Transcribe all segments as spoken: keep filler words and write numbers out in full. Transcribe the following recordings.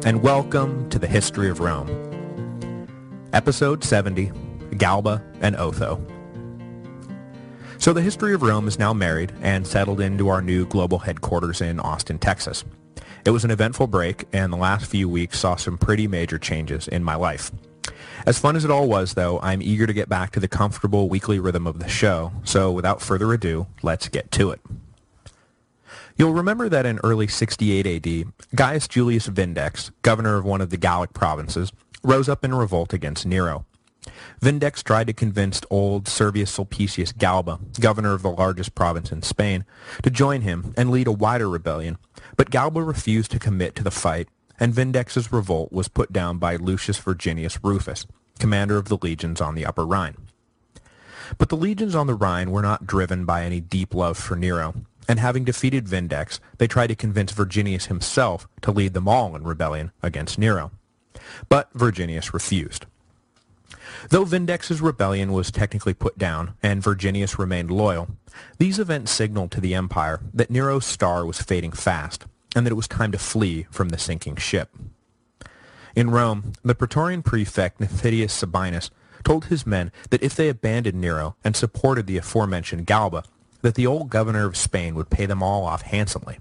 and welcome to the History of Rome. Episode seventy, Galba and Otho. So the History of Rome is now married and settled into our new global headquarters in Austin, Texas. It was an eventful break, and the last few weeks saw some pretty major changes in my life. As fun as it all was, though, I'm eager to get back to the comfortable weekly rhythm of the show, so without further ado, let's get to it. You'll remember that in early sixty-eight A D, Gaius Julius Vindex, governor of one of the Gallic provinces, rose up in revolt against Nero. Vindex tried to convince old Servius Sulpicius Galba, governor of the largest province in Spain, to join him and lead a wider rebellion, but Galba refused to commit to the fight, and Vindex's revolt was put down by Lucius Virginius Rufus, commander of the legions on the Upper Rhine. But the legions on the Rhine were not driven by any deep love for Nero, and having defeated Vindex, they tried to convince Virginius himself to lead them all in rebellion against Nero. But Virginius refused. Though Vindex's rebellion was technically put down and Virginius remained loyal, these events signaled to the empire that Nero's star was fading fast, and that it was time to flee from the sinking ship. In Rome, the Praetorian prefect Nymphidius Sabinus told his men that if they abandoned Nero and supported the aforementioned Galba, that the old governor of Spain would pay them all off handsomely.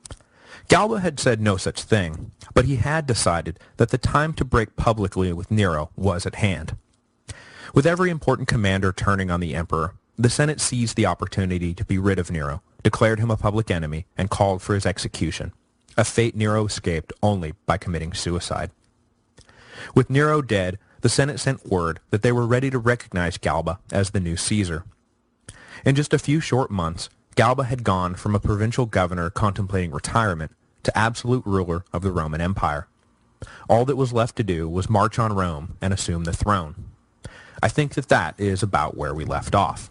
Galba had said no such thing, but he had decided that the time to break publicly with Nero was at hand. With every important commander turning on the emperor, the Senate seized the opportunity to be rid of Nero, declared him a public enemy, and called for his execution, a fate Nero escaped only by committing suicide. With Nero dead, the Senate sent word that they were ready to recognize Galba as the new Caesar. In just a few short months, Galba had gone from a provincial governor contemplating retirement to absolute ruler of the Roman Empire. All that was left to do was march on Rome and assume the throne. I think that that is about where we left off.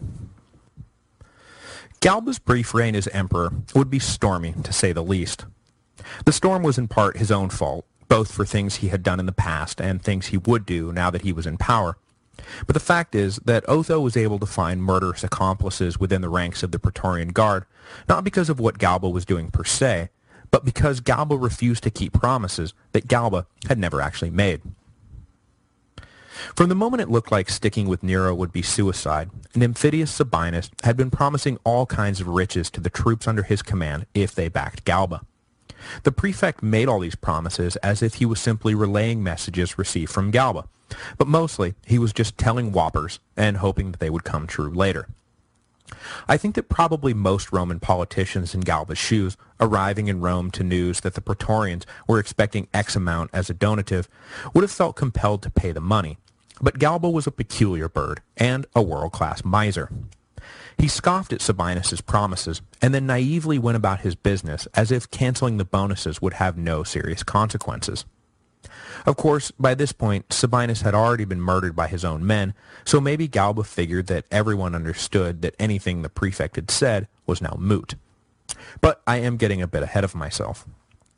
Galba's brief reign as emperor would be stormy, to say the least. The storm was in part his own fault, both for things he had done in the past and things he would do now that he was in power. But the fact is that Otho was able to find murderous accomplices within the ranks of the Praetorian Guard, not because of what Galba was doing per se, but because Galba refused to keep promises that Galba had never actually made. From the moment it looked like sticking with Nero would be suicide, Nymphidius Sabinus had been promising all kinds of riches to the troops under his command if they backed Galba. The prefect made all these promises as if he was simply relaying messages received from Galba, but mostly he was just telling whoppers and hoping that they would come true later. I think that probably most Roman politicians in Galba's shoes, arriving in Rome to news that the Praetorians were expecting X amount as a donative, would have felt compelled to pay the money. But Galba was a peculiar bird and a world-class miser. He scoffed at Sabinus's promises and then naively went about his business as if canceling the bonuses would have no serious consequences. Of course, by this point, Sabinus had already been murdered by his own men, so maybe Galba figured that everyone understood that anything the prefect had said was now moot. But I am getting a bit ahead of myself.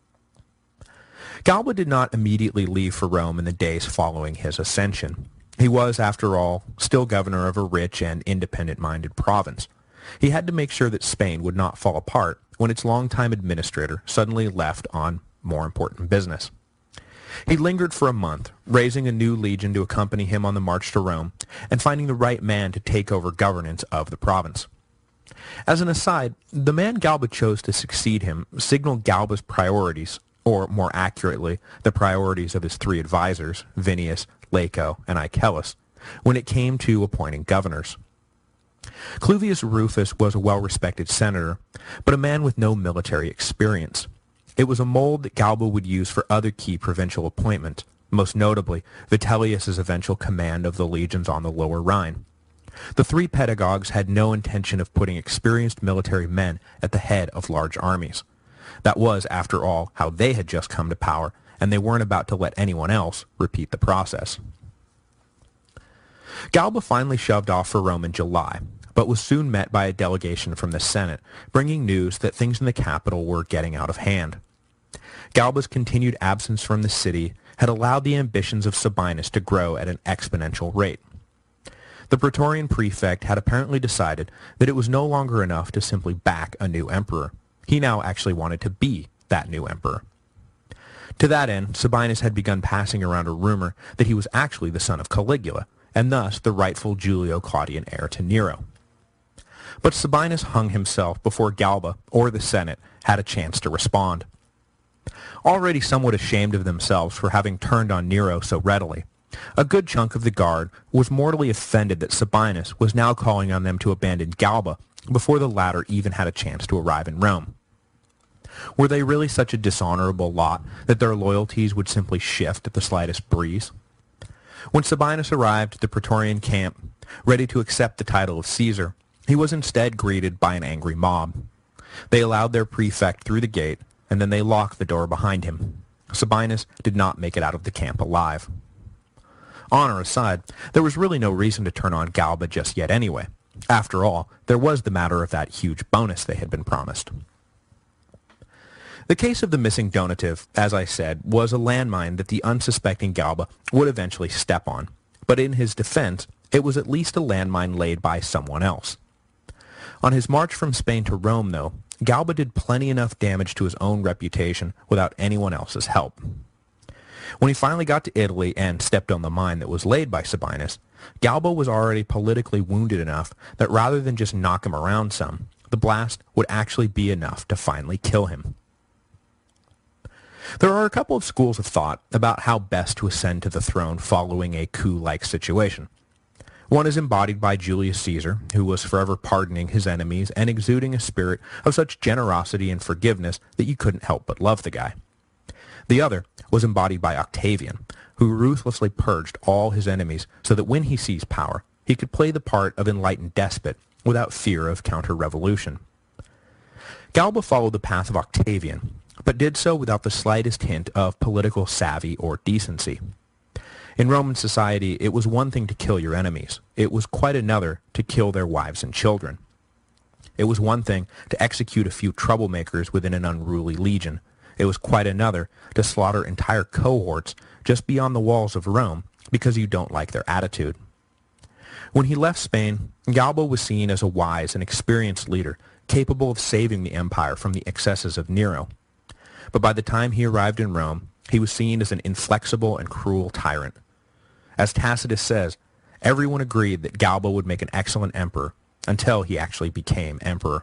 Galba did not immediately leave for Rome in the days following his ascension. He was, after all, still governor of a rich and independent-minded province. He had to make sure that Spain would not fall apart when its longtime administrator suddenly left on more important business. He lingered for a month, raising a new legion to accompany him on the march to Rome, and finding the right man to take over governance of the province. As an aside, the man Galba chose to succeed him signaled Galba's priorities, or more accurately, the priorities of his three advisors, Vinius, Laco, and Icellus, when it came to appointing governors. Cluvius Rufus was a well-respected senator, but a man with no military experience. It was a mold that Galba would use for other key provincial appointments, most notably Vitellius's eventual command of the legions on the Lower Rhine. The three pedagogues had no intention of putting experienced military men at the head of large armies. That was, after all, how they had just come to power, and they weren't about to let anyone else repeat the process. Galba finally shoved off for Rome in July, but was soon met by a delegation from the Senate, bringing news that things in the capital were getting out of hand. Galba's continued absence from the city had allowed the ambitions of Sabinus to grow at an exponential rate. The Praetorian prefect had apparently decided that it was no longer enough to simply back a new emperor. He now actually wanted to be that new emperor. To that end, Sabinus had begun passing around a rumor that he was actually the son of Caligula, and thus the rightful Julio-Claudian heir to Nero. But Sabinus hung himself before Galba or the Senate had a chance to respond. Already somewhat ashamed of themselves for having turned on Nero so readily, a good chunk of the guard was mortally offended that Sabinus was now calling on them to abandon Galba before the latter even had a chance to arrive in Rome. Were they really such a dishonorable lot that their loyalties would simply shift at the slightest breeze? When Sabinus arrived at the Praetorian camp, ready to accept the title of Caesar, he was instead greeted by an angry mob. They allowed their prefect through the gate, and then they locked the door behind him. Sabinus did not make it out of the camp alive. Honor aside, there was really no reason to turn on Galba just yet anyway. After all, there was the matter of that huge bonus they had been promised. The case of the missing donative, as I said, was a landmine that the unsuspecting Galba would eventually step on, but in his defense, it was at least a landmine laid by someone else. On his march from Spain to Rome, though, Galba did plenty enough damage to his own reputation without anyone else's help. When he finally got to Italy and stepped on the mine that was laid by Sabinus, Galba was already politically wounded enough that rather than just knock him around some, the blast would actually be enough to finally kill him. There are a couple of schools of thought about how best to ascend to the throne following a coup-like situation. One is embodied by Julius Caesar, who was forever pardoning his enemies and exuding a spirit of such generosity and forgiveness that you couldn't help but love the guy. The other was embodied by Octavian, who ruthlessly purged all his enemies so that when he seized power, he could play the part of enlightened despot without fear of counter-revolution. Galba followed the path of Octavian, but did so without the slightest hint of political savvy or decency. In Roman society, it was one thing to kill your enemies. It was quite another to kill their wives and children. It was one thing to execute a few troublemakers within an unruly legion. It was quite another to slaughter entire cohorts just beyond the walls of Rome because you don't like their attitude. When he left Spain, Galba was seen as a wise and experienced leader capable of saving the empire from the excesses of Nero. But by the time he arrived in Rome, he was seen as an inflexible and cruel tyrant. As Tacitus says, everyone agreed that Galba would make an excellent emperor until he actually became emperor.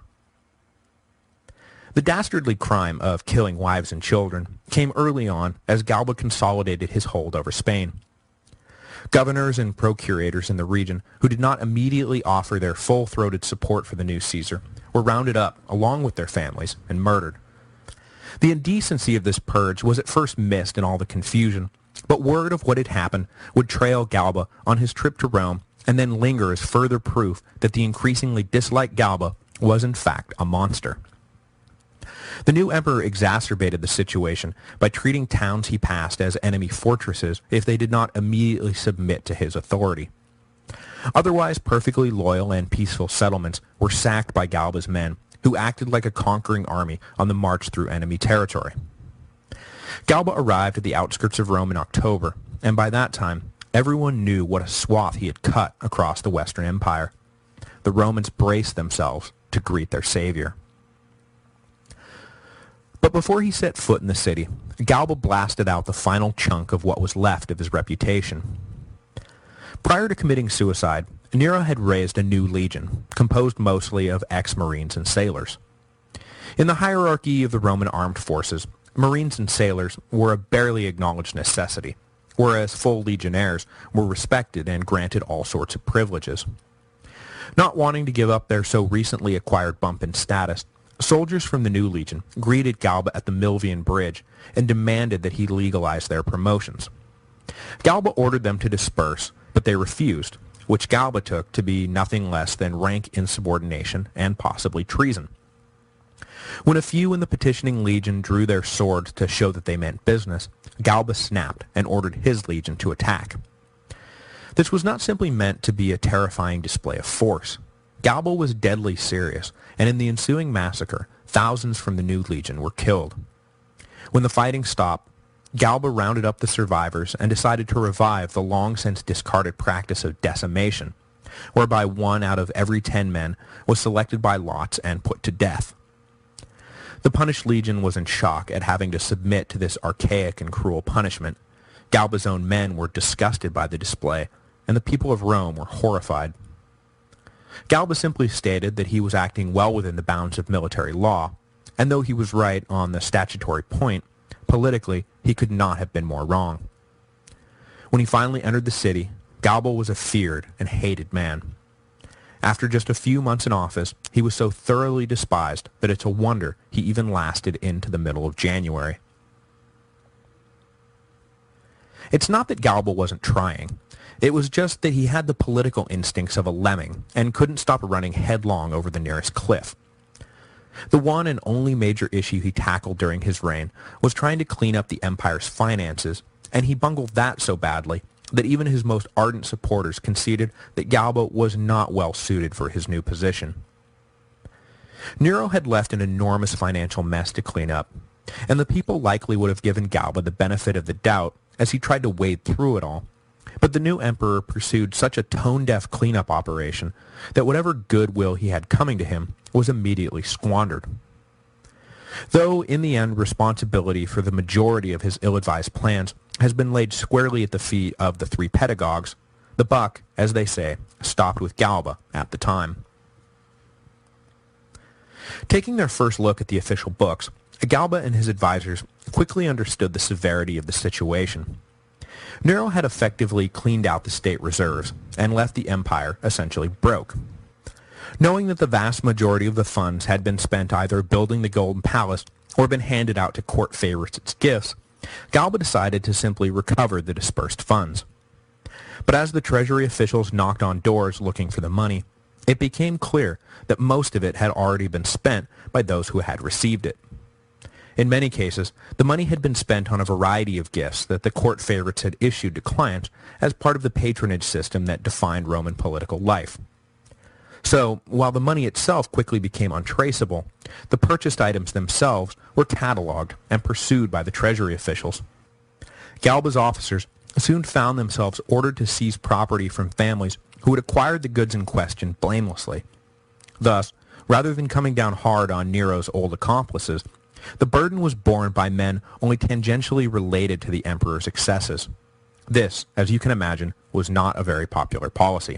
The dastardly crime of killing wives and children came early on as Galba consolidated his hold over Spain. Governors and procurators in the region who did not immediately offer their full-throated support for the new Caesar were rounded up along with their families and murdered. The indecency of this purge was at first missed in all the confusion, but word of what had happened would trail Galba on his trip to Rome and then linger as further proof that the increasingly disliked Galba was in fact a monster. The new emperor exacerbated the situation by treating towns he passed as enemy fortresses if they did not immediately submit to his authority. Otherwise perfectly loyal and peaceful settlements were sacked by Galba's men, who acted like a conquering army on the march through enemy territory. Galba arrived at the outskirts of Rome in October, and by that time, everyone knew what a swath he had cut across the Western Empire. The Romans braced themselves to greet their savior. But before he set foot in the city, Galba blasted out the final chunk of what was left of his reputation. Prior to committing suicide, Nero had raised a new legion, composed mostly of ex-Marines and sailors. In the hierarchy of the Roman armed forces, Marines and sailors were a barely acknowledged necessity, whereas full legionnaires were respected and granted all sorts of privileges. Not wanting to give up their so recently acquired bump in status, soldiers from the new legion greeted Galba at the Milvian Bridge and demanded that he legalize their promotions. Galba ordered them to disperse, but they refused, which Galba took to be nothing less than rank insubordination and possibly treason. When a few in the petitioning legion drew their swords to show that they meant business, Galba snapped and ordered his legion to attack. This was not simply meant to be a terrifying display of force. Galba was deadly serious, and in the ensuing massacre, thousands from the new legion were killed. When the fighting stopped, Galba rounded up the survivors and decided to revive the long-since discarded practice of decimation, whereby one out of every ten men was selected by lots and put to death. The punished legion was in shock at having to submit to this archaic and cruel punishment. Galba's own men were disgusted by the display, and the people of Rome were horrified. Galba simply stated that he was acting well within the bounds of military law, and though he was right on the statutory point, politically he could not have been more wrong. When he finally entered the city, Galba was a feared and hated man. After just a few months in office, he was so thoroughly despised that it's a wonder he even lasted into the middle of January. It's not that Galba wasn't trying. It was just that he had the political instincts of a lemming and couldn't stop running headlong over the nearest cliff. The one and only major issue he tackled during his reign was trying to clean up the empire's finances, and he bungled that so badly that even his most ardent supporters conceded that Galba was not well suited for his new position. Nero had left an enormous financial mess to clean up, and the people likely would have given Galba the benefit of the doubt as he tried to wade through it all. But the new emperor pursued such a tone-deaf cleanup operation that whatever goodwill he had coming to him was immediately squandered. Though in the end responsibility for the majority of his ill-advised plans has been laid squarely at the feet of the three pedagogues, the buck, as they say, stopped with Galba at the time. Taking their first look at the official books, Galba and his advisors quickly understood the severity of the situation. Nero had effectively cleaned out the state reserves and left the empire essentially broke. Knowing that the vast majority of the funds had been spent either building the Golden Palace or been handed out to court favorites as gifts, Galba decided to simply recover the dispersed funds. But as the treasury officials knocked on doors looking for the money, it became clear that most of it had already been spent by those who had received it. In many cases, the money had been spent on a variety of gifts that the court favorites had issued to clients as part of the patronage system that defined Roman political life. So, while the money itself quickly became untraceable, the purchased items themselves were catalogued and pursued by the treasury officials. Galba's officers soon found themselves ordered to seize property from families who had acquired the goods in question blamelessly. Thus, rather than coming down hard on Nero's old accomplices, the burden was borne by men only tangentially related to the emperor's excesses. This, as you can imagine, was not a very popular policy.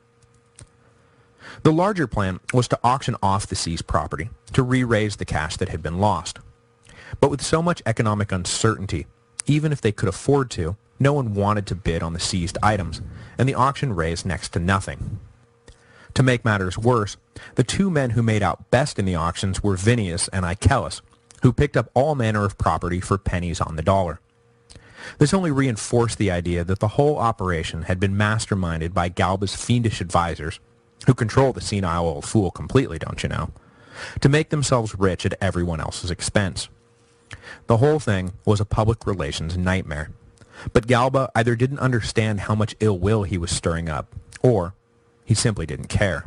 The larger plan was to auction off the seized property to re-raise the cash that had been lost. But with so much economic uncertainty, even if they could afford to, no one wanted to bid on the seized items, and the auction raised next to nothing. To make matters worse, the two men who made out best in the auctions were Vinius and Icelus, who picked up all manner of property for pennies on the dollar. This only reinforced the idea that the whole operation had been masterminded by Galba's fiendish advisors, who control the senile old fool completely, don't you know, to make themselves rich at everyone else's expense. The whole thing was a public relations nightmare. But Galba either didn't understand how much ill will he was stirring up, or he simply didn't care.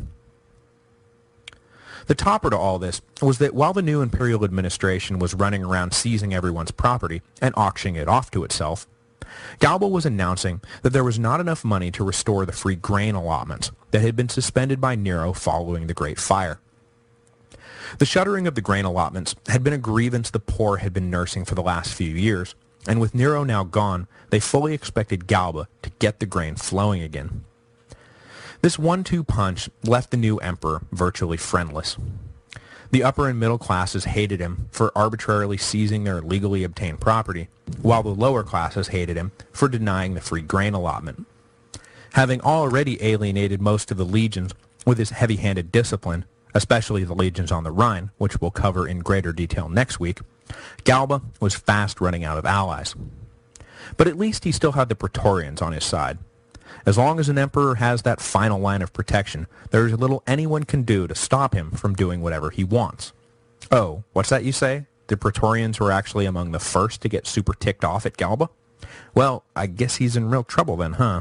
The topper to all this was that while the new imperial administration was running around seizing everyone's property and auctioning it off to itself, Galba was announcing that there was not enough money to restore the free grain allotments that had been suspended by Nero following the Great Fire. The shuttering of the grain allotments had been a grievance the poor had been nursing for the last few years, and with Nero now gone, they fully expected Galba to get the grain flowing again. This one two punch left the new emperor virtually friendless. The upper and middle classes hated him for arbitrarily seizing their legally obtained property, while the lower classes hated him for denying the free grain allotment. Having already alienated most of the legions with his heavy-handed discipline, especially the legions on the Rhine, which we'll cover in greater detail next week, Galba was fast running out of allies. But at least he still had the Praetorians on his side. As long as an emperor has that final line of protection, there is little anyone can do to stop him from doing whatever he wants. Oh, what's that you say? The Praetorians were actually among the first to get super ticked off at Galba? Well, I guess he's in real trouble then, huh?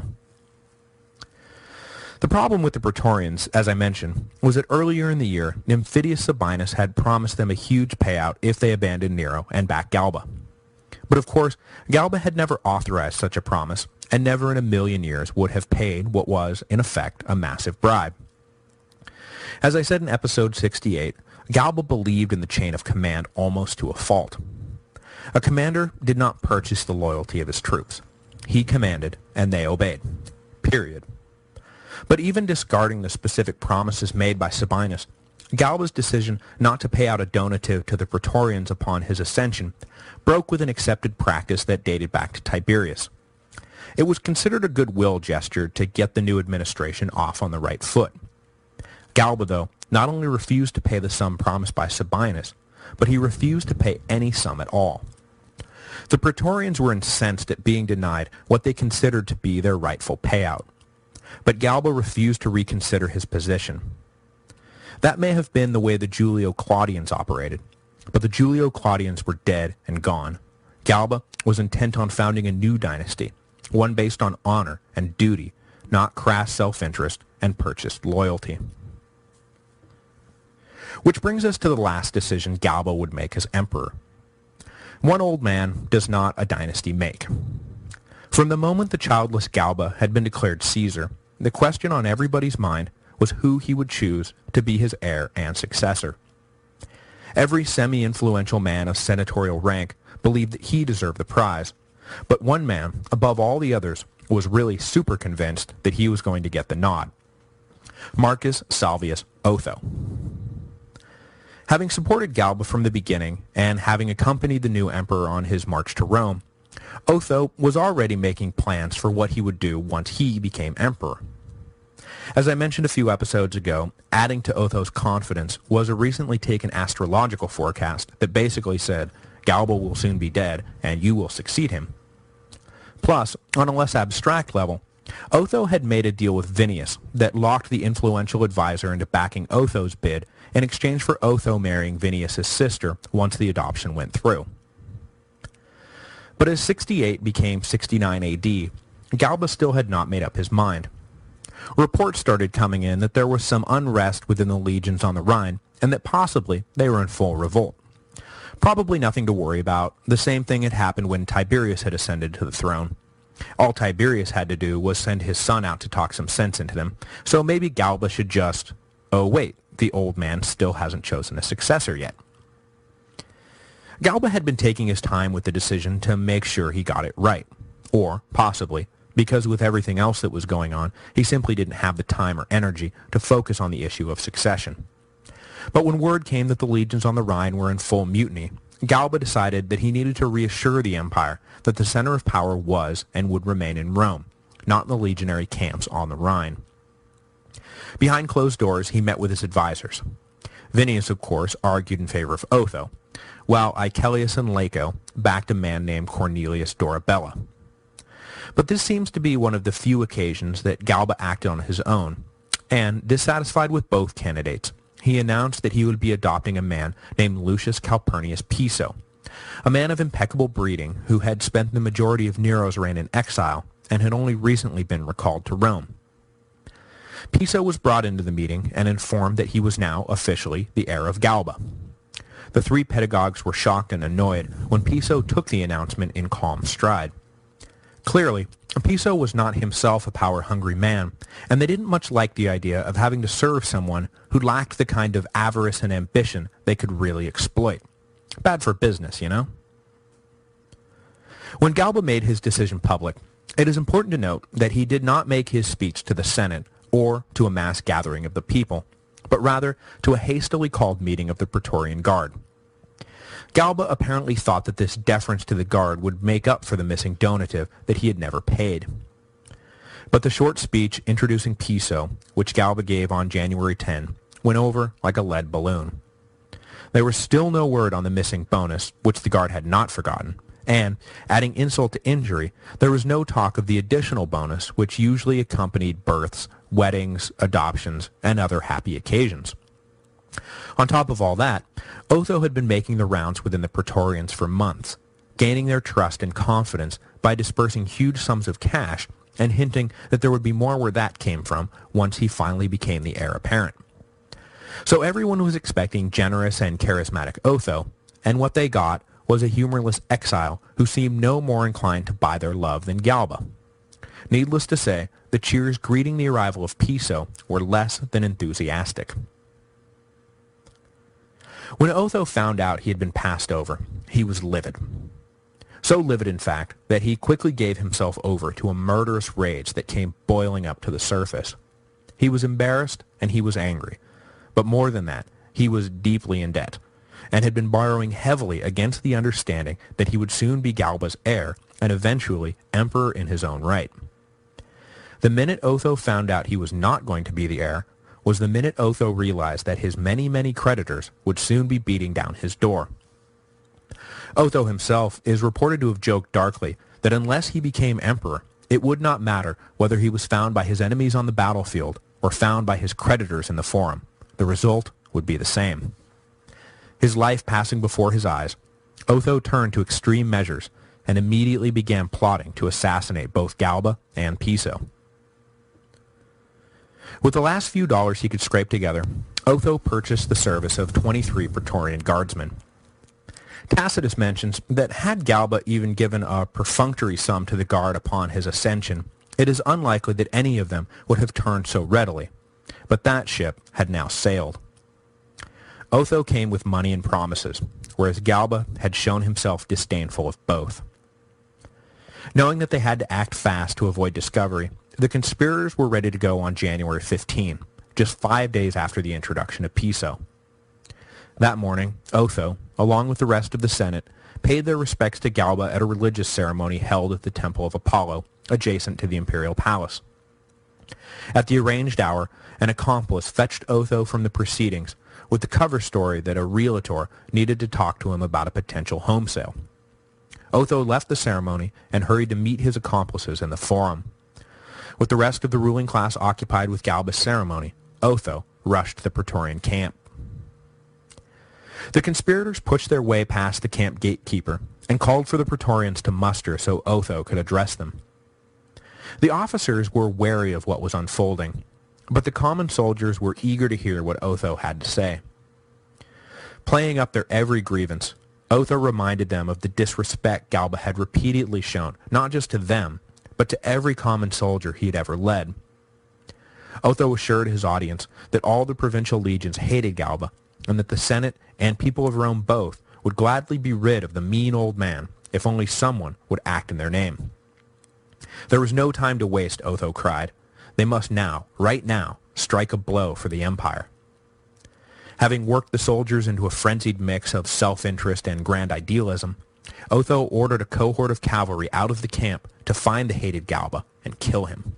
The problem with the Praetorians, as I mentioned, was that earlier in the year, Nymphidius Sabinus had promised them a huge payout if they abandoned Nero and backed Galba. But of course, Galba had never authorized such a promise, and never in a million years would have paid what was, in effect, a massive bribe. As I said in episode sixty-eight, Galba believed in the chain of command almost to a fault. A commander did not purchase the loyalty of his troops. He commanded, and they obeyed. Period. But even discarding the specific promises made by Sabinus, Galba's decision not to pay out a donative to the Praetorians upon his ascension broke with an accepted practice that dated back to Tiberius. It was considered a goodwill gesture to get the new administration off on the right foot. Galba, though, not only refused to pay the sum promised by Sabinus, but he refused to pay any sum at all. The Praetorians were incensed at being denied what they considered to be their rightful payout, but Galba refused to reconsider his position. That may have been the way the Julio-Claudians operated, but the Julio-Claudians were dead and gone. Galba was intent on founding a new dynasty, one based on honor and duty, not crass self-interest and purchased loyalty. Which brings us to the last decision Galba would make as emperor. One old man does not a dynasty make. From the moment the childless Galba had been declared Caesar, the question on everybody's mind was who he would choose to be his heir and successor. Every semi-influential man of senatorial rank believed that he deserved the prize, but one man, above all the others, was really super convinced that he was going to get the nod. Marcus Salvius Otho. Having supported Galba from the beginning, and having accompanied the new emperor on his march to Rome, Otho was already making plans for what he would do once he became emperor. As I mentioned a few episodes ago, adding to Otho's confidence was a recently taken astrological forecast that basically said, Galba will soon be dead, and you will succeed him. Plus, on a less abstract level, Otho had made a deal with Vinius that locked the influential advisor into backing Otho's bid in exchange for Otho marrying Vinius' sister once the adoption went through. But as sixty-eight became sixty-nine A D, Galba still had not made up his mind. Reports started coming in that there was some unrest within the legions on the Rhine, and that possibly they were in full revolt. Probably nothing to worry about. The same thing had happened when Tiberius had ascended to the throne. All Tiberius had to do was send his son out to talk some sense into them, so maybe Galba should just, oh wait, the old man still hasn't chosen a successor yet. Galba had been taking his time with the decision to make sure he got it right. Or, possibly, because with everything else that was going on, he simply didn't have the time or energy to focus on the issue of succession. But when word came that the legions on the Rhine were in full mutiny, Galba decided that he needed to reassure the empire that the center of power was and would remain in Rome, not in the legionary camps on the Rhine. Behind closed doors, he met with his advisors. Vinius, of course, argued in favor of Otho, while Icelius and Laco backed a man named Cornelius Dorabella. But this seems to be one of the few occasions that Galba acted on his own, and, dissatisfied with both candidates, he announced that he would be adopting a man named Lucius Calpurnius Piso, a man of impeccable breeding who had spent the majority of Nero's reign in exile and had only recently been recalled to Rome. Piso was brought into the meeting and informed that he was now officially the heir of Galba. The three pedagogues were shocked and annoyed when Piso took the announcement in calm stride. Clearly, Piso was not himself a power-hungry man, and they didn't much like the idea of having to serve someone who lacked the kind of avarice and ambition they could really exploit. Bad for business, you know? When Galba made his decision public, it is important to note that he did not make his speech to the Senate or to a mass gathering of the people, but rather to a hastily called meeting of the Praetorian Guard. Galba apparently thought that this deference to the Guard would make up for the missing donative that he had never paid. But the short speech introducing Piso, which Galba gave on January tenth, went over like a lead balloon. There was still no word on the missing bonus, which the Guard had not forgotten, and, adding insult to injury, there was no talk of the additional bonus which usually accompanied births, weddings, adoptions, and other happy occasions. On top of all that, Otho had been making the rounds within the Praetorians for months, gaining their trust and confidence by dispersing huge sums of cash and hinting that there would be more where that came from once he finally became the heir apparent. So everyone was expecting generous and charismatic Otho, and what they got was a humorless exile who seemed no more inclined to buy their love than Galba. Needless to say, the cheers greeting the arrival of Piso were less than enthusiastic. When Otho found out he had been passed over, he was livid. So livid, in fact, that he quickly gave himself over to a murderous rage that came boiling up to the surface. He was embarrassed and he was angry. But more than that, he was deeply in debt, and had been borrowing heavily against the understanding that he would soon be Galba's heir and eventually emperor in his own right. The minute Otho found out he was not going to be the heir was the minute Otho realized that his many, many creditors would soon be beating down his door. Otho himself is reported to have joked darkly that unless he became emperor, it would not matter whether he was found by his enemies on the battlefield or found by his creditors in the forum. The result would be the same. His life passing before his eyes, Otho turned to extreme measures and immediately began plotting to assassinate both Galba and Piso. With the last few dollars he could scrape together, Otho purchased the service of twenty-three Praetorian guardsmen. Tacitus mentions that had Galba even given a perfunctory sum to the guard upon his ascension, it is unlikely that any of them would have turned so readily, but that ship had now sailed. Otho came with money and promises, whereas Galba had shown himself disdainful of both. Knowing that they had to act fast to avoid discovery, the conspirators were ready to go on January fifteenth, just five days after the introduction of Piso. That morning, Otho, along with the rest of the Senate, paid their respects to Galba at a religious ceremony held at the Temple of Apollo, adjacent to the imperial palace. At the arranged hour, an accomplice fetched Otho from the proceedings with the cover story that a realtor needed to talk to him about a potential home sale. Otho left the ceremony and hurried to meet his accomplices in the forum. With the rest of the ruling class occupied with Galba's ceremony, Otho rushed the Praetorian camp. The conspirators pushed their way past the camp gatekeeper and called for the Praetorians to muster so Otho could address them. The officers were wary of what was unfolding, but the common soldiers were eager to hear what Otho had to say. Playing up their every grievance, Otho reminded them of the disrespect Galba had repeatedly shown, not just to them, but to every common soldier he had ever led. Otho assured his audience that all the provincial legions hated Galba, and that the Senate and people of Rome both would gladly be rid of the mean old man if only someone would act in their name. There was no time to waste, Otho cried. They must now, right now, strike a blow for the empire. Having worked the soldiers into a frenzied mix of self-interest and grand idealism, Otho ordered a cohort of cavalry out of the camp to find the hated Galba and kill him.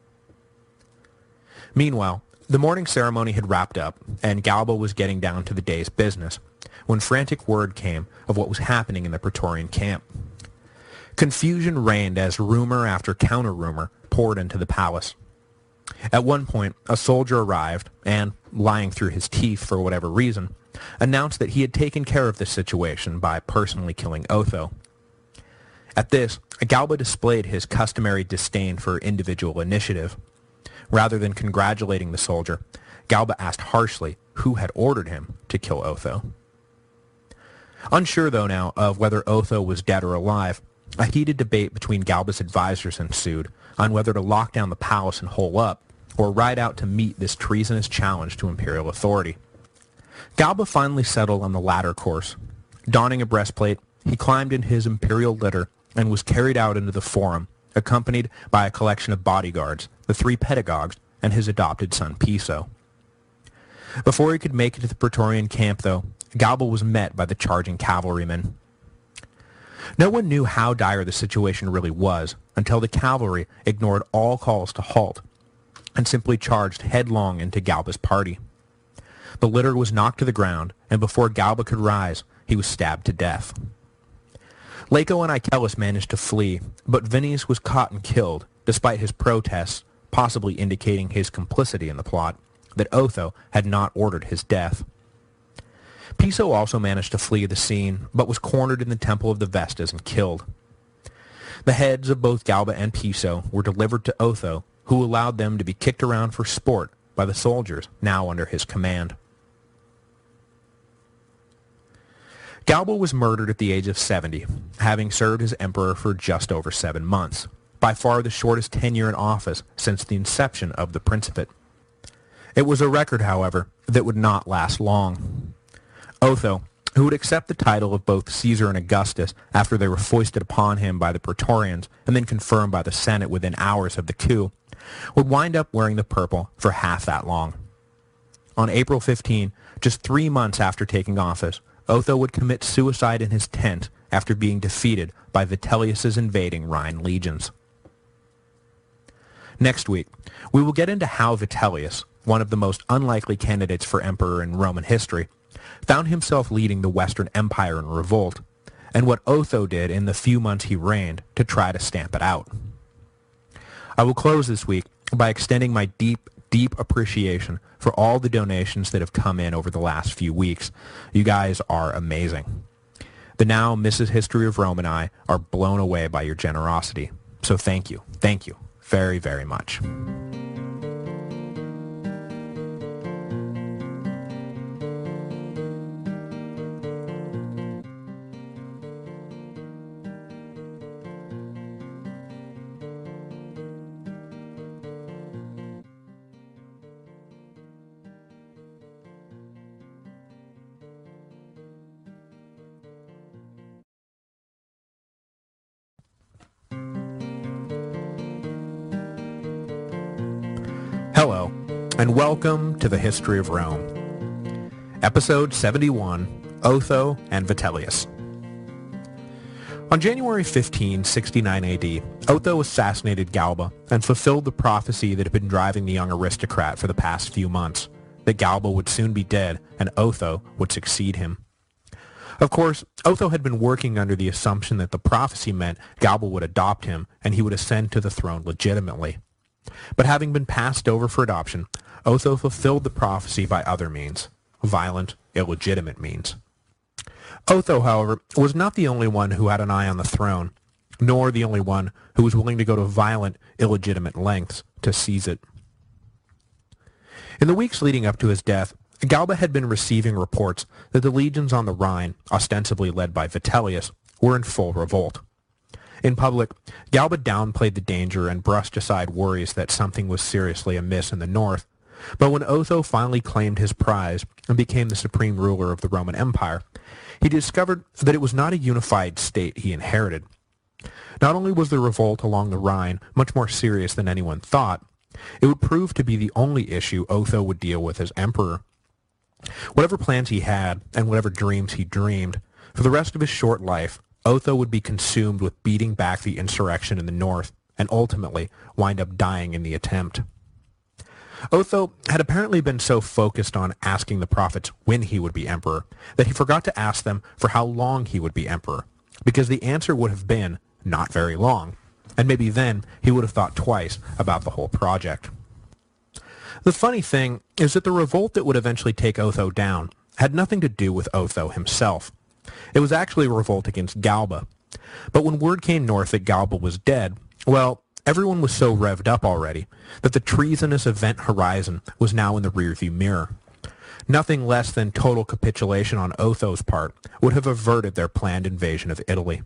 Meanwhile, the morning ceremony had wrapped up, and Galba was getting down to the day's business, when frantic word came of what was happening in the Praetorian camp. Confusion reigned as rumor after counter-rumor poured into the palace. At one point, a soldier arrived, and, lying through his teeth for whatever reason, announced that he had taken care of the situation by personally killing Otho. At this, Galba displayed his customary disdain for individual initiative. Rather than congratulating the soldier, Galba asked harshly who had ordered him to kill Otho. Unsure, though, now of whether Otho was dead or alive, a heated debate between Galba's advisors ensued on whether to lock down the palace and hole up, or ride out to meet this treasonous challenge to imperial authority. Galba finally settled on the latter course. Donning a breastplate, he climbed into his imperial litter and was carried out into the forum, accompanied by a collection of bodyguards, the three pedagogues, and his adopted son Piso. Before he could make it to the Praetorian camp, though, Galba was met by the charging cavalrymen. No one knew how dire the situation really was until the cavalry ignored all calls to halt and simply charged headlong into Galba's party. The litter was knocked to the ground, and before Galba could rise, he was stabbed to death. Laco and Icelus managed to flee, but Vinius was caught and killed, despite his protests, possibly indicating his complicity in the plot, that Otho had not ordered his death. Piso also managed to flee the scene, but was cornered in the Temple of the Vestas and killed. The heads of both Galba and Piso were delivered to Otho, who allowed them to be kicked around for sport by the soldiers now under his command. Galba was murdered at the age of seventy, having served as emperor for just over seven months, by far the shortest tenure in office since the inception of the Principate. It was a record, however, that would not last long. Otho, who would accept the title of both Caesar and Augustus after they were foisted upon him by the Praetorians and then confirmed by the Senate within hours of the coup, would wind up wearing the purple for half that long. On April fifteenth, just three months after taking office, Otho would commit suicide in his tent after being defeated by Vitellius's invading Rhine legions. Next week, we will get into how Vitellius, one of the most unlikely candidates for emperor in Roman history, found himself leading the Western Empire in revolt, and what Otho did in the few months he reigned to try to stamp it out. I will close this week by extending my deep, deep appreciation for all the donations that have come in over the last few weeks. You guys are amazing. The now Missus History of Rome and I are blown away by your generosity. So thank you, thank you very, very much. Hello, and welcome to the History of Rome. Episode seventy-one, Otho and Vitellius. On January fifteenth, sixty-nine A D, Otho assassinated Galba and fulfilled the prophecy that had been driving the young aristocrat for the past few months, that Galba would soon be dead and Otho would succeed him. Of course, Otho had been working under the assumption that the prophecy meant Galba would adopt him and he would ascend to the throne legitimately. But having been passed over for adoption, Otho fulfilled the prophecy by other means, violent, illegitimate means. Otho, however, was not the only one who had an eye on the throne, nor the only one who was willing to go to violent, illegitimate lengths to seize it. In the weeks leading up to his death, Galba had been receiving reports that the legions on the Rhine, ostensibly led by Vitellius, were in full revolt. In public, Galba downplayed the danger and brushed aside worries that something was seriously amiss in the north. But when Otho finally claimed his prize and became the supreme ruler of the Roman Empire, he discovered that it was not a unified state he inherited. Not only was the revolt along the Rhine much more serious than anyone thought, it would prove to be the only issue Otho would deal with as emperor. Whatever plans he had, and whatever dreams he dreamed, for the rest of his short life, Otho would be consumed with beating back the insurrection in the north, and ultimately wind up dying in the attempt. Otho had apparently been so focused on asking the prophets when he would be emperor that he forgot to ask them for how long he would be emperor, because the answer would have been not very long, and maybe then he would have thought twice about the whole project. The funny thing is that the revolt that would eventually take Otho down had nothing to do with Otho himself. It was actually a revolt against Galba. But when word came north that Galba was dead, well, everyone was so revved up already that the treasonous event horizon was now in the rearview mirror. Nothing less than total capitulation on Otho's part would have averted their planned invasion of Italy.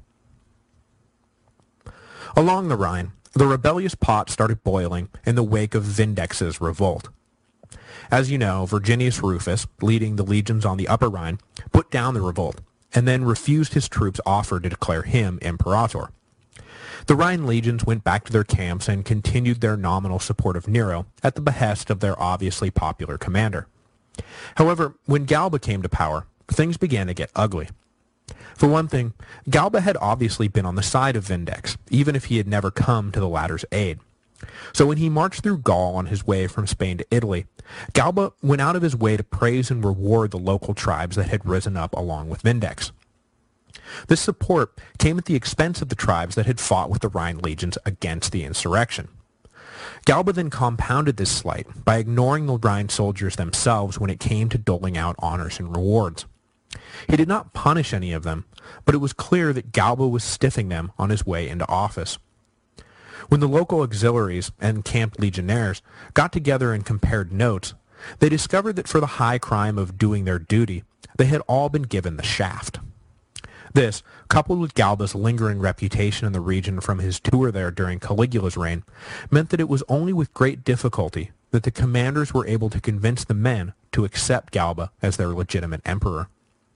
Along the Rhine, the rebellious pot started boiling in the wake of Vindex's revolt. As you know, Virginius Rufus, leading the legions on the Upper Rhine, put down the revolt, and then refused his troops' offer to declare him imperator. The Rhine legions went back to their camps and continued their nominal support of Nero at the behest of their obviously popular commander. However, when Galba came to power, things began to get ugly. For one thing, Galba had obviously been on the side of Vindex, even if he had never come to the latter's aid. So when he marched through Gaul on his way from Spain to Italy, Galba went out of his way to praise and reward the local tribes that had risen up along with Vindex. This support came at the expense of the tribes that had fought with the Rhine legions against the insurrection. Galba then compounded this slight by ignoring the Rhine soldiers themselves when it came to doling out honors and rewards. He did not punish any of them, but it was clear that Galba was stiffing them on his way into office. When the local auxiliaries and camp legionnaires got together and compared notes, they discovered that for the high crime of doing their duty, they had all been given the shaft. This, coupled with Galba's lingering reputation in the region from his tour there during Caligula's reign, meant that it was only with great difficulty that the commanders were able to convince the men to accept Galba as their legitimate emperor.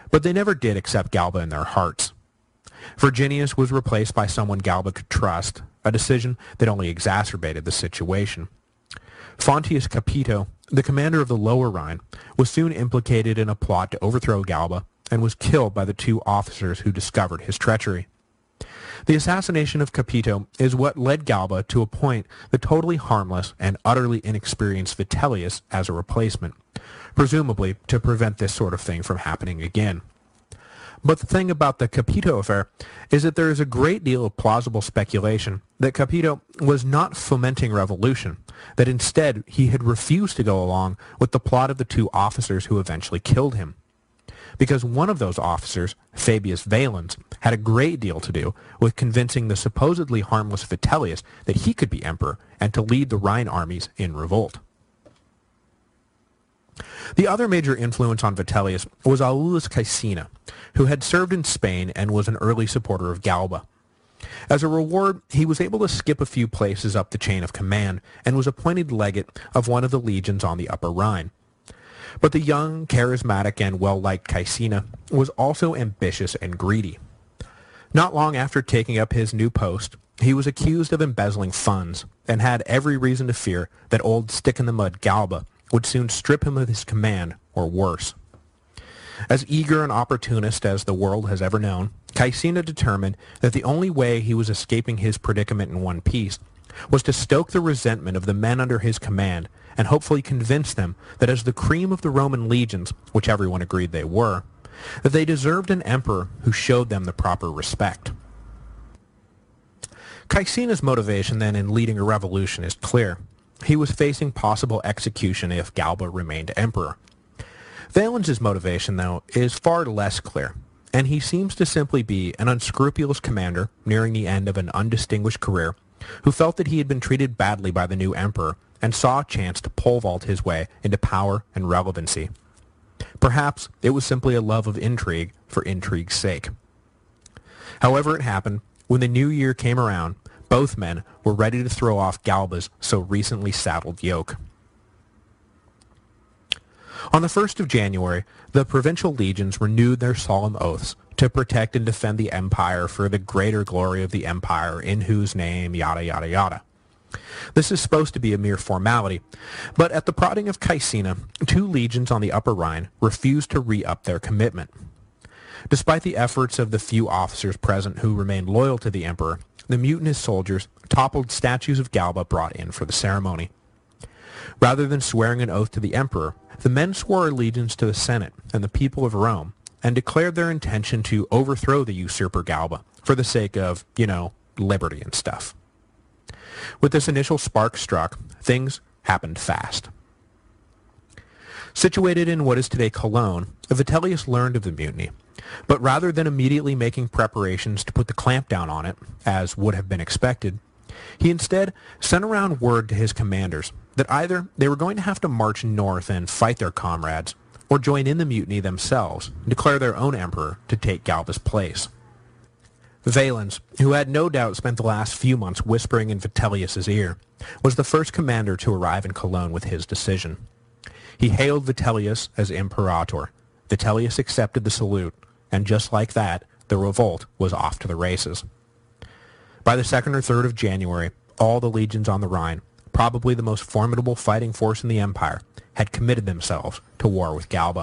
But they never did accept Galba in their hearts. Verginius was replaced by someone Galba could trust, a decision that only exacerbated the situation. Fonteius Capito, the commander of the Lower Rhine, was soon implicated in a plot to overthrow Galba and was killed by the two officers who discovered his treachery. The assassination of Capito is what led Galba to appoint the totally harmless and utterly inexperienced Vitellius as a replacement, presumably to prevent this sort of thing from happening again. But the thing about the Capito affair is that there is a great deal of plausible speculation that Capito was not fomenting revolution, that instead he had refused to go along with the plot of the two officers who eventually killed him. Because one of those officers, Fabius Valens, had a great deal to do with convincing the supposedly harmless Vitellius that he could be emperor and to lead the Rhine armies in revolt. The other major influence on Vitellius was Aulus Caecina, who had served in Spain and was an early supporter of Galba. As a reward, he was able to skip a few places up the chain of command and was appointed legate of one of the legions on the Upper Rhine. But the young, charismatic, and well-liked Caecina was also ambitious and greedy. Not long after taking up his new post, he was accused of embezzling funds and had every reason to fear that old stick-in-the-mud Galba would soon strip him of his command, or worse. As eager an opportunist as the world has ever known, Caecina determined that the only way he was escaping his predicament in one piece was to stoke the resentment of the men under his command and hopefully convince them that as the cream of the Roman legions, which everyone agreed they were, that they deserved an emperor who showed them the proper respect. Caecina's motivation then in leading a revolution is clear. He was facing possible execution if Galba remained emperor. Valens's motivation, though, is far less clear, and he seems to simply be an unscrupulous commander nearing the end of an undistinguished career who felt that he had been treated badly by the new emperor and saw a chance to pole vault his way into power and relevancy. Perhaps it was simply a love of intrigue for intrigue's sake. However it happened, when the new year came around, both men were ready to throw off Galba's so recently saddled yoke. On the first of January, the provincial legions renewed their solemn oaths to protect and defend the empire for the greater glory of the empire in whose name yada yada yada. This is supposed to be a mere formality, but at the prodding of Caecina, two legions on the Upper Rhine refused to re-up their commitment. Despite the efforts of the few officers present who remained loyal to the emperor, the mutinous soldiers toppled statues of Galba brought in for the ceremony. Rather than swearing an oath to the emperor, the men swore allegiance to the Senate and the people of Rome, and declared their intention to overthrow the usurper Galba for the sake of, you know, liberty and stuff. With this initial spark struck, things happened fast. Situated in what is today Cologne, Vitellius learned of the mutiny, but rather than immediately making preparations to put the clamp down on it, as would have been expected, he instead sent around word to his commanders that either they were going to have to march north and fight their comrades, or join in the mutiny themselves and declare their own emperor to take Galba's place. Valens, who had no doubt spent the last few months whispering in Vitellius's ear, was the first commander to arrive in Cologne with his decision. He hailed Vitellius as imperator. Vitellius accepted the salute, and just like that, the revolt was off to the races. By the second or third of January, all the legions on the Rhine, probably the most formidable fighting force in the empire, had committed themselves to war with Galba.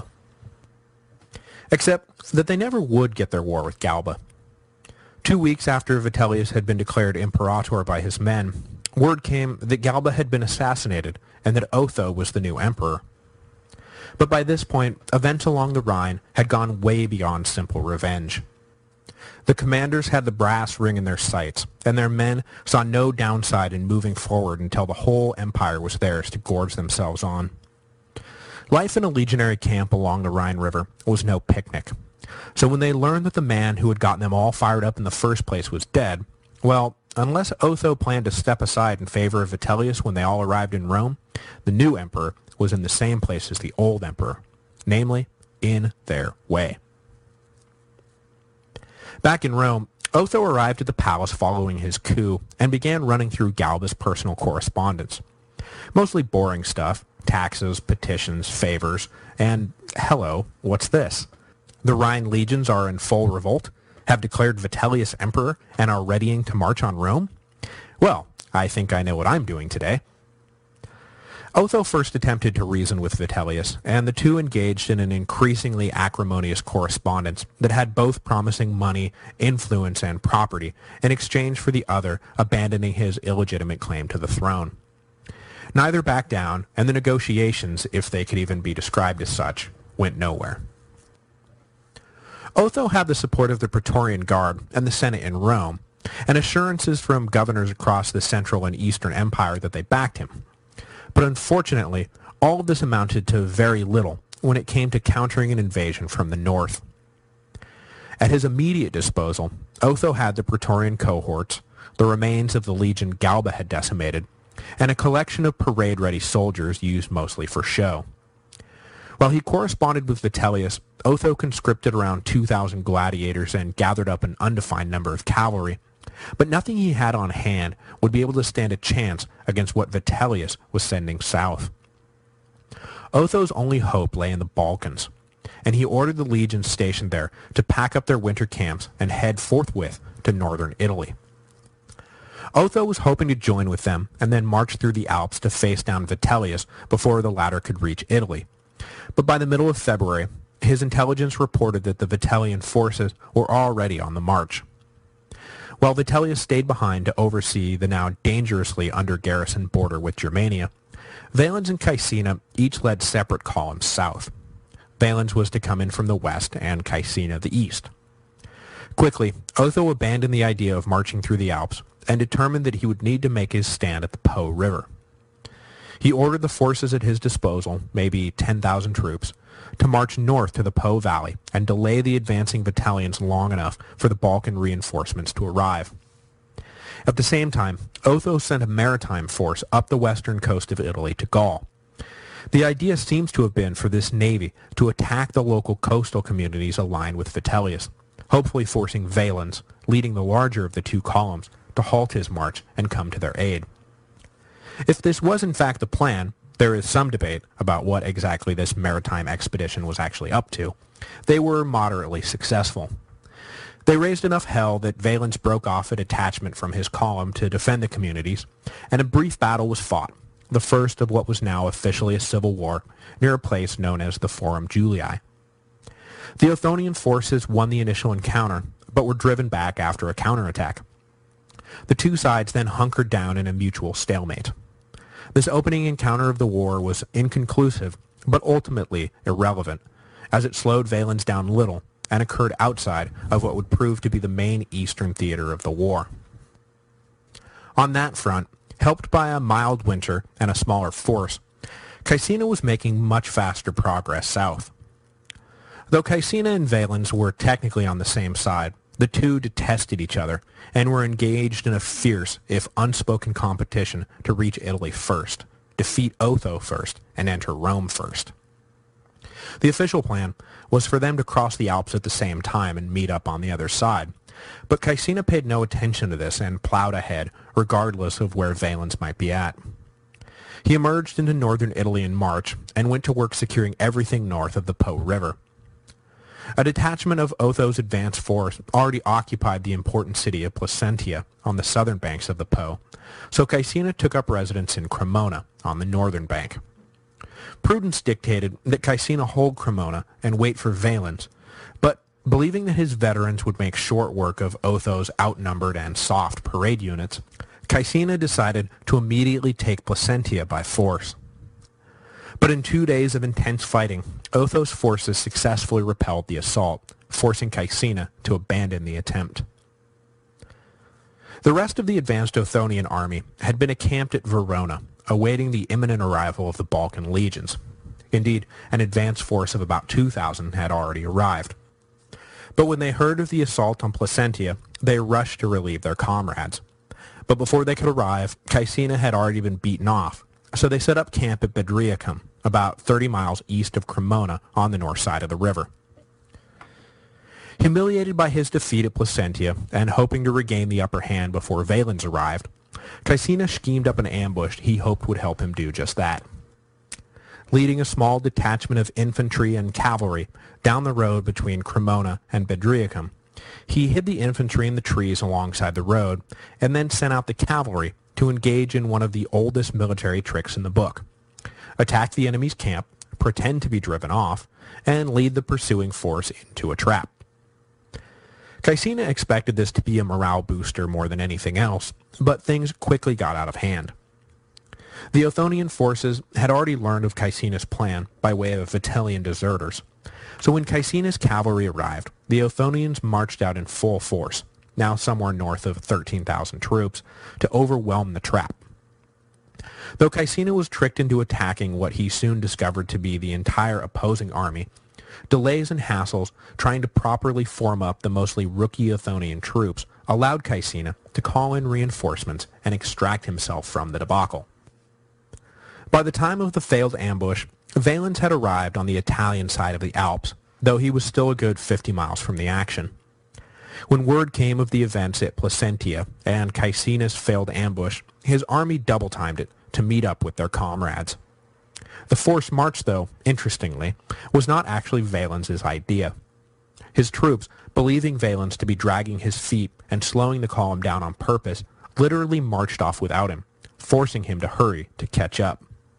Except that they never would get their war with Galba. Two weeks after Vitellius had been declared imperator by his men, word came that Galba had been assassinated and that Otho was the new emperor. But by this point, events along the Rhine had gone way beyond simple revenge. The commanders had the brass ring in their sights, and their men saw no downside in moving forward until the whole empire was theirs to gorge themselves on. Life in a legionary camp along the Rhine River was no picnic. So when they learned that the man who had gotten them all fired up in the first place was dead, well, unless Otho planned to step aside in favor of Vitellius when they all arrived in Rome, the new emperor was in the same place as the old emperor, namely, in their way. Back in Rome, Otho arrived at the palace following his coup and began running through Galba's personal correspondence. Mostly boring stuff, taxes, petitions, favors, and hello, what's this? The Rhine legions are in full revolt, have declared Vitellius emperor, and are readying to march on Rome? Well, I think I know what I'm doing today. Otho first attempted to reason with Vitellius, and the two engaged in an increasingly acrimonious correspondence that had both promising money, influence, and property in exchange for the other abandoning his illegitimate claim to the throne. Neither backed down, and the negotiations, if they could even be described as such, went nowhere. Otho had the support of the Praetorian Guard and the Senate in Rome, and assurances from governors across the Central and Eastern Empire that they backed him. But unfortunately, all of this amounted to very little when it came to countering an invasion from the north. At his immediate disposal, Otho had the Praetorian cohorts, the remains of the legion Galba had decimated, and a collection of parade-ready soldiers used mostly for show. While he corresponded with Vitellius, Otho conscripted around two thousand gladiators and gathered up an undefined number of cavalry, but nothing he had on hand would be able to stand a chance against what Vitellius was sending south. Otho's only hope lay in the Balkans, and he ordered the legions stationed there to pack up their winter camps and head forthwith to northern Italy. Otho was hoping to join with them and then march through the Alps to face down Vitellius before the latter could reach Italy. But by the middle of February, his intelligence reported that the Vitellian forces were already on the march. While Vitellius stayed behind to oversee the now dangerously under-garrisoned border with Germania, Valens and Caecina each led separate columns south. Valens was to come in from the west and Caecina the east. Quickly, Otho abandoned the idea of marching through the Alps and determined that he would need to make his stand at the Po River. He ordered the forces at his disposal, maybe ten thousand troops, to march north to the Po Valley and delay the advancing battalions long enough for the Balkan reinforcements to arrive. At the same time, Otho sent a maritime force up the western coast of Italy to Gaul. The idea seems to have been for this navy to attack the local coastal communities aligned with Vitellius, hopefully forcing Valens, leading the larger of the two columns, to halt his march and come to their aid. If this was in fact the plan, there is some debate about what exactly this maritime expedition was actually up to. They were moderately successful. They raised enough hell that Valens broke off a detachment from his column to defend the communities, and a brief battle was fought, the first of what was now officially a civil war, near a place known as the Forum Julii. The Othonian forces won the initial encounter, but were driven back after a counterattack. The two sides then hunkered down in a mutual stalemate. This opening encounter of the war was inconclusive, but ultimately irrelevant, as it slowed Valens down little and occurred outside of what would prove to be the main eastern theater of the war. On that front, helped by a mild winter and a smaller force, Caecina was making much faster progress south. Though Caecina and Valens were technically on the same side, the two detested each other and were engaged in a fierce, if unspoken competition to reach Italy first, defeat Otho first, and enter Rome first. The official plan was for them to cross the Alps at the same time and meet up on the other side, but Caecina paid no attention to this and plowed ahead, regardless of where Valens might be at. He emerged into northern Italy in March and went to work securing everything north of the Po River. A detachment of Otho's advance force already occupied the important city of Placentia on the southern banks of the Po, so Caecina took up residence in Cremona on the northern bank. Prudence dictated that Caecina hold Cremona and wait for Valens, but believing that his veterans would make short work of Otho's outnumbered and soft parade units, Caecina decided to immediately take Placentia by force. But in two days of intense fighting, Otho's forces successfully repelled the assault, forcing Caecina to abandon the attempt. The rest of the advanced Othonian army had been encamped at Verona, awaiting the imminent arrival of the Balkan legions. Indeed, an advance force of about two thousand had already arrived. But when they heard of the assault on Placentia, they rushed to relieve their comrades. But before they could arrive, Caecina had already been beaten off, so they set up camp at Bedriacum, about thirty miles east of Cremona on the north side of the river. Humiliated by his defeat at Placentia and hoping to regain the upper hand before Valens arrived, Caecina schemed up an ambush he hoped would help him do just that. leading a small detachment of infantry and cavalry down the road between Cremona and Bedriacum. He hid the infantry in the trees alongside the road, and then sent out the cavalry to engage in one of the oldest military tricks in the book: attack the enemy's camp, pretend to be driven off, and lead the pursuing force into a trap. Caecina expected this to be a morale booster more than anything else, but things quickly got out of hand. The Othonian forces had already learned of Caecina's plan by way of Vitellian deserters, so when Caecina's cavalry arrived, the Othonians marched out in full force, now somewhere north of thirteen thousand troops, to overwhelm the trap. Though Caecina was tricked into attacking what he soon discovered to be the entire opposing army, delays and hassles trying to properly form up the mostly rookie Othonian troops allowed Caecina to call in reinforcements and extract himself from the debacle. By the time of the failed ambush, Valens had arrived on the Italian side of the Alps, though he was still a good fifty miles from the action. When word came of the events at Placentia and Caecina's failed ambush, his army double-timed it to meet up with their comrades. The forced march, though, interestingly, was not actually Valens's idea. His troops, believing Valens to be dragging his feet and slowing the column down on purpose, literally marched off without him, forcing him to hurry to catch up.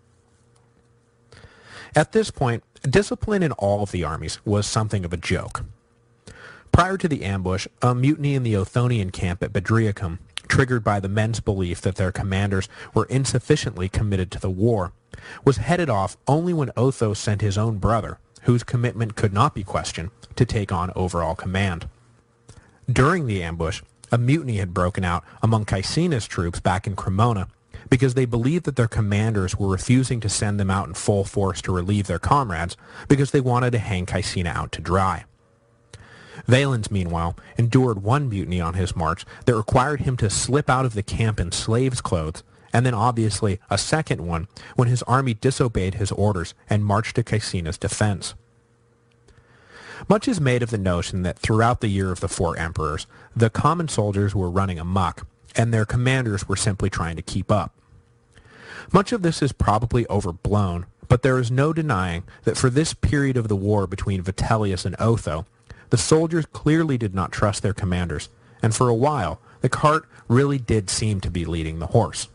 At this point, discipline in all of the armies was something of a joke. Prior to the ambush, a mutiny in the Othonian camp at Bedriacum, triggered by the men's belief that their commanders were insufficiently committed to the war, was headed off only when Otho sent his own brother, whose commitment could not be questioned, to take on overall command. During the ambush, a mutiny had broken out among Caecina's troops back in Cremona because they believed that their commanders were refusing to send them out in full force to relieve their comrades because they wanted to hang Caecina out to dry. Valens, meanwhile, endured one mutiny on his march that required him to slip out of the camp in slave's clothes, and then obviously a second one when his army disobeyed his orders and marched to Caecina's defense. Much is made of the notion that throughout the year of the four emperors, the common soldiers were running amok, and their commanders were simply trying to keep up. Much of this is probably overblown, but there is no denying that for this period of the war between Vitellius and Otho, the soldiers clearly did not trust their commanders, and for a while, the cart really did seem to be leading the horse.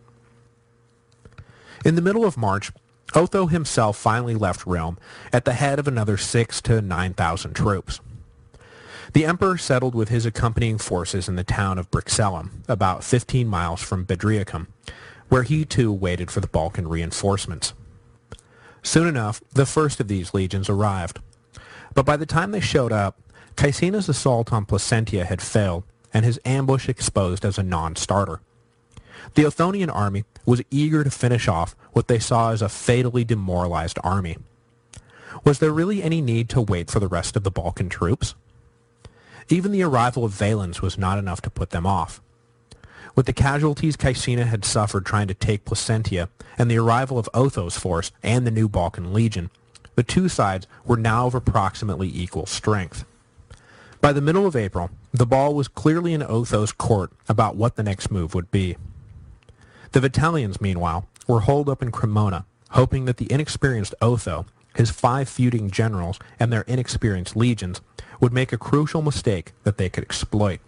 In the middle of March, Otho himself finally left Rome at the head of another six to nine thousand troops. The emperor settled with his accompanying forces in the town of Brixellum, about fifteen miles from Bedriacum, where he too waited for the Balkan reinforcements. Soon enough, the first of these legions arrived. But by the time they showed up, Caecina's assault on Placentia had failed, and his ambush exposed as a non-starter. The Othonian army was eager to finish off what they saw as a fatally demoralized army. Was there really any need to wait for the rest of the Balkan troops? Even the arrival of Valens was not enough to put them off. With the casualties Caecina had suffered trying to take Placentia, and the arrival of Otho's force and the new Balkan legion, the two sides were now of approximately equal strength. By the middle of April, the ball was clearly in Otho's court about what the next move would be. The Vitellians, meanwhile, were holed up in Cremona, hoping that the inexperienced Otho, his five feuding generals, and their inexperienced legions would make a crucial mistake that they could exploit.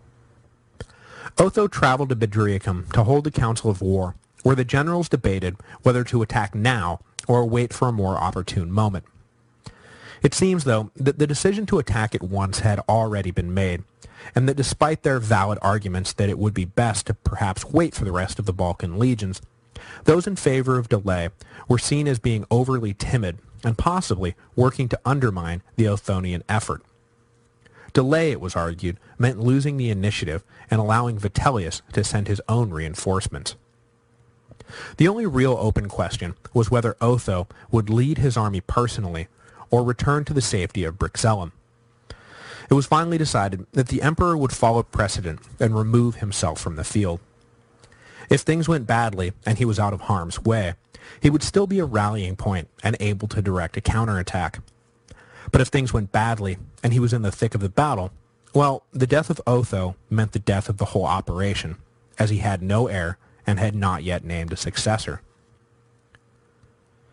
Otho traveled to Bedriacum to hold a council of war, where the generals debated whether to attack now or wait for a more opportune moment. It seems, though, that the decision to attack at once had already been made, and that despite their valid arguments that it would be best to perhaps wait for the rest of the Balkan legions, those in favor of delay were seen as being overly timid and possibly working to undermine the Othonian effort. Delay, it was argued, meant losing the initiative and allowing Vitellius to send his own reinforcements. The only real open question was whether Otho would lead his army personally or return to the safety of Brixellum. It was finally decided that the emperor would follow precedent and remove himself from the field. If things went badly and he was out of harm's way, he would still be a rallying point and able to direct a counterattack. But if things went badly and he was in the thick of the battle, well, the death of Otho meant the death of the whole operation, as he had no heir and had not yet named a successor.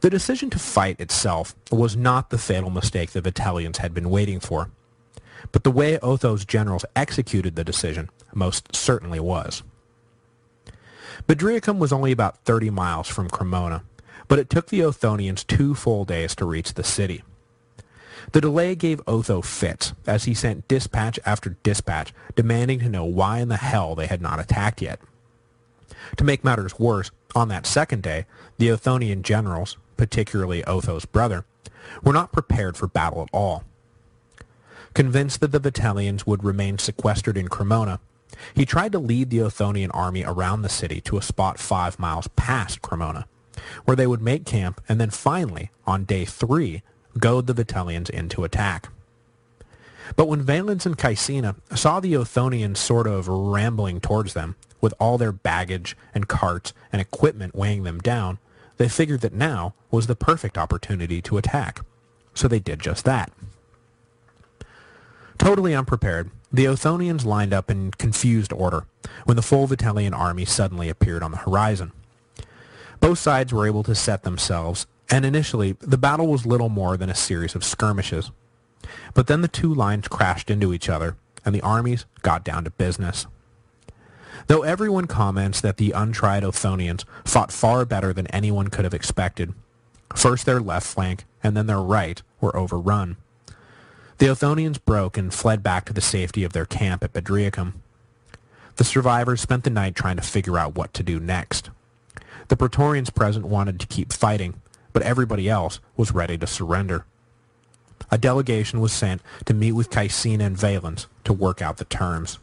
The decision to fight itself was not the fatal mistake the Vitellians had been waiting for, but the way Otho's generals executed the decision most certainly was. Bedriacum was only about thirty miles from Cremona, but it took the Othonians two full days to reach the city. The delay gave Otho fits, as he sent dispatch after dispatch demanding to know why in the hell they had not attacked yet. To make matters worse, on that second day, the Othonian generals, particularly Otho's brother, were not prepared for battle at all. Convinced that the Vitellians would remain sequestered in Cremona, he tried to lead the Othonian army around the city to a spot five miles past Cremona, where they would make camp and then finally, on day three, goad the Vitellians into attack. But when Valens and Caecina saw the Othonians sort of rambling towards them, with all their baggage and carts and equipment weighing them down, they figured that now was the perfect opportunity to attack. So they did just that. Totally unprepared, the Othonians lined up in confused order when the full Vitellian army suddenly appeared on the horizon. Both sides were able to set themselves, and initially the battle was little more than a series of skirmishes. But then the two lines crashed into each other, and the armies got down to business. Though everyone comments that the untried Othonians fought far better than anyone could have expected, first their left flank and then their right were overrun. The Othonians broke and fled back to the safety of their camp at Bedriacum. The survivors spent the night trying to figure out what to do next. The Praetorians present wanted to keep fighting, but everybody else was ready to surrender. A delegation was sent to meet with Caecina and Valens to work out the terms.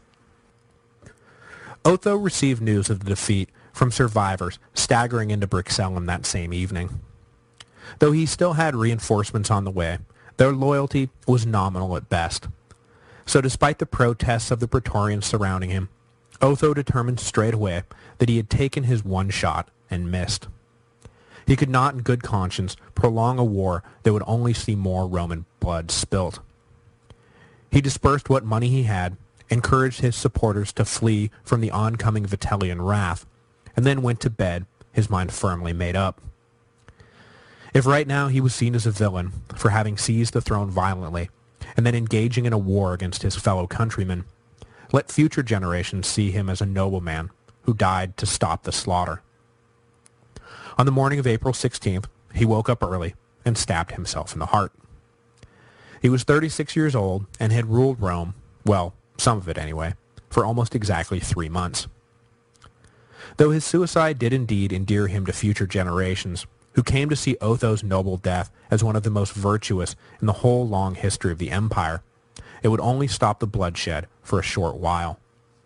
Otho received news of the defeat from survivors staggering into Brixellum that same evening. Though he still had reinforcements on the way, their loyalty was nominal at best. So despite the protests of the Praetorians surrounding him, Otho determined straight away that he had taken his one shot and missed. He could not in good conscience prolong a war that would only see more Roman blood spilt. He dispersed what money he had, encouraged his supporters to flee from the oncoming Vitellian wrath, and then went to bed, his mind firmly made up. If right now he was seen as a villain for having seized the throne violently, and then engaging in a war against his fellow countrymen, let future generations see him as a nobleman who died to stop the slaughter. On the morning of April sixteenth, he woke up early and stabbed himself in the heart. He was thirty-six years old and had ruled Rome, well, some of it anyway, for almost exactly three months. Though his suicide did indeed endear him to future generations, who came to see Otho's noble death as one of the most virtuous in the whole long history of the empire, it would only stop the bloodshed for a short while.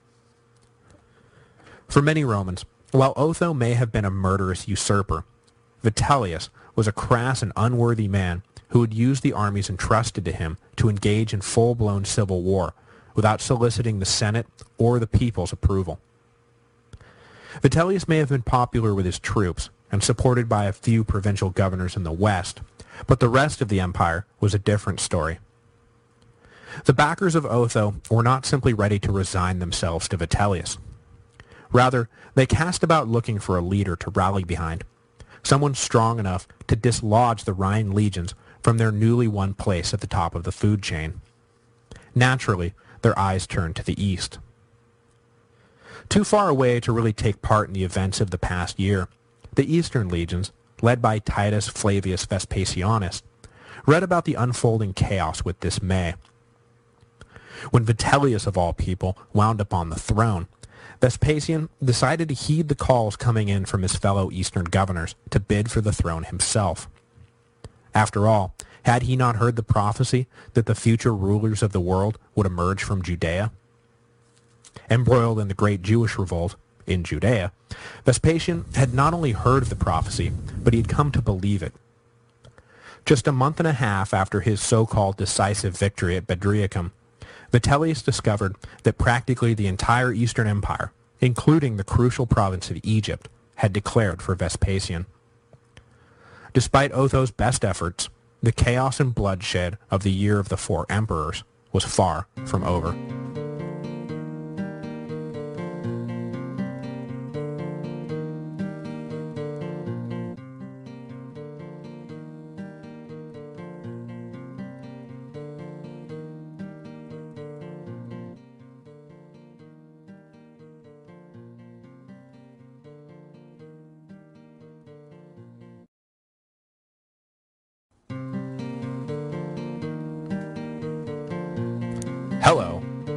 For many Romans, while Otho may have been a murderous usurper, Vitellius was a crass and unworthy man who would use the armies entrusted to him to engage in full-blown civil war without soliciting the Senate or the people's approval. Vitellius may have been popular with his troops and supported by a few provincial governors in the west, but the rest of the empire was a different story. The backers of Otho were not simply ready to resign themselves to Vitellius. Rather, they cast about looking for a leader to rally behind, someone strong enough to dislodge the Rhine legions from their newly won place at the top of the food chain. Naturally, their eyes turned to the east. Too far away to really take part in the events of the past year, the eastern legions, led by Titus Flavius Vespasianus, read about the unfolding chaos with dismay. When Vitellius, of all people, wound up on the throne, Vespasian decided to heed the calls coming in from his fellow eastern governors to bid for the throne himself. After all, had he not heard the prophecy that the future rulers of the world would emerge from Judea? Embroiled in the great Jewish revolt in Judea, Vespasian had not only heard of the prophecy, but he had come to believe it. Just a month and a half after his so-called decisive victory at Bedriacum, Vitellius discovered that practically the entire Eastern Empire, including the crucial province of Egypt, had declared for Vespasian. Despite Otho's best efforts, the chaos and bloodshed of the Year of the Four Emperors was far from over.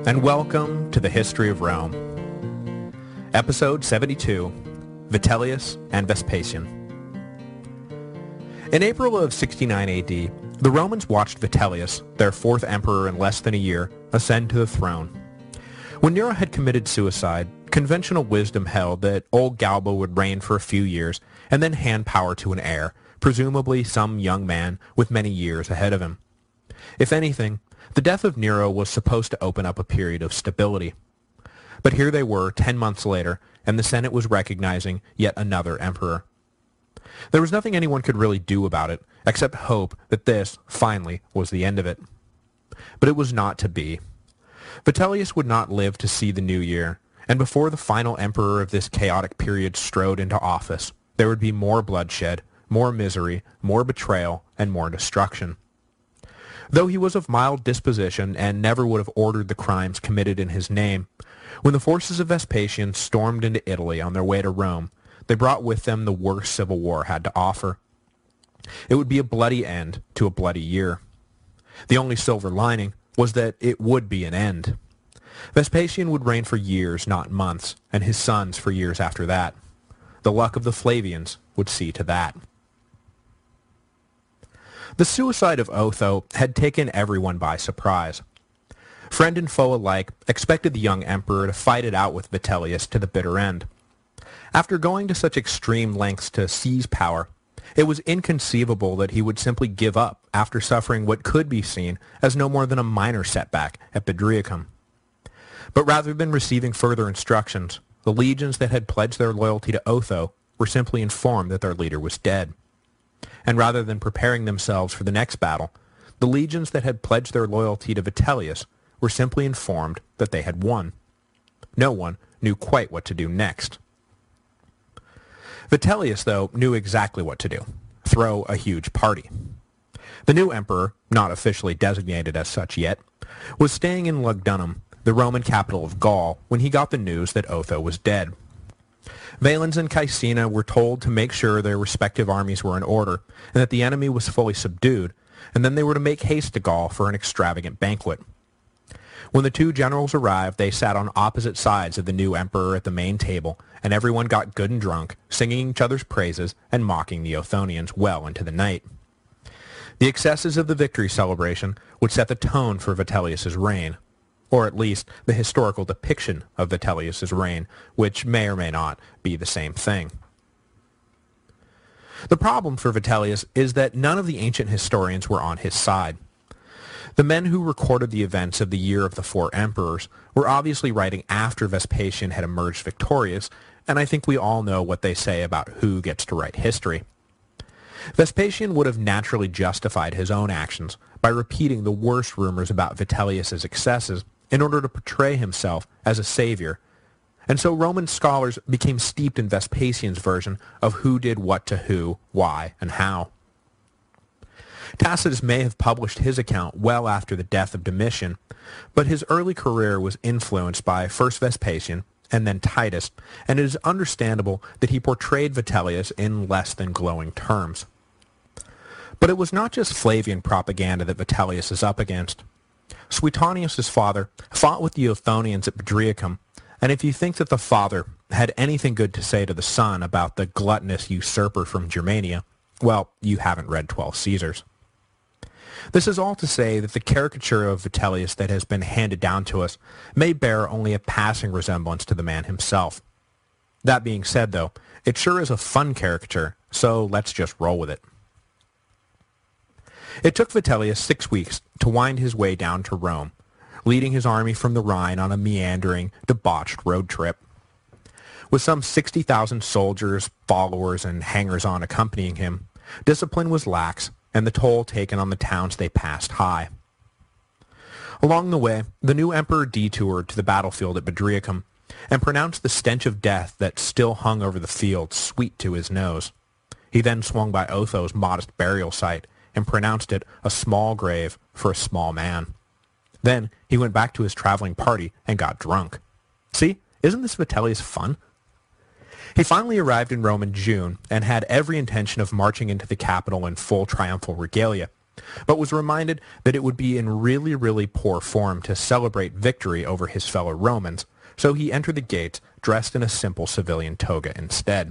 and welcome to the History of Rome. Episode seventy-two, Vitellius and Vespasian. In April of sixty-nine A D, the Romans watched Vitellius, their fourth emperor in less than a year, ascend to the throne. When Nero had committed suicide, conventional wisdom held that old Galba would reign for a few years and then hand power to an heir, presumably some young man with many years ahead of him. If anything, the death of Nero was supposed to open up a period of stability. But here they were, ten months later, and the Senate was recognizing yet another emperor. There was nothing anyone could really do about it, except hope that this, finally, was the end of it. But it was not to be. Vitellius would not live to see the new year, and before the final emperor of this chaotic period strode into office, there would be more bloodshed, more misery, more betrayal, and more destruction. Though he was of mild disposition and never would have ordered the crimes committed in his name, when the forces of Vespasian stormed into Italy on their way to Rome, they brought with them the worst civil war had to offer. It would be a bloody end to a bloody year. The only silver lining was that it would be an end. Vespasian would reign for years, not months, and his sons for years after that. The luck of the Flavians would see to that. The suicide of Otho had taken everyone by surprise. Friend and foe alike expected the young emperor to fight it out with Vitellius to the bitter end. After going to such extreme lengths to seize power, it was inconceivable that he would simply give up after suffering what could be seen as no more than a minor setback at Bedriacum. But rather than receiving further instructions, the legions that had pledged their loyalty to Otho were simply informed that their leader was dead. And rather than preparing themselves for the next battle, the legions that had pledged their loyalty to Vitellius were simply informed that they had won. No one knew quite what to do next. Vitellius, though, knew exactly what to do: throw a huge party. The new emperor, not officially designated as such yet, was staying in Lugdunum, the Roman capital of Gaul, when he got the news that Otho was dead. Valens and Caecina were told to make sure their respective armies were in order, and that the enemy was fully subdued, and then they were to make haste to Gaul for an extravagant banquet. When the two generals arrived, they sat on opposite sides of the new emperor at the main table, and everyone got good and drunk, singing each other's praises and mocking the Othonians well into the night. The excesses of the victory celebration would set the tone for Vitellius's reign, or at least the historical depiction of Vitellius's reign, which may or may not be the same thing. The problem for Vitellius is that none of the ancient historians were on his side. The men who recorded the events of the year of the four emperors were obviously writing after Vespasian had emerged victorious, and I think we all know what they say about who gets to write history. Vespasian would have naturally justified his own actions by repeating the worst rumors about Vitellius's excesses in order to portray himself as a savior, and so Roman scholars became steeped in Vespasian's version of who did what to who, why, and how. Tacitus may have published his account well after the death of Domitian, but his early career was influenced by first Vespasian and then Titus, and it is understandable that he portrayed Vitellius in less than glowing terms. But it was not just Flavian propaganda that Vitellius is up against. Suetonius' father fought with the Othonians at Bedriacum, and if you think that the father had anything good to say to the son about the gluttonous usurper from Germania, well, you haven't read Twelve Caesars. This is all to say that the caricature of Vitellius that has been handed down to us may bear only a passing resemblance to the man himself. That being said, though, it sure is a fun caricature, so let's just roll with it. It took Vitellius six weeks to wind his way down to Rome, leading his army from the Rhine on a meandering, debauched road trip. With some sixty thousand soldiers, followers, and hangers-on accompanying him, discipline was lax, and the toll taken on the towns they passed high. Along the way, the new emperor detoured to the battlefield at Bedriacum, and pronounced the stench of death that still hung over the field sweet to his nose. He then swung by Otho's modest burial site, and pronounced it a small grave for a small man. Then he went back to his traveling party and got drunk. See, isn't this Vitellius fun? He finally arrived in Rome in June and had every intention of marching into the capital in full triumphal regalia, but was reminded that it would be in really, really poor form to celebrate victory over his fellow Romans, so he entered the gates dressed in a simple civilian toga instead.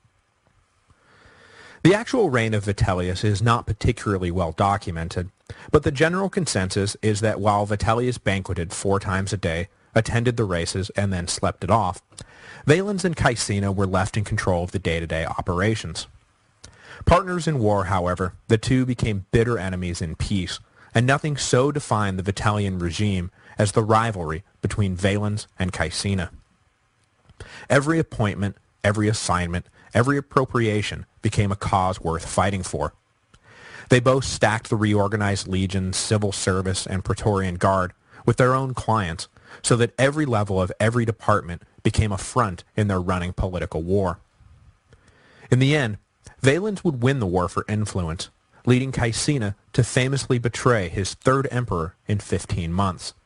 The actual reign of Vitellius is not particularly well documented, but the general consensus is that while Vitellius banqueted four times a day, attended the races, and then slept it off, Valens and Caecina were left in control of the day-to-day operations. Partners in war, however, the two became bitter enemies in peace, and nothing so defined the Vitellian regime as the rivalry between Valens and Caecina. Every appointment, every assignment, every appropriation became a cause worth fighting for. They both stacked the reorganized legions, civil service, and Praetorian Guard with their own clients, so that every level of every department became a front in their running political war. In the end, Valens would win the war for influence, leading Caecina to famously betray his third emperor in fifteen months.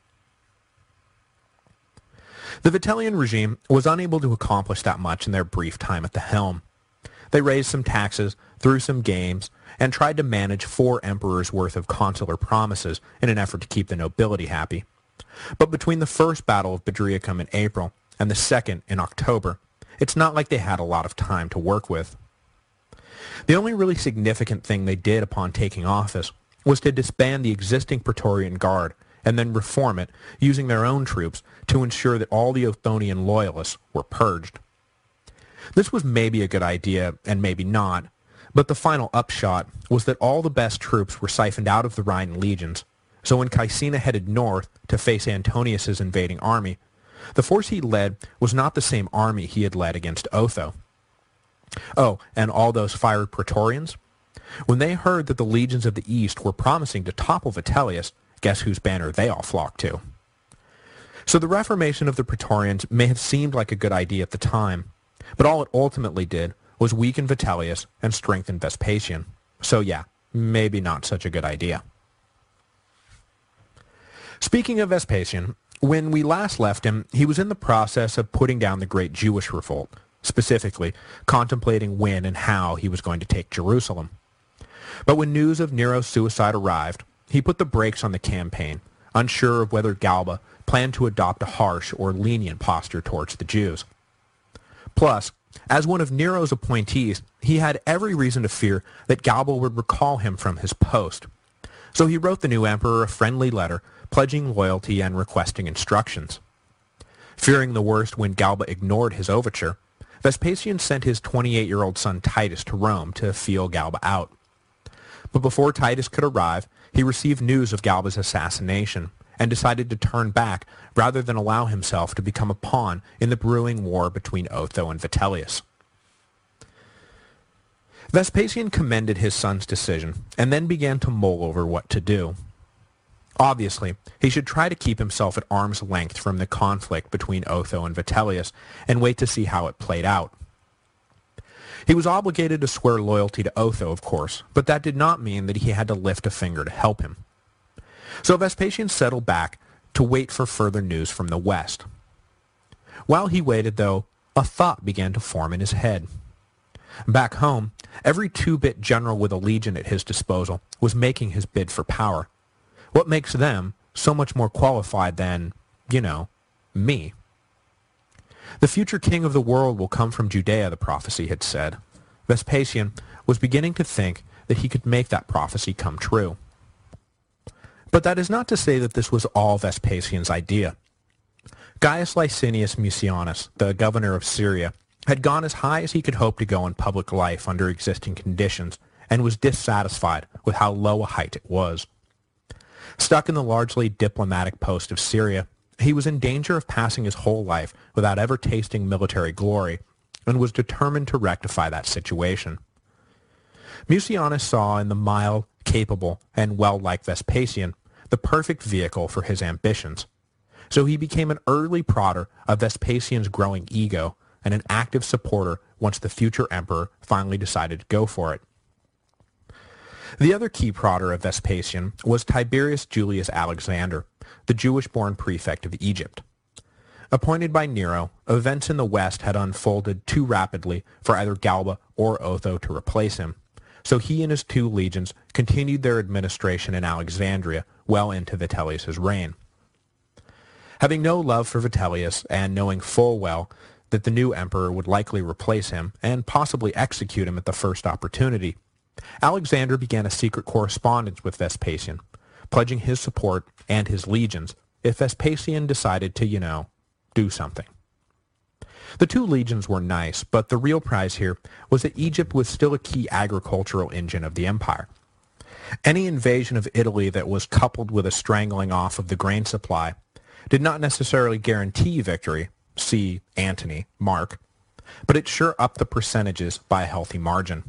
The Vitellian regime was unable to accomplish that much in their brief time at the helm. They raised some taxes, threw some games, and tried to manage four emperors' worth of consular promises in an effort to keep the nobility happy. But between the first battle of Bedriacum in April and the second in October, it's not like they had a lot of time to work with. The only really significant thing they did upon taking office was to disband the existing Praetorian Guard and then reform it using their own troops to ensure that all the Othonian loyalists were purged. This was maybe a good idea and maybe not, but the final upshot was that all the best troops were siphoned out of the Rhine legions, so when Caecina headed north to face Antonius's invading army, the force he led was not the same army he had led against Otho. Oh, and all those fired Praetorians? When they heard that the legions of the East were promising to topple Vitellius, guess whose banner they all flocked to? So the reformation of the Praetorians may have seemed like a good idea at the time, but all it ultimately did was weaken Vitellius and strengthen Vespasian. So yeah, maybe not such a good idea. Speaking of Vespasian, when we last left him, he was in the process of putting down the Great Jewish Revolt, specifically contemplating when and how he was going to take Jerusalem. But when news of Nero's suicide arrived, he put the brakes on the campaign, unsure of whether Galba planned to adopt a harsh or lenient posture towards the Jews. Plus, as one of Nero's appointees, he had every reason to fear that Galba would recall him from his post. So he wrote the new emperor a friendly letter pledging loyalty and requesting instructions. Fearing the worst when Galba ignored his overture, Vespasian sent his twenty-eight-year-old son Titus to Rome to feel Galba out. But before Titus could arrive, he received news of Galba's assassination and decided to turn back rather than allow himself to become a pawn in the brewing war between Otho and Vitellius. Vespasian commended his son's decision and then began to mull over what to do. Obviously, he should try to keep himself at arm's length from the conflict between Otho and Vitellius and wait to see how it played out. He was obligated to swear loyalty to Otho, of course, but that did not mean that he had to lift a finger to help him. So Vespasian settled back to wait for further news from the west. While he waited, though, a thought began to form in his head. Back home, every two-bit general with a legion at his disposal was making his bid for power. What makes them so much more qualified than, you know, me? The future king of the world will come from Judea, the prophecy had said. Vespasian was beginning to think that he could make that prophecy come true. But that is not to say that this was all Vespasian's idea. Gaius Licinius Mucianus, the governor of Syria, had gone as high as he could hope to go in public life under existing conditions, and was dissatisfied with how low a height it was. Stuck in the largely diplomatic post of Syria, he was in danger of passing his whole life without ever tasting military glory, and was determined to rectify that situation. Mucianus saw in the mild, capable, and well-liked Vespasian the perfect vehicle for his ambitions, so he became an early prodder of Vespasian's growing ego and an active supporter once the future emperor finally decided to go for it. The other key prodder of Vespasian was Tiberius Julius Alexander, the Jewish-born prefect of Egypt. Appointed by Nero, events in the west had unfolded too rapidly for either Galba or Otho to replace him, so he and his two legions continued their administration in Alexandria well into Vitellius's reign. Having no love for Vitellius, and knowing full well that the new emperor would likely replace him and possibly execute him at the first opportunity, Alexander began a secret correspondence with Vespasian, pledging his support and his legions if Vespasian decided to, you know, do something. The two legions were nice, but the real prize here was that Egypt was still a key agricultural engine of the empire. Any invasion of Italy that was coupled with a strangling off of the grain supply did not necessarily guarantee victory, see Antony, Mark, but it sure upped the percentages by a healthy margin.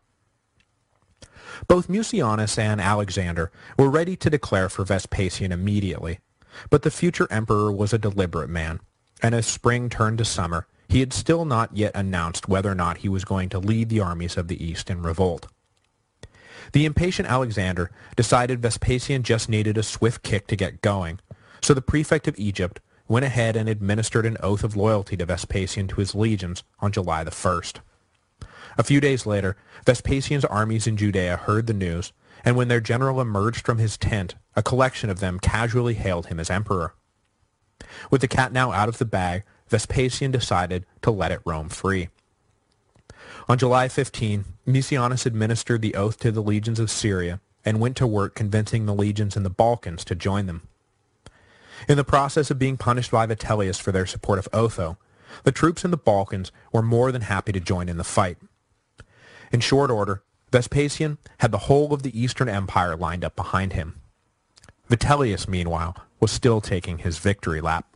Both Mucianus and Alexander were ready to declare for Vespasian immediately, but the future emperor was a deliberate man, and as spring turned to summer, he had still not yet announced whether or not he was going to lead the armies of the East in revolt. The impatient Alexander decided Vespasian just needed a swift kick to get going, so the prefect of Egypt went ahead and administered an oath of loyalty to Vespasian to his legions on July the first. A few days later, Vespasian's armies in Judea heard the news, and when their general emerged from his tent, a collection of them casually hailed him as emperor. With the cat now out of the bag, Vespasian decided to let it roam free. On July fifteenth, Mucianus administered the oath to the legions of Syria and went to work convincing the legions in the Balkans to join them. In the process of being punished by Vitellius for their support of Otho, the troops in the Balkans were more than happy to join in the fight. In short order, Vespasian had the whole of the Eastern Empire lined up behind him. Vitellius, meanwhile, was still taking his victory lap.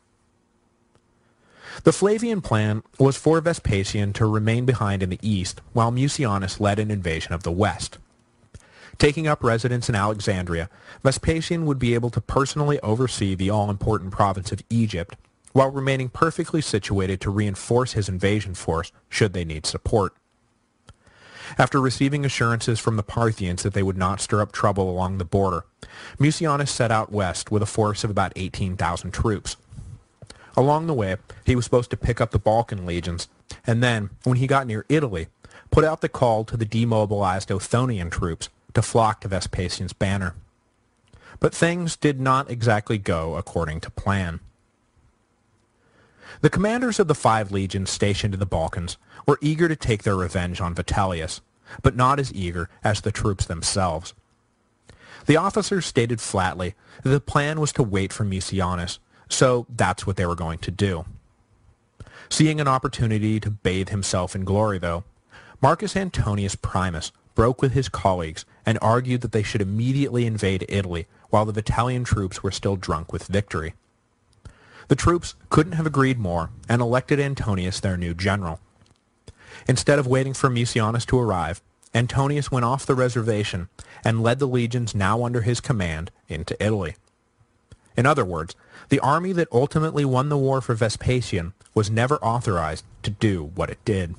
The Flavian plan was for Vespasian to remain behind in the east while Mucianus led an invasion of the west. Taking up residence in Alexandria, Vespasian would be able to personally oversee the all-important province of Egypt while remaining perfectly situated to reinforce his invasion force should they need support. After receiving assurances from the Parthians that they would not stir up trouble along the border, Mucianus set out west with a force of about eighteen thousand troops. Along the way, he was supposed to pick up the Balkan legions, and then, when he got near Italy, put out the call to the demobilized Othonian troops to flock to Vespasian's banner. But things did not exactly go according to plan. The commanders of the five legions stationed in the Balkans were eager to take their revenge on Vitellius, but not as eager as the troops themselves. The officers stated flatly that the plan was to wait for Mucianus, so that's what they were going to do. Seeing an opportunity to bathe himself in glory, though, Marcus Antonius Primus broke with his colleagues and argued that they should immediately invade Italy while the Vitellian troops were still drunk with victory. The troops couldn't have agreed more and elected Antonius their new general. Instead of waiting for Mucianus to arrive, Antonius went off the reservation and led the legions now under his command into Italy. In other words, the army that ultimately won the war for Vespasian was never authorized to do what it did.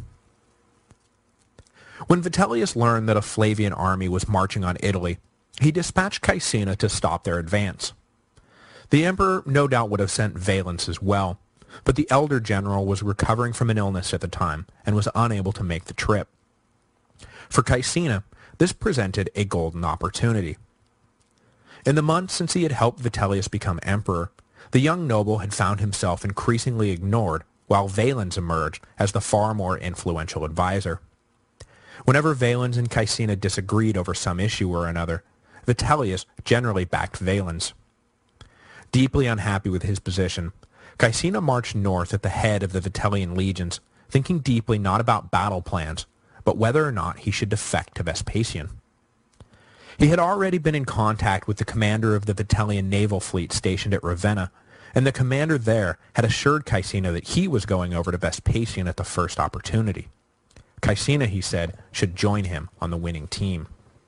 When Vitellius learned that a Flavian army was marching on Italy, he dispatched Caecina to stop their advance. The emperor no doubt would have sent Valens as well, but the elder general was recovering from an illness at the time and was unable to make the trip. For Caecina, this presented a golden opportunity. In the months since he had helped Vitellius become emperor, the young noble had found himself increasingly ignored, while Valens emerged as the far more influential advisor. Whenever Valens and Caecina disagreed over some issue or another, Vitellius generally backed Valens. Deeply unhappy with his position, Caecina marched north at the head of the Vitellian legions, thinking deeply not about battle plans, but whether or not he should defect to Vespasian. He had already been in contact with the commander of the Vitellian naval fleet stationed at Ravenna, and the commander there had assured Caecina that he was going over to Vespasian at the first opportunity. Caecina, he said, should join him on the winning team.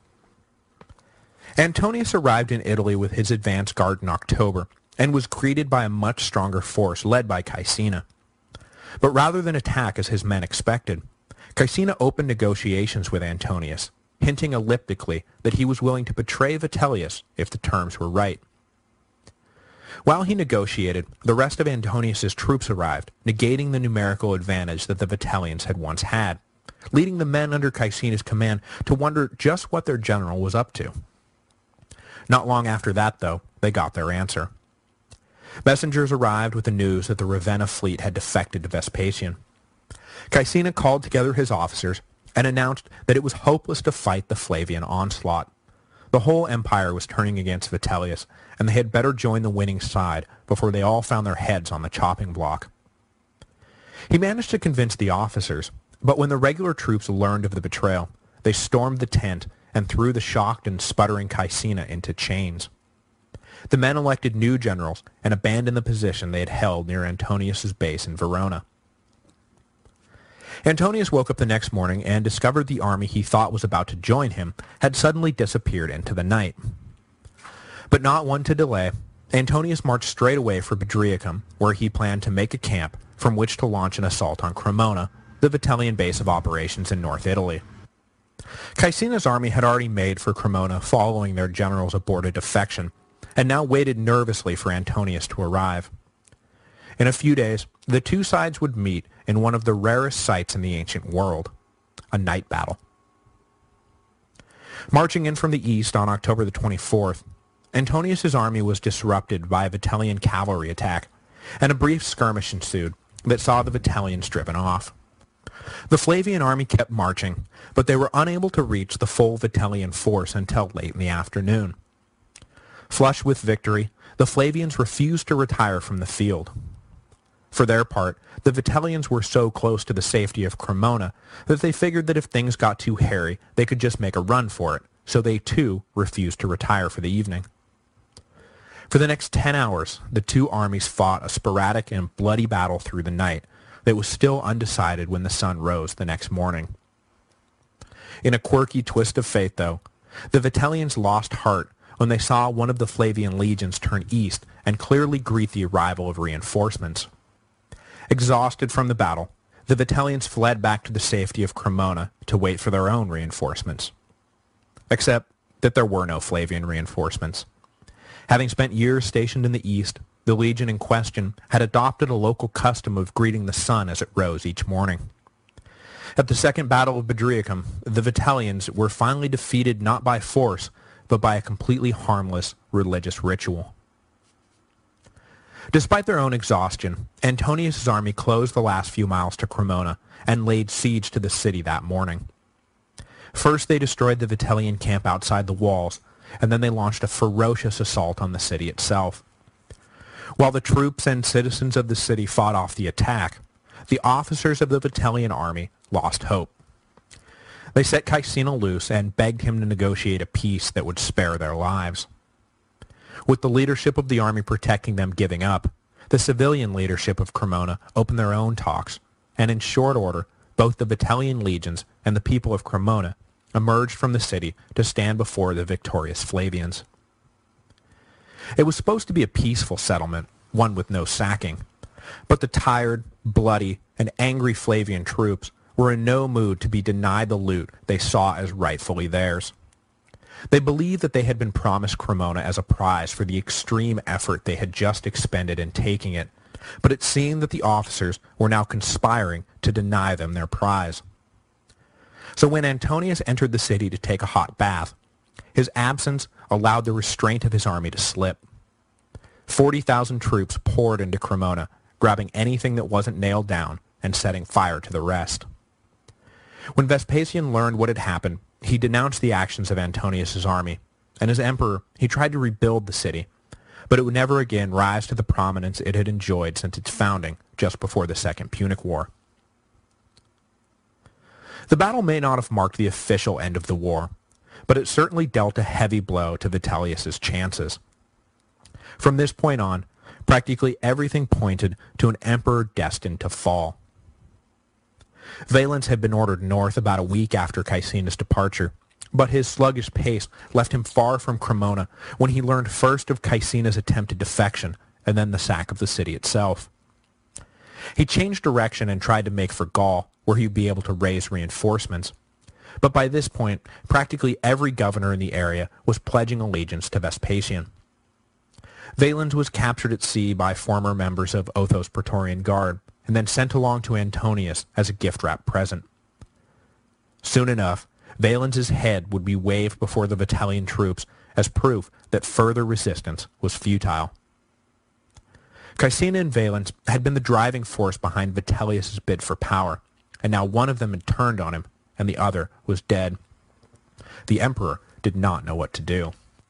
Antonius arrived in Italy with his advance guard in October, and was greeted by a much stronger force led by Caecina. But rather than attack as his men expected, Caecina opened negotiations with Antonius, hinting elliptically that he was willing to betray Vitellius if the terms were right. While he negotiated, the rest of Antonius's troops arrived, negating the numerical advantage that the Vitellians had once had, leading the men under Caecina's command to wonder just what their general was up to. Not long after that, though, they got their answer. Messengers arrived with the news that the Ravenna fleet had defected to Vespasian. Caecina called together his officers and announced that it was hopeless to fight the Flavian onslaught. The whole empire was turning against Vitellius, and they had better join the winning side before they all found their heads on the chopping block. He managed to convince the officers, but when the regular troops learned of the betrayal, they stormed the tent and threw the shocked and sputtering Caecina into chains. The men elected new generals and abandoned the position they had held near Antonius's base in Verona. Antonius woke up the next morning and discovered the army he thought was about to join him had suddenly disappeared into the night. But not one to delay, Antonius marched straight away for Bedriacum, where he planned to make a camp from which to launch an assault on Cremona, the Vitellian base of operations in North Italy. Caecina's army had already made for Cremona following their general's aborted defection, and now waited nervously for Antonius to arrive. In a few days, the two sides would meet in one of the rarest sights in the ancient world, a night battle. Marching in from the east on October the twenty-fourth, Antonius's army was disrupted by a Vitellian cavalry attack, and a brief skirmish ensued that saw the Vitellians driven off. The Flavian army kept marching, but they were unable to reach the full Vitellian force until late in the afternoon. Flushed with victory, the Flavians refused to retire from the field. For their part, the Vitellians were so close to the safety of Cremona that they figured that if things got too hairy, they could just make a run for it, so they too refused to retire for the evening. For the next ten hours, the two armies fought a sporadic and bloody battle through the night that was still undecided when the sun rose the next morning. In a quirky twist of fate, though, the Vitellians lost heart when they saw one of the Flavian legions turn east and clearly greet the arrival of reinforcements. Exhausted from the battle, the Vitellians fled back to the safety of Cremona to wait for their own reinforcements. Except that there were no Flavian reinforcements. Having spent years stationed in the east, the legion in question had adopted a local custom of greeting the sun as it rose each morning. At the Second Battle of Bedriacum, the Vitellians were finally defeated not by force, but by a completely harmless religious ritual. Despite their own exhaustion, Antonius's army closed the last few miles to Cremona and laid siege to the city that morning. First they destroyed the Vitellian camp outside the walls, and then they launched a ferocious assault on the city itself. While the troops and citizens of the city fought off the attack, the officers of the Vitellian army lost hope. They set Caecina loose and begged him to negotiate a peace that would spare their lives. With the leadership of the army protecting them giving up, the civilian leadership of Cremona opened their own talks, and in short order, both the Vitellian legions and the people of Cremona emerged from the city to stand before the victorious Flavians. It was supposed to be a peaceful settlement, one with no sacking, but the tired, bloody, and angry Flavian troops were in no mood to be denied the loot they saw as rightfully theirs. They believed that they had been promised Cremona as a prize for the extreme effort they had just expended in taking it, but it seemed that the officers were now conspiring to deny them their prize. So when Antonius entered the city to take a hot bath, his absence allowed the restraint of his army to slip. Forty thousand troops poured into Cremona, grabbing anything that wasn't nailed down and setting fire to the rest. When Vespasian learned what had happened, he denounced the actions of Antonius's army, and as emperor, he tried to rebuild the city, but it would never again rise to the prominence it had enjoyed since its founding just before the Second Punic War. The battle may not have marked the official end of the war, but it certainly dealt a heavy blow to Vitellius's chances. From this point on, practically everything pointed to an emperor destined to fall. Valens had been ordered north about a week after Caecina's departure, but his sluggish pace left him far from Cremona when he learned first of Caecina's attempted defection and then the sack of the city itself. He changed direction and tried to make for Gaul, where he would be able to raise reinforcements. But by this point, practically every governor in the area was pledging allegiance to Vespasian. Valens was captured at sea by former members of Otho's Praetorian Guard, and then sent along to Antonius as a gift-wrapped present. Soon enough, Valens's head would be waved before the Vitellian troops as proof that further resistance was futile. Caecina and Valens had been the driving force behind Vitellius's bid for power, and now one of them had turned on him, and the other was dead. The emperor did not know what to do.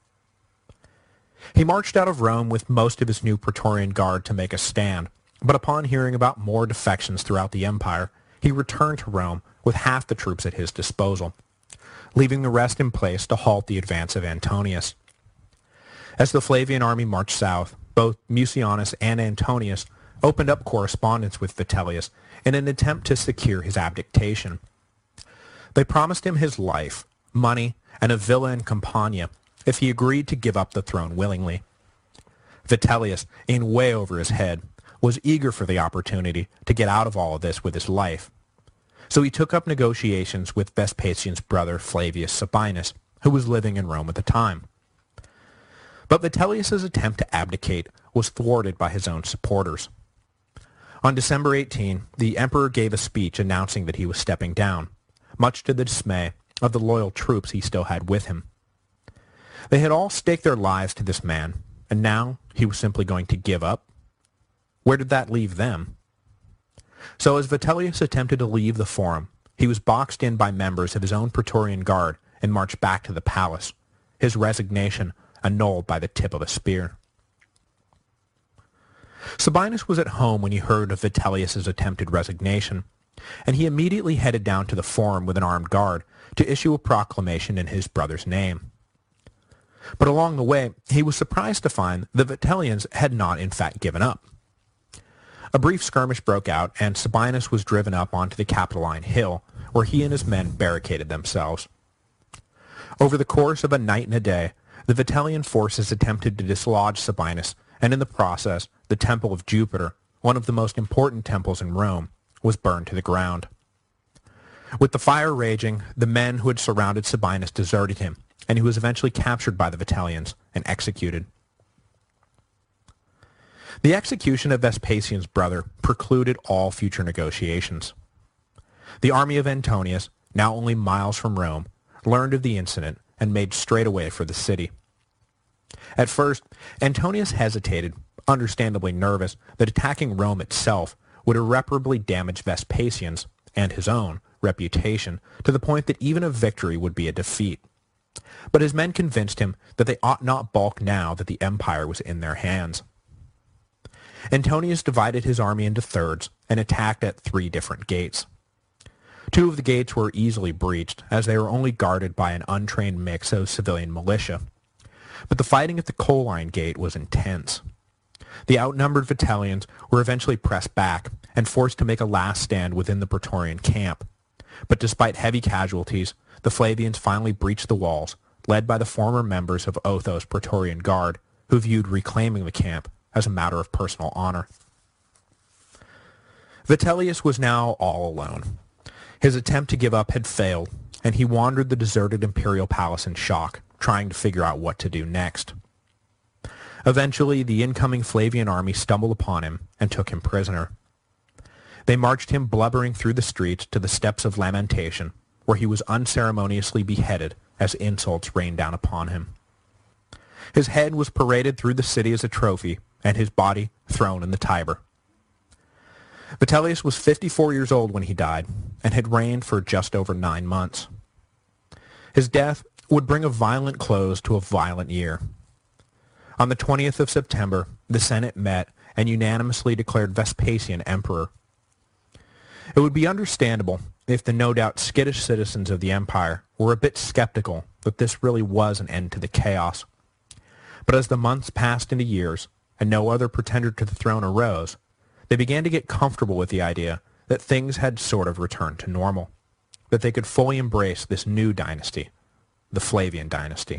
He marched out of Rome with most of his new Praetorian Guard to make a stand, but upon hearing about more defections throughout the empire, he returned to Rome with half the troops at his disposal, leaving the rest in place to halt the advance of Antonius. As the Flavian army marched south, both Mucianus and Antonius opened up correspondence with Vitellius in an attempt to secure his abdication. They promised him his life, money, and a villa in Campania if he agreed to give up the throne willingly. Vitellius, in way over his head, was eager for the opportunity to get out of all of this with his life. So he took up negotiations with Vespasian's brother Flavius Sabinus, who was living in Rome at the time. But Vitellius's attempt to abdicate was thwarted by his own supporters. On December eighteenth, the emperor gave a speech announcing that he was stepping down, much to the dismay of the loyal troops he still had with him. They had all staked their lives to this man, and now he was simply going to give up. Where did that leave them? So as Vitellius attempted to leave the forum, he was boxed in by members of his own Praetorian Guard and marched back to the palace, his resignation annulled by the tip of a spear. Sabinus was at home when he heard of Vitellius's attempted resignation, and he immediately headed down to the forum with an armed guard to issue a proclamation in his brother's name. But along the way, he was surprised to find the Vitellians had not in fact given up. A brief skirmish broke out, and Sabinus was driven up onto the Capitoline Hill, where he and his men barricaded themselves. Over the course of a night and a day, the Vitellian forces attempted to dislodge Sabinus, and in the process, the Temple of Jupiter, one of the most important temples in Rome, was burned to the ground. With the fire raging, the men who had surrounded Sabinus deserted him, and he was eventually captured by the Vitellians and executed. The execution of Vespasian's brother precluded all future negotiations. The army of Antonius, now only miles from Rome, learned of the incident and made straight away for the city. At first, Antonius hesitated, understandably nervous that attacking Rome itself would irreparably damage Vespasian's, and his own, reputation to the point that even a victory would be a defeat. But his men convinced him that they ought not balk now that the empire was in their hands. Antonius divided his army into thirds and attacked at three different gates. Two of the gates were easily breached, as they were only guarded by an untrained mix of civilian militia. But the fighting at the Colline Gate was intense. The outnumbered Vitellians were eventually pressed back and forced to make a last stand within the Praetorian camp. But despite heavy casualties, the Flavians finally breached the walls, led by the former members of Otho's Praetorian Guard, who viewed reclaiming the camp as a matter of personal honor. Vitellius was now all alone. His attempt to give up had failed, and he wandered the deserted imperial palace in shock, trying to figure out what to do next. Eventually, the incoming Flavian army stumbled upon him and took him prisoner. They marched him blubbering through the streets to the Steps of Lamentation, where he was unceremoniously beheaded as insults rained down upon him. His head was paraded through the city as a trophy, and his body thrown in the Tiber. Vitellius was fifty-four years old when he died, and had reigned for just over nine months. His death would bring a violent close to a violent year. On the twentieth of September, the Senate met and unanimously declared Vespasian emperor. It would be understandable if the no doubt skittish citizens of the empire were a bit skeptical that this really was an end to the chaos. But as the months passed into years, and no other pretender to the throne arose, they began to get comfortable with the idea that things had sort of returned to normal, that they could fully embrace this new dynasty, the Flavian dynasty.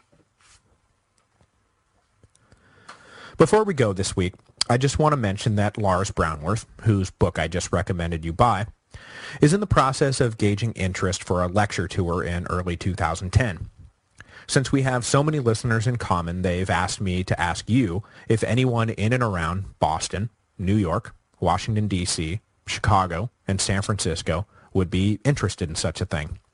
Before we go this week, I just want to mention that Lars Brownworth, whose book I just recommended you buy, is in the process of gauging interest for a lecture tour in early two thousand ten. Since we have so many listeners in common, they've asked me to ask you if anyone in and around Boston, New York, Washington, D C, Chicago, and San Francisco would be interested in such a thing.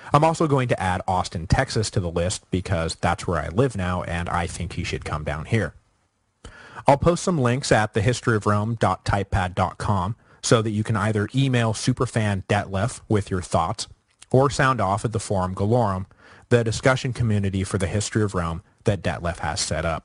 I'm also going to add Austin, Texas to the list because that's where I live now and I think he should come down here. I'll post some links at the history of rome dot typepad dot com so that you can either email superfan Detlef with your thoughts or sound off at the Forum Gallorum, the discussion community for the history of Rome that Detlef has set up.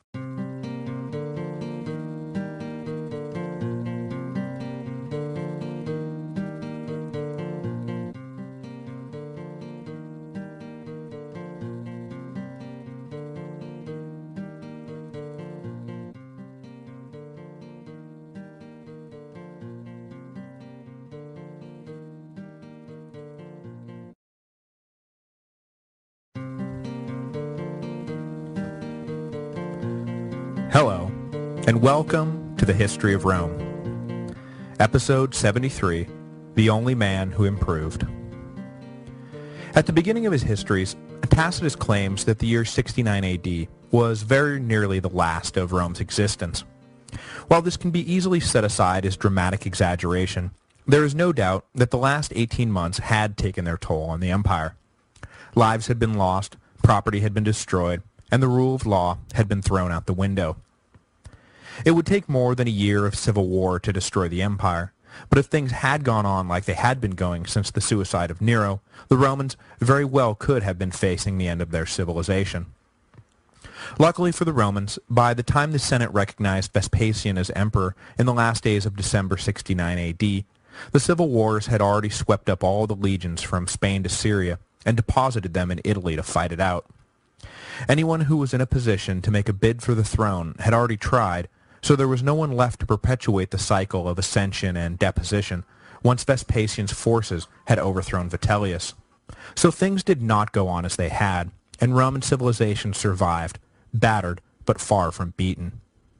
Hello, and welcome to the History of Rome. Episode seventy-three, The Only Man Who Improved. At the beginning of his histories, Tacitus claims that the year sixty-nine A D was very nearly the last of Rome's existence. While this can be easily set aside as dramatic exaggeration, there is no doubt that the last eighteen months had taken their toll on the empire. Lives had been lost, property had been destroyed, and the rule of law had been thrown out the window. It would take more than a year of civil war to destroy the empire, but if things had gone on like they had been going since the suicide of Nero, the Romans very well could have been facing the end of their civilization. Luckily for the Romans, by the time the Senate recognized Vespasian as emperor in the last days of December sixty-nine A D, the civil wars had already swept up all the legions from Spain to Syria and deposited them in Italy to fight it out. Anyone who was in a position to make a bid for the throne had already tried, so there was no one left to perpetuate the cycle of ascension and deposition once Vespasian's forces had overthrown Vitellius. So things did not go on as they had, and Roman civilization survived, battered but far from beaten.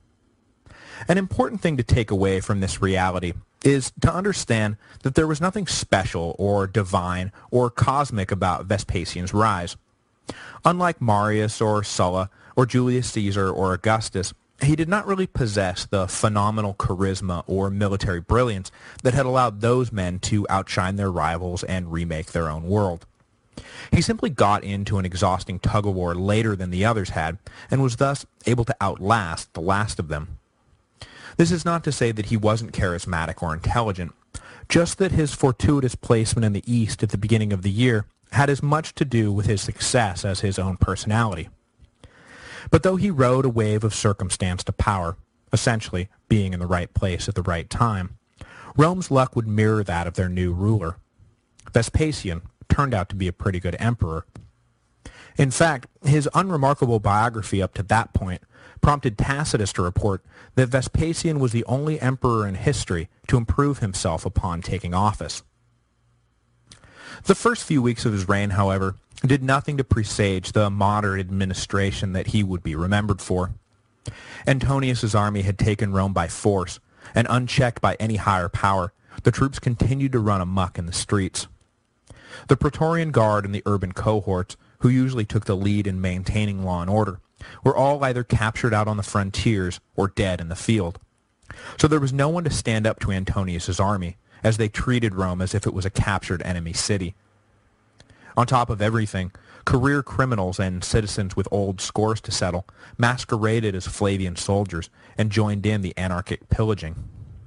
An important thing to take away from this reality is to understand that there was nothing special or divine or cosmic about Vespasian's rise. Unlike Marius or Sulla or Julius Caesar or Augustus, he did not really possess the phenomenal charisma or military brilliance that had allowed those men to outshine their rivals and remake their own world. He simply got into an exhausting tug-of-war later than the others had, and was thus able to outlast the last of them. This is not to say that he wasn't charismatic or intelligent, just that his fortuitous placement in the East at the beginning of the year had as much to do with his success as his own personality. But though he rode a wave of circumstance to power, essentially being in the right place at the right time, Rome's luck would mirror that of their new ruler. Vespasian turned out to be a pretty good emperor. In fact, his unremarkable biography up to that point prompted Tacitus to report that Vespasian was the only emperor in history to improve himself upon taking office. The first few weeks of his reign, however, did nothing to presage the modern administration that he would be remembered for. Antonius's army had taken Rome by force, and unchecked by any higher power, the troops continued to run amok in the streets. The Praetorian Guard and the urban cohorts, who usually took the lead in maintaining law and order, were all either captured out on the frontiers or dead in the field. So there was no one to stand up to Antonius's army, as they treated Rome as if it was a captured enemy city. On top of everything, career criminals and citizens with old scores to settle masqueraded as Flavian soldiers and joined in the anarchic pillaging.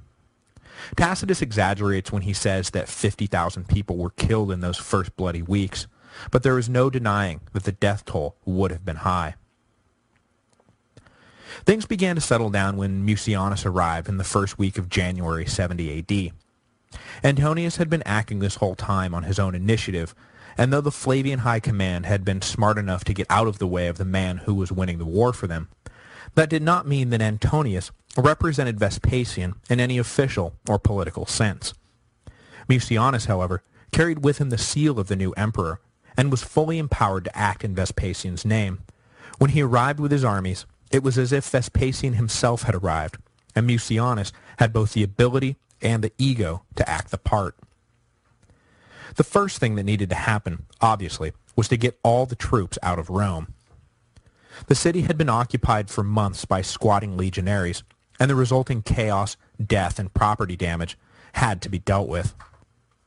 Tacitus exaggerates when he says that fifty thousand people were killed in those first bloody weeks, but there is no denying that the death toll would have been high. Things began to settle down when Mucianus arrived in the first week of January seventy A D. Antonius had been acting this whole time on his own initiative, and though the Flavian High Command had been smart enough to get out of the way of the man who was winning the war for them, that did not mean that Antonius represented Vespasian in any official or political sense. Mucianus, however, carried with him the seal of the new emperor, and was fully empowered to act in Vespasian's name. When he arrived with his armies, it was as if Vespasian himself had arrived, and Mucianus had both the ability and the ego to act the part. The first thing that needed to happen, obviously, was to get all the troops out of Rome. The city had been occupied for months by squatting legionaries, and the resulting chaos, death, and property damage had to be dealt with.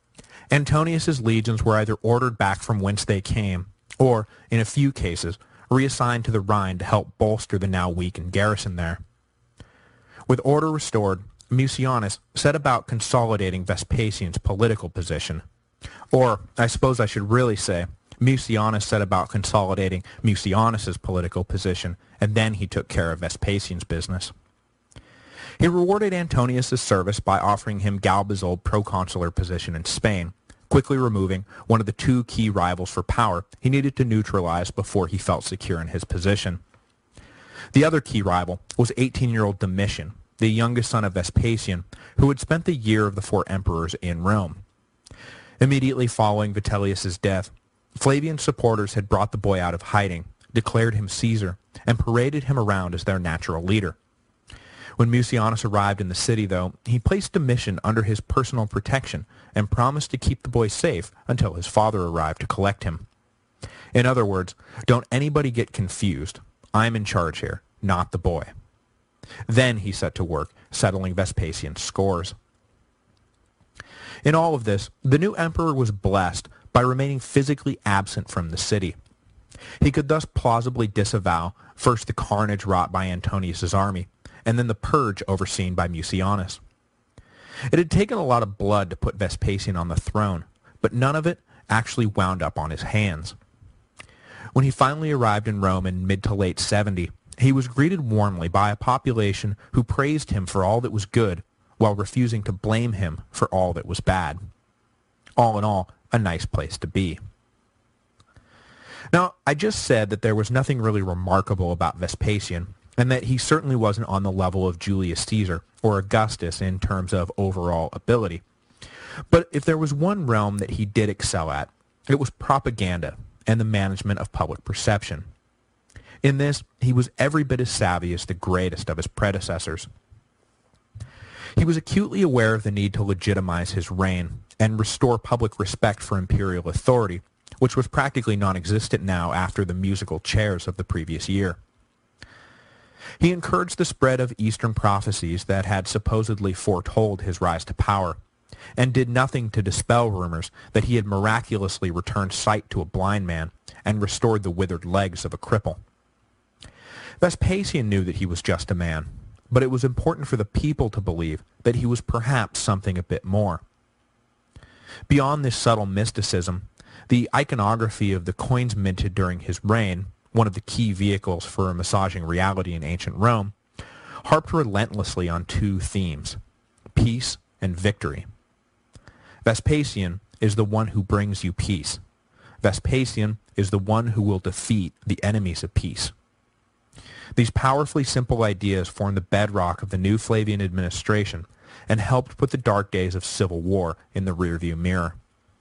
Antonius's legions were either ordered back from whence they came, or, in a few cases, reassigned to the Rhine to help bolster the now weakened garrison there. With order restored, Mucianus set about consolidating Vespasian's political position. Or, I suppose I should really say, Mucianus set about consolidating Mucianus's political position, and then he took care of Vespasian's business. He rewarded Antonius's service by offering him Galba's old proconsular position in Spain, quickly removing one of the two key rivals for power he needed to neutralize before he felt secure in his position. The other key rival was eighteen-year-old Domitian, the youngest son of Vespasian, who had spent the year of the four emperors in Rome. Immediately following Vitellius's death, Flavian's supporters had brought the boy out of hiding, declared him Caesar, and paraded him around as their natural leader. When Mucianus arrived in the city, though, he placed Domitian under his personal protection and promised to keep the boy safe until his father arrived to collect him. In other words, don't anybody get confused. I'm in charge here, not the boy. Then he set to work, settling Vespasian's scores. In all of this, the new emperor was blessed by remaining physically absent from the city. He could thus plausibly disavow first the carnage wrought by Antonius's army, and then the purge overseen by Mucianus. It had taken a lot of blood to put Vespasian on the throne, but none of it actually wound up on his hands. When he finally arrived in Rome in mid to late seventy, he was greeted warmly by a population who praised him for all that was good, while refusing to blame him for all that was bad. All in all, a nice place to be. Now, I just said that there was nothing really remarkable about Vespasian, and that he certainly wasn't on the level of Julius Caesar or Augustus in terms of overall ability. But if there was one realm that he did excel at, it was propaganda and the management of public perception. In this, he was every bit as savvy as the greatest of his predecessors. He was acutely aware of the need to legitimize his reign and restore public respect for imperial authority, which was practically non-existent now after the musical chairs of the previous year. He encouraged the spread of Eastern prophecies that had supposedly foretold his rise to power, and did nothing to dispel rumors that he had miraculously returned sight to a blind man and restored the withered legs of a cripple. Vespasian knew that he was just a man, but it was important for the people to believe that he was perhaps something a bit more. Beyond this subtle mysticism, the iconography of the coins minted during his reign, one of the key vehicles for massaging reality in ancient Rome, harped relentlessly on two themes, peace and victory. Vespasian is the one who brings you peace. Vespasian is the one who will defeat the enemies of peace. These powerfully simple ideas formed the bedrock of the new Flavian administration and helped put the dark days of civil war in the rearview mirror.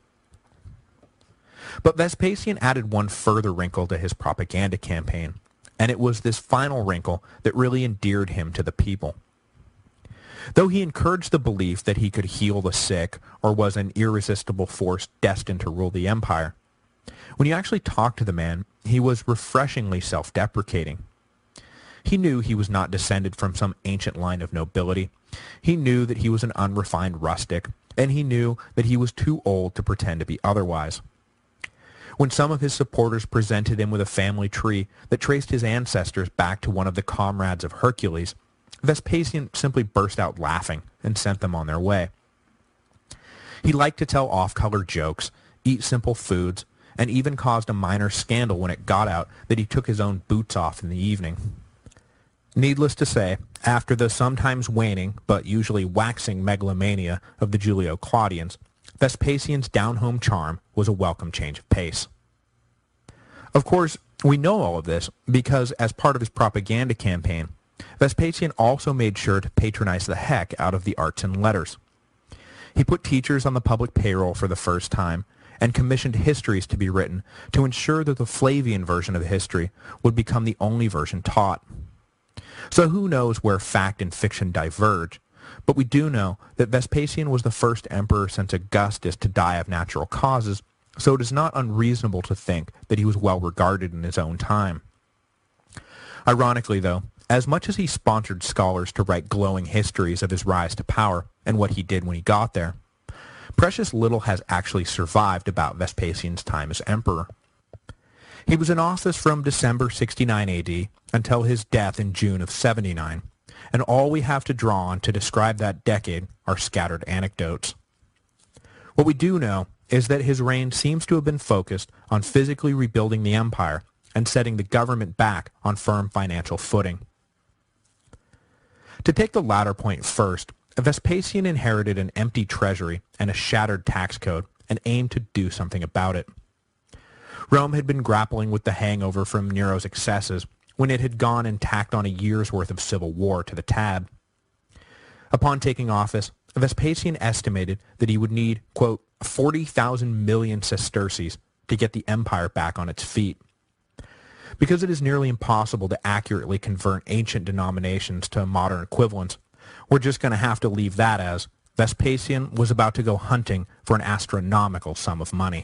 But Vespasian added one further wrinkle to his propaganda campaign, and it was this final wrinkle that really endeared him to the people. Though he encouraged the belief that he could heal the sick or was an irresistible force destined to rule the empire, when you actually talked to the man, he was refreshingly self-deprecating. He knew he was not descended from some ancient line of nobility. He knew that he was an unrefined rustic, and he knew that he was too old to pretend to be otherwise. When some of his supporters presented him with a family tree that traced his ancestors back to one of the comrades of Hercules, Vespasian simply burst out laughing and sent them on their way. He liked to tell off-color jokes, eat simple foods, and even caused a minor scandal when it got out that he took his own boots off in the evening. Needless to say, after the sometimes waning but usually waxing megalomania of the Julio-Claudians, Vespasian's down-home charm was a welcome change of pace. Of course, we know all of this because, as part of his propaganda campaign, Vespasian also made sure to patronize the heck out of the arts and letters. He put teachers on the public payroll for the first time and commissioned histories to be written to ensure that the Flavian version of history would become the only version taught. So who knows where fact and fiction diverge, but we do know that Vespasian was the first emperor since Augustus to die of natural causes, so it is not unreasonable to think that he was well regarded in his own time. Ironically, though, as much as he sponsored scholars to write glowing histories of his rise to power and what he did when he got there, precious little has actually survived about Vespasian's time as emperor. He was in office from December sixty-nine A D until his death in June of seventy-nine, and all we have to draw on to describe that decade are scattered anecdotes. What we do know is that his reign seems to have been focused on physically rebuilding the empire and setting the government back on firm financial footing. To take the latter point first, Vespasian inherited an empty treasury and a shattered tax code and aimed to do something about it. Rome had been grappling with the hangover from Nero's excesses when it had gone and tacked on a year's worth of civil war to the tab. Upon taking office, Vespasian estimated that he would need, quote, forty thousand million sesterces to get the empire back on its feet. Because it is nearly impossible to accurately convert ancient denominations to modern equivalents, we're just going to have to leave that as Vespasian was about to go hunting for an astronomical sum of money.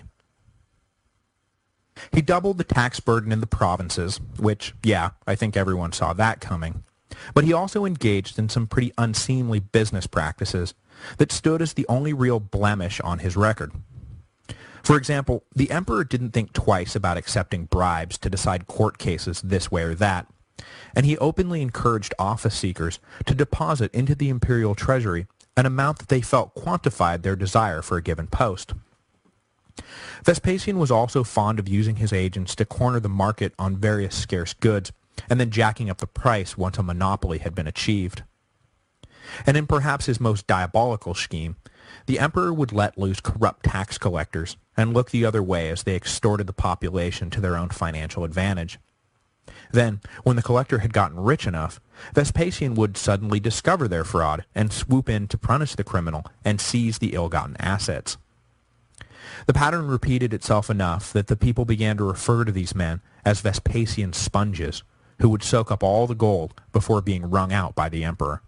He doubled the tax burden in the provinces, which, yeah, I think everyone saw that coming. But he also engaged in some pretty unseemly business practices that stood as the only real blemish on his record. For example, the emperor didn't think twice about accepting bribes to decide court cases this way or that, and he openly encouraged office seekers to deposit into the imperial treasury an amount that they felt quantified their desire for a given post. Vespasian was also fond of using his agents to corner the market on various scarce goods, and then jacking up the price once a monopoly had been achieved. And in perhaps his most diabolical scheme, the emperor would let loose corrupt tax collectors and look the other way as they extorted the population to their own financial advantage. Then, when the collector had gotten rich enough, Vespasian would suddenly discover their fraud and swoop in to punish the criminal and seize the ill-gotten assets. The pattern repeated itself enough that the people began to refer to these men as Vespasian sponges, who would soak up all the gold before being wrung out by the emperor.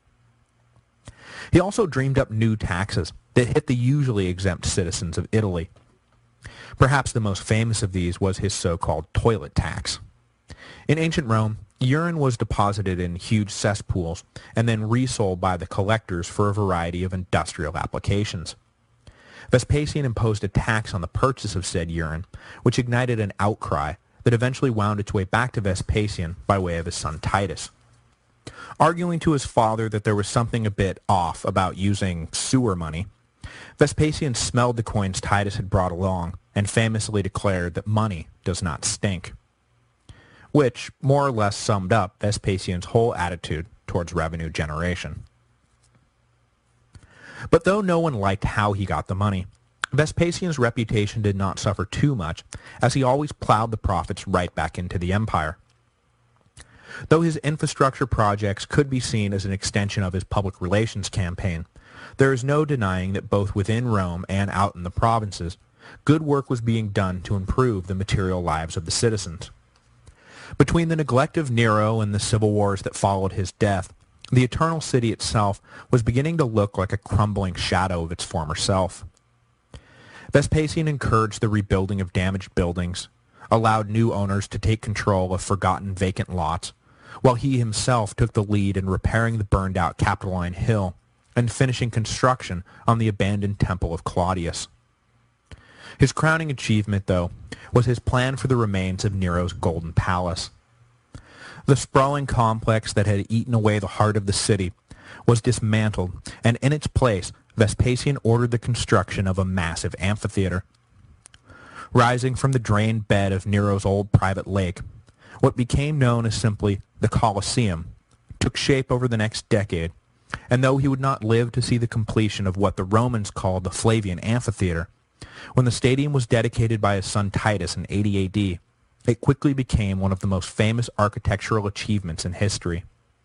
He also dreamed up new taxes that hit the usually exempt citizens of Italy. Perhaps the most famous of these was his so-called toilet tax. In ancient Rome, urine was deposited in huge cesspools and then resold by the collectors for a variety of industrial applications. Vespasian imposed a tax on the purchase of said urine, which ignited an outcry that eventually wound its way back to Vespasian by way of his son Titus. Arguing to his father that there was something a bit off about using sewer money, Vespasian smelled the coins Titus had brought along and famously declared that money does not stink, which more or less summed up Vespasian's whole attitude towards revenue generation. But though no one liked how he got the money, Vespasian's reputation did not suffer too much, as he always plowed the profits right back into the empire. Though his infrastructure projects could be seen as an extension of his public relations campaign, there is no denying that both within Rome and out in the provinces, good work was being done to improve the material lives of the citizens. Between the neglect of Nero and the civil wars that followed his death, the Eternal City itself was beginning to look like a crumbling shadow of its former self. Vespasian encouraged the rebuilding of damaged buildings, allowed new owners to take control of forgotten vacant lots, while he himself took the lead in repairing the burned-out Capitoline Hill and finishing construction on the abandoned Temple of Claudius. His crowning achievement, though, was his plan for the remains of Nero's Golden Palace. The sprawling complex that had eaten away the heart of the city was dismantled, and in its place, Vespasian ordered the construction of a massive amphitheater. Rising from the drained bed of Nero's old private lake, what became known as simply the Colosseum took shape over the next decade, and though he would not live to see the completion of what the Romans called the Flavian Amphitheater, when the stadium was dedicated by his son Titus in eighty A D, it quickly became one of the most famous architectural achievements in history.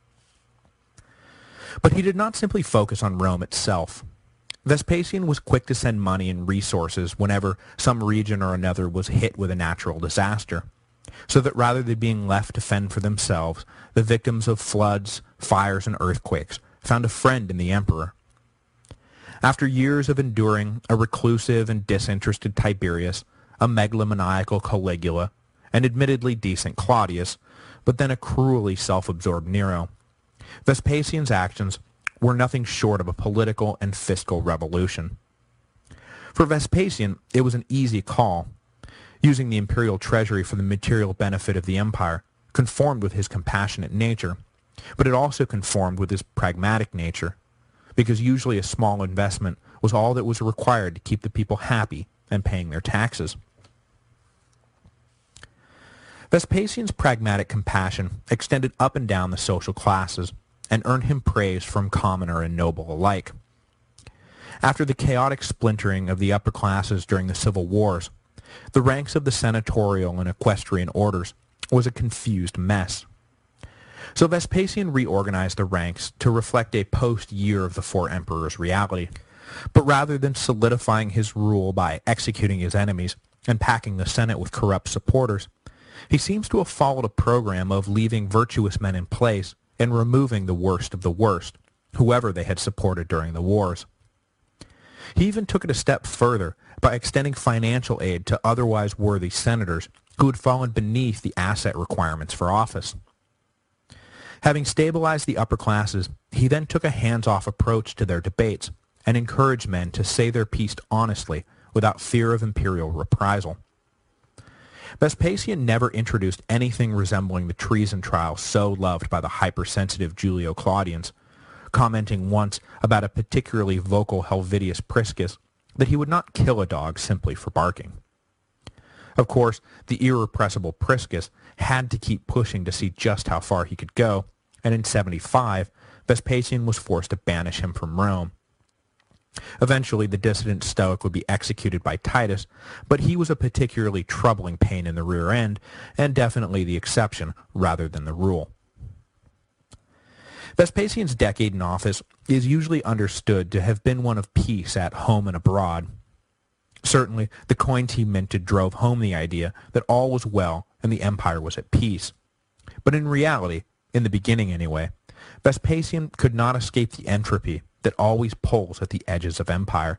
But he did not simply focus on Rome itself. Vespasian was quick to send money and resources whenever some region or another was hit with a natural disaster, so that rather than being left to fend for themselves, the victims of floods, fires, and earthquakes found a friend in the emperor. After years of enduring a reclusive and disinterested Tiberius, a megalomaniacal Caligula, an admittedly decent Claudius, but then a cruelly self-absorbed Nero, Vespasian's actions were nothing short of a political and fiscal revolution. For Vespasian, it was an easy call. Using the imperial treasury for the material benefit of the empire conformed with his compassionate nature, but it also conformed with his pragmatic nature, because usually a small investment was all that was required to keep the people happy and paying their taxes. Vespasian's pragmatic compassion extended up and down the social classes and earned him praise from commoner and noble alike. After the chaotic splintering of the upper classes during the civil wars, the ranks of the senatorial and equestrian orders was a confused mess. So Vespasian reorganized the ranks to reflect a post-year of the four emperors reality, but rather than solidifying his rule by executing his enemies and packing the Senate with corrupt supporters, he seems to have followed a program of leaving virtuous men in place and removing the worst of the worst, whoever they had supported during the wars. He even took it a step further by extending financial aid to otherwise worthy senators who had fallen beneath the asset requirements for office. Having stabilized the upper classes, he then took a hands-off approach to their debates and encouraged men to say their piece honestly without fear of imperial reprisal. Vespasian never introduced anything resembling the treason trial so loved by the hypersensitive Julio Claudians, commenting once about a particularly vocal Helvidius Priscus that he would not kill a dog simply for barking. Of course, the irrepressible Priscus had to keep pushing to see just how far he could go, and in seventy-five, Vespasian was forced to banish him from Rome. Eventually, the dissident Stoic would be executed by Titus, but he was a particularly troubling pain in the rear end, and definitely the exception rather than the rule. Vespasian's decade in office is usually understood to have been one of peace at home and abroad. Certainly, the coins he minted drove home the idea that all was well and the empire was at peace. But in reality, in the beginning anyway, Vespasian could not escape the entropy that always pulls at the edges of empire.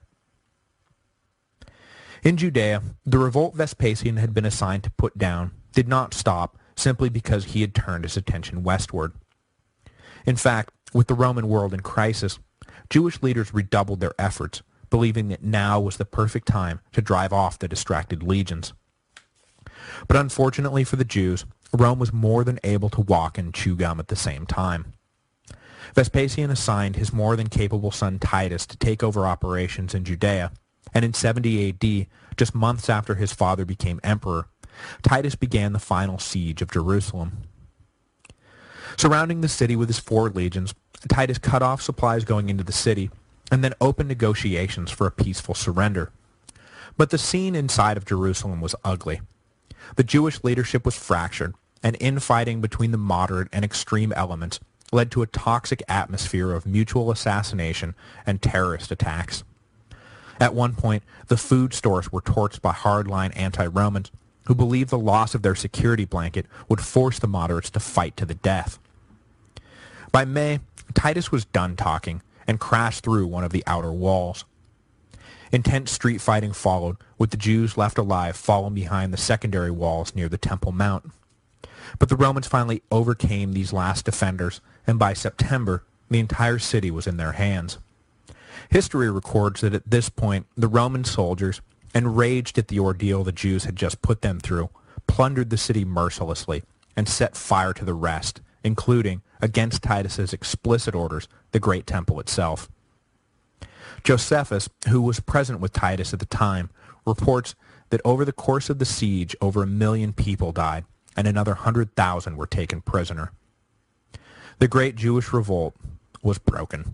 In Judea, the revolt Vespasian had been assigned to put down did not stop simply because he had turned his attention westward. In fact, with the Roman world in crisis, Jewish leaders redoubled their efforts, believing that now was the perfect time to drive off the distracted legions. But unfortunately for the Jews, Rome was more than able to walk and chew gum at the same time. Vespasian assigned his more than capable son Titus to take over operations in Judea, and in seventy A D, just months after his father became emperor, Titus began the final siege of Jerusalem. Surrounding the city with his four legions, Titus cut off supplies going into the city, and then opened negotiations for a peaceful surrender. But the scene inside of Jerusalem was ugly. The Jewish leadership was fractured, and infighting between the moderate and extreme elements led to a toxic atmosphere of mutual assassination and terrorist attacks. At one point, the food stores were torched by hardline anti-Romans who believed the loss of their security blanket would force the moderates to fight to the death. By May, Titus was done talking and crashed through one of the outer walls. Intense street fighting followed, with the Jews left alive falling behind the secondary walls near the Temple Mount. But the Romans finally overcame these last defenders, and by September, the entire city was in their hands. History records that at this point, the Roman soldiers, enraged at the ordeal the Jews had just put them through, plundered the city mercilessly and set fire to the rest, including, against Titus's explicit orders, the great temple itself. Josephus, who was present with Titus at the time, reports that over the course of the siege, over a million people died, and another hundred thousand were taken prisoner. The great Jewish revolt was broken.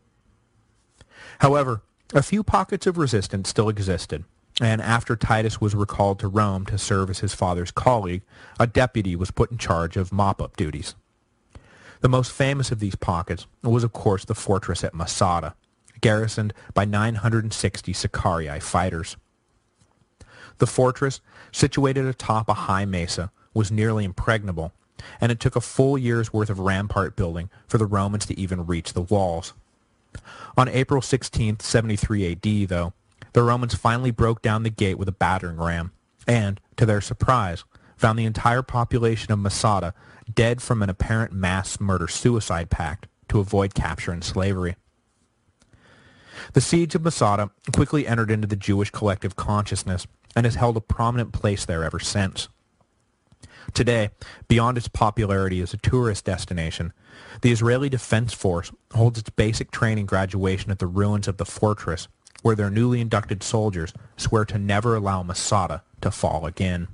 However, a few pockets of resistance still existed, and after Titus was recalled to Rome to serve as his father's colleague, a deputy was put in charge of mop-up duties. The most famous of these pockets was, of course, the fortress at Masada, garrisoned by nine hundred sixty Sicarii fighters. The fortress, situated atop a high mesa, was nearly impregnable, and it took a full year's worth of rampart building for the Romans to even reach the walls. On April sixteenth, seventy-three A D, though, the Romans finally broke down the gate with a battering ram, and, to their surprise, found the entire population of Masada dead from an apparent mass murder-suicide pact to avoid capture and slavery. The siege of Masada quickly entered into the Jewish collective consciousness and has held a prominent place there ever since. Today, beyond its popularity as a tourist destination, the Israeli Defense Force holds its basic training graduation at the ruins of the fortress, where their newly inducted soldiers swear to never allow Masada to fall again.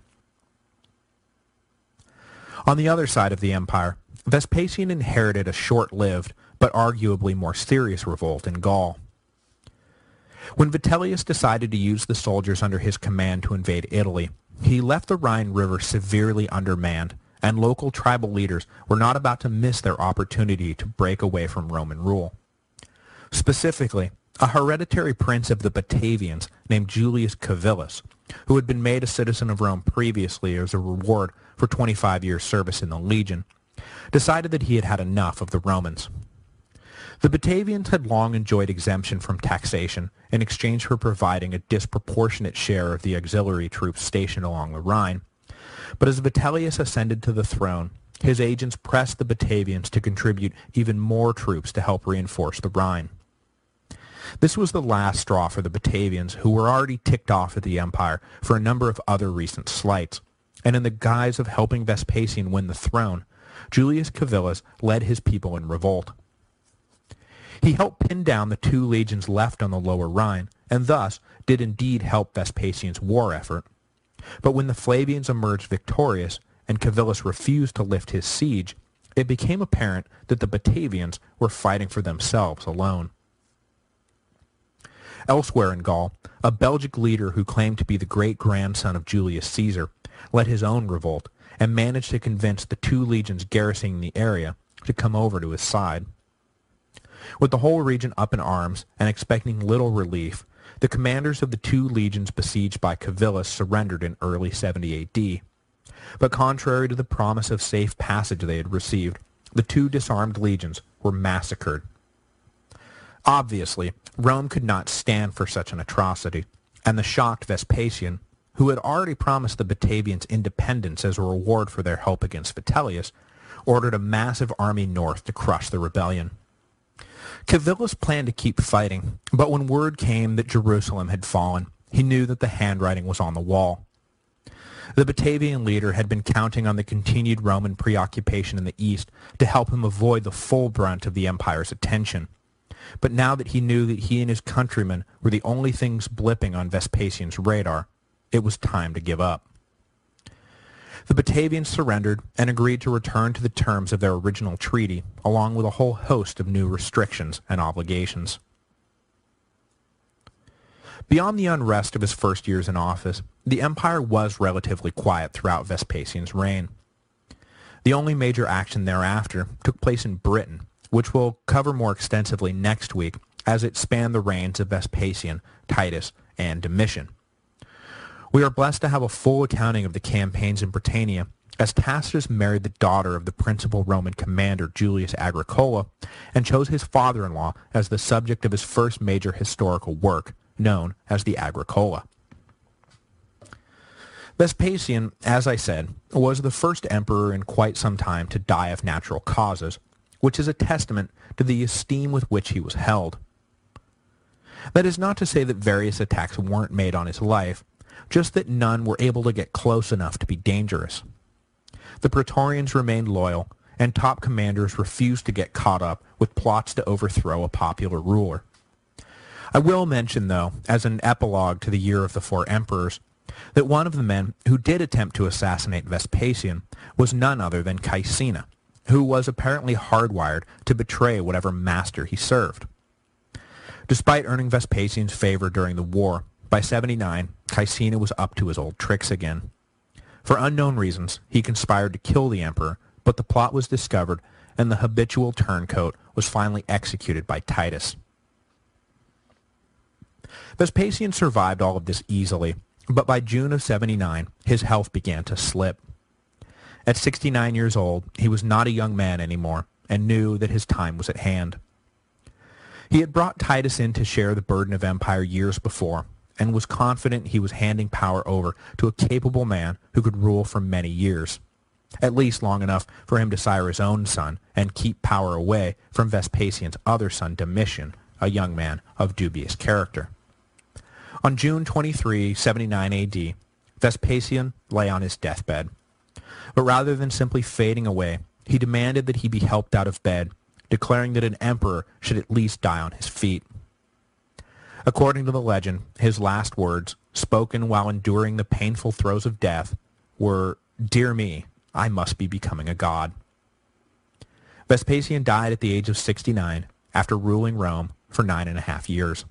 On the other side of the empire, Vespasian inherited a short-lived, but arguably more serious revolt in Gaul. When Vitellius decided to use the soldiers under his command to invade Italy, he left the Rhine River severely undermanned, and local tribal leaders were not about to miss their opportunity to break away from Roman rule. Specifically, a hereditary prince of the Batavians named Julius Civilis, who had been made a citizen of Rome previously as a reward for twenty-five years' service in the legion, decided that he had had enough of the Romans. The Batavians had long enjoyed exemption from taxation in exchange for providing a disproportionate share of the auxiliary troops stationed along the Rhine, but as Vitellius ascended to the throne, his agents pressed the Batavians to contribute even more troops to help reinforce the Rhine. This was the last straw for the Batavians, who were already ticked off at the empire for a number of other recent slights, and in the guise of helping Vespasian win the throne, Julius Civilis led his people in revolt. He helped pin down the two legions left on the lower Rhine, and thus did indeed help Vespasian's war effort. But when the Flavians emerged victorious, and Civilis refused to lift his siege, it became apparent that the Batavians were fighting for themselves alone. Elsewhere in Gaul, a Belgic leader who claimed to be the great-grandson of Julius Caesar led his own revolt, and managed to convince the two legions garrisoning the area to come over to his side. With the whole region up in arms and expecting little relief, the commanders of the two legions besieged by Civilis surrendered in early seventy A D. But contrary to the promise of safe passage they had received, the two disarmed legions were massacred. Obviously, Rome could not stand for such an atrocity, and the shocked Vespasian, who had already promised the Batavians independence as a reward for their help against Vitellius, ordered a massive army north to crush the rebellion. Civilis planned to keep fighting, but when word came that Jerusalem had fallen, he knew that the handwriting was on the wall. The Batavian leader had been counting on the continued Roman preoccupation in the east to help him avoid the full brunt of the empire's attention. But now that he knew that he and his countrymen were the only things blipping on Vespasian's radar, it was time to give up. The Batavians surrendered and agreed to return to the terms of their original treaty, along with a whole host of new restrictions and obligations. Beyond the unrest of his first years in office, the empire was relatively quiet throughout Vespasian's reign. The only major action thereafter took place in Britain, which we'll cover more extensively next week as it spanned the reigns of Vespasian, Titus, and Domitian. We are blessed to have a full accounting of the campaigns in Britannia, as Tacitus married the daughter of the principal Roman commander Julius Agricola, and chose his father-in-law as the subject of his first major historical work, known as the Agricola. Vespasian, as I said, was the first emperor in quite some time to die of natural causes, which is a testament to the esteem with which he was held. That is not to say that various attacks weren't made on his life, just that none were able to get close enough to be dangerous. The Praetorians remained loyal, and top commanders refused to get caught up with plots to overthrow a popular ruler. I will mention, though, as an epilogue to the Year of the Four Emperors, that one of the men who did attempt to assassinate Vespasian was none other than Caecina, who was apparently hardwired to betray whatever master he served. Despite earning Vespasian's favor during the war, by seventy-nine, Caecina was up to his old tricks again. For unknown reasons, he conspired to kill the emperor, but the plot was discovered, and the habitual turncoat was finally executed by Titus. Vespasian survived all of this easily, but by June of seventy-nine, his health began to slip. At sixty-nine years old, he was not a young man anymore, and knew that his time was at hand. He had brought Titus in to share the burden of empire years before, and was confident he was handing power over to a capable man who could rule for many years, at least long enough for him to sire his own son and keep power away from Vespasian's other son Domitian, a young man of dubious character. On June twenty-third, seventy-nine A D, Vespasian lay on his deathbed. But rather than simply fading away, he demanded that he be helped out of bed, declaring that an emperor should at least die on his feet. According to the legend, his last words, spoken while enduring the painful throes of death, were, "Dear me, I must be becoming a god." Vespasian died at the age of sixty-nine after ruling Rome for nine and a half years.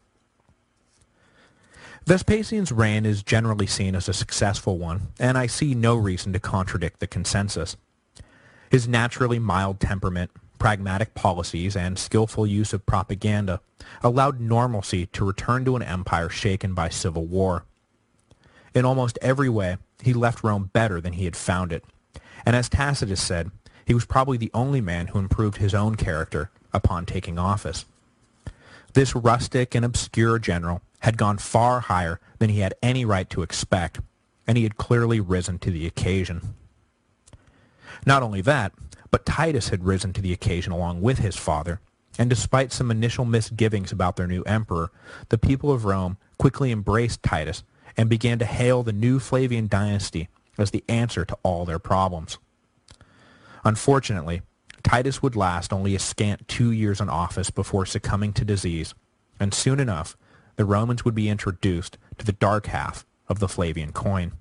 Vespasian's reign is generally seen as a successful one, and I see no reason to contradict the consensus. His naturally mild temperament, pragmatic policies, and skillful use of propaganda allowed normalcy to return to an empire shaken by civil war. In almost every way, he left Rome better than he had found it, and as Tacitus said, he was probably the only man who improved his own character upon taking office. This rustic and obscure general had gone far higher than he had any right to expect, and he had clearly risen to the occasion. Not only that, but Titus had risen to the occasion along with his father, and despite some initial misgivings about their new emperor, the people of Rome quickly embraced Titus and began to hail the new Flavian dynasty as the answer to all their problems. Unfortunately, Titus would last only a scant two years in office before succumbing to disease, and soon enough, the Romans would be introduced to the dark half of the Flavian coin.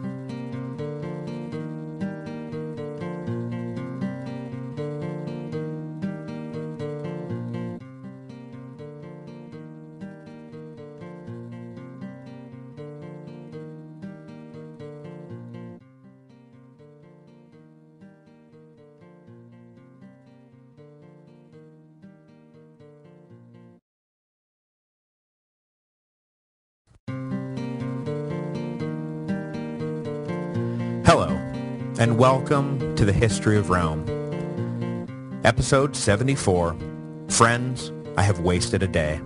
Hello, and welcome to the History of Rome. Episode seventy-four, Friends, I Have Wasted a Day.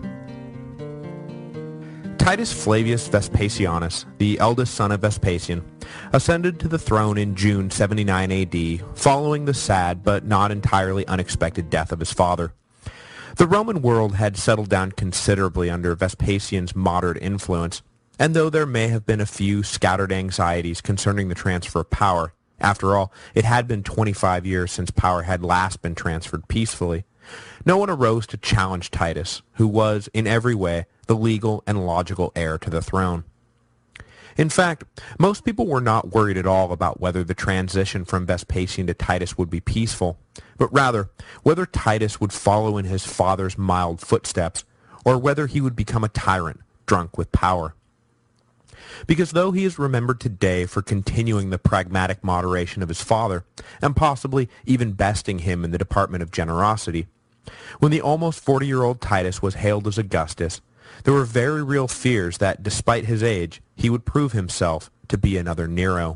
Titus Flavius Vespasianus, the eldest son of Vespasian, ascended to the throne in June seventy-nine A D, following the sad but not entirely unexpected death of his father. The Roman world had settled down considerably under Vespasian's moderate influence, and though there may have been a few scattered anxieties concerning the transfer of power, after all, it had been twenty-five years since power had last been transferred peacefully, no one arose to challenge Titus, who was, in every way, the legal and logical heir to the throne. In fact, most people were not worried at all about whether the transition from Vespasian to Titus would be peaceful, but rather whether Titus would follow in his father's mild footsteps, or whether he would become a tyrant drunk with power. Because though he is remembered today for continuing the pragmatic moderation of his father, and possibly even besting him in the department of generosity, when the almost forty-year-old Titus was hailed as Augustus, there were very real fears that, despite his age, he would prove himself to be another Nero.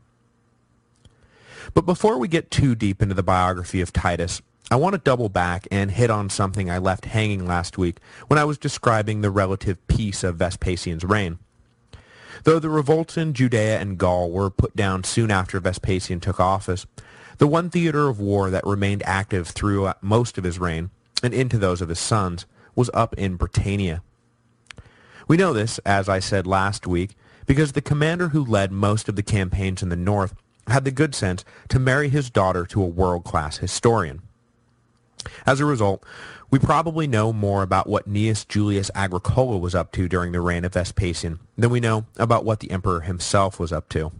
But before we get too deep into the biography of Titus, I want to double back and hit on something I left hanging last week when I was describing the relative peace of Vespasian's reign. Though the revolts in Judea and Gaul were put down soon after Vespasian took office, the one theater of war that remained active through most of his reign, and into those of his sons, was up in Britannia. We know this, as I said last week, because the commander who led most of the campaigns in the north had the good sense to marry his daughter to a world-class historian. As a result, we probably know more about what Gnaeus Julius Agricola was up to during the reign of Vespasian than we know about what the emperor himself was up to.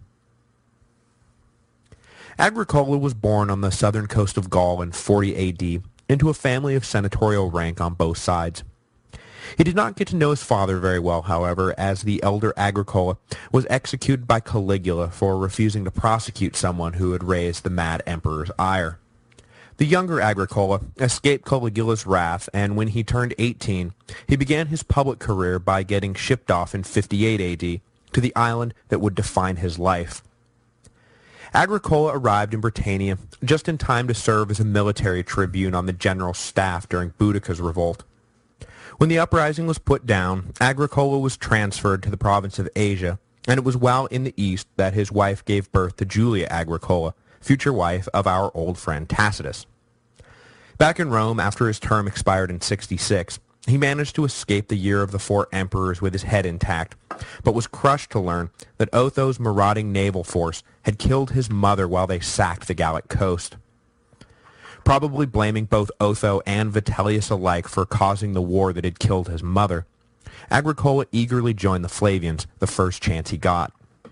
Agricola was born on the southern coast of Gaul in forty A D into a family of senatorial rank on both sides. He did not get to know his father very well, however, as the elder Agricola was executed by Caligula for refusing to prosecute someone who had raised the mad emperor's ire. The younger Agricola escaped Caligula's wrath, and when he turned eighteen, he began his public career by getting shipped off in fifty-eight A D to the island that would define his life. Agricola arrived in Britannia just in time to serve as a military tribune on the general's staff during Boudicca's revolt. When the uprising was put down, Agricola was transferred to the province of Asia, and it was while in the east that his wife gave birth to Julia Agricola, future wife of our old friend Tacitus. Back in Rome, after his term expired in sixty-six, he managed to escape the year of the four emperors with his head intact, but was crushed to learn that Otho's marauding naval force had killed his mother while they sacked the Gallic coast. Probably blaming both Otho and Vitellius alike for causing the war that had killed his mother, Agricola eagerly joined the Flavians the first chance he got.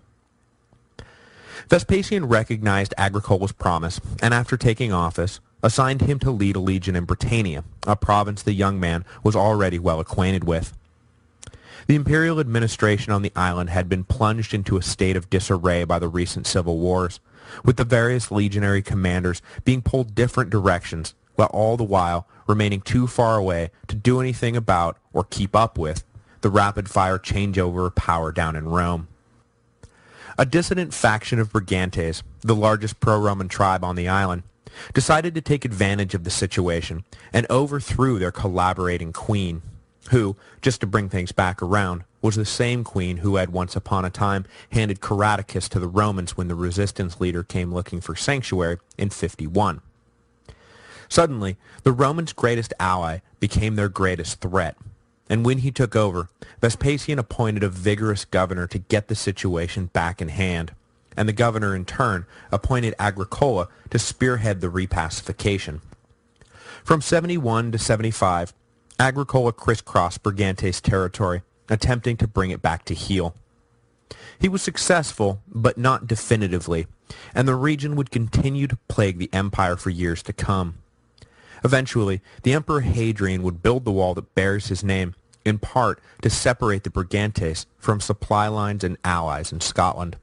Vespasian recognized Agricola's promise, and after taking office, assigned him to lead a legion in Britannia, a province the young man was already well acquainted with. The imperial administration on the island had been plunged into a state of disarray by the recent civil wars, with the various legionary commanders being pulled different directions, while all the while remaining too far away to do anything about or keep up with the rapid-fire changeover of power down in Rome. A dissident faction of Brigantes, the largest pro-Roman tribe on the island, decided to take advantage of the situation and overthrew their collaborating queen, who, just to bring things back around, was the same queen who had once upon a time handed Caradicus to the Romans when the resistance leader came looking for sanctuary in fifty-one. Suddenly, the Romans' greatest ally became their greatest threat, and when he took over, Vespasian appointed a vigorous governor to get the situation back in hand, and the governor in turn appointed Agricola to spearhead the repacification. From seventy-one to seventy-five, Agricola crisscrossed Brigantes' territory, attempting to bring it back to heel. He was successful, but not definitively, and the region would continue to plague the empire for years to come. Eventually, the Emperor Hadrian would build the wall that bears his name, in part to separate the Brigantes from supply lines and allies in Scotland.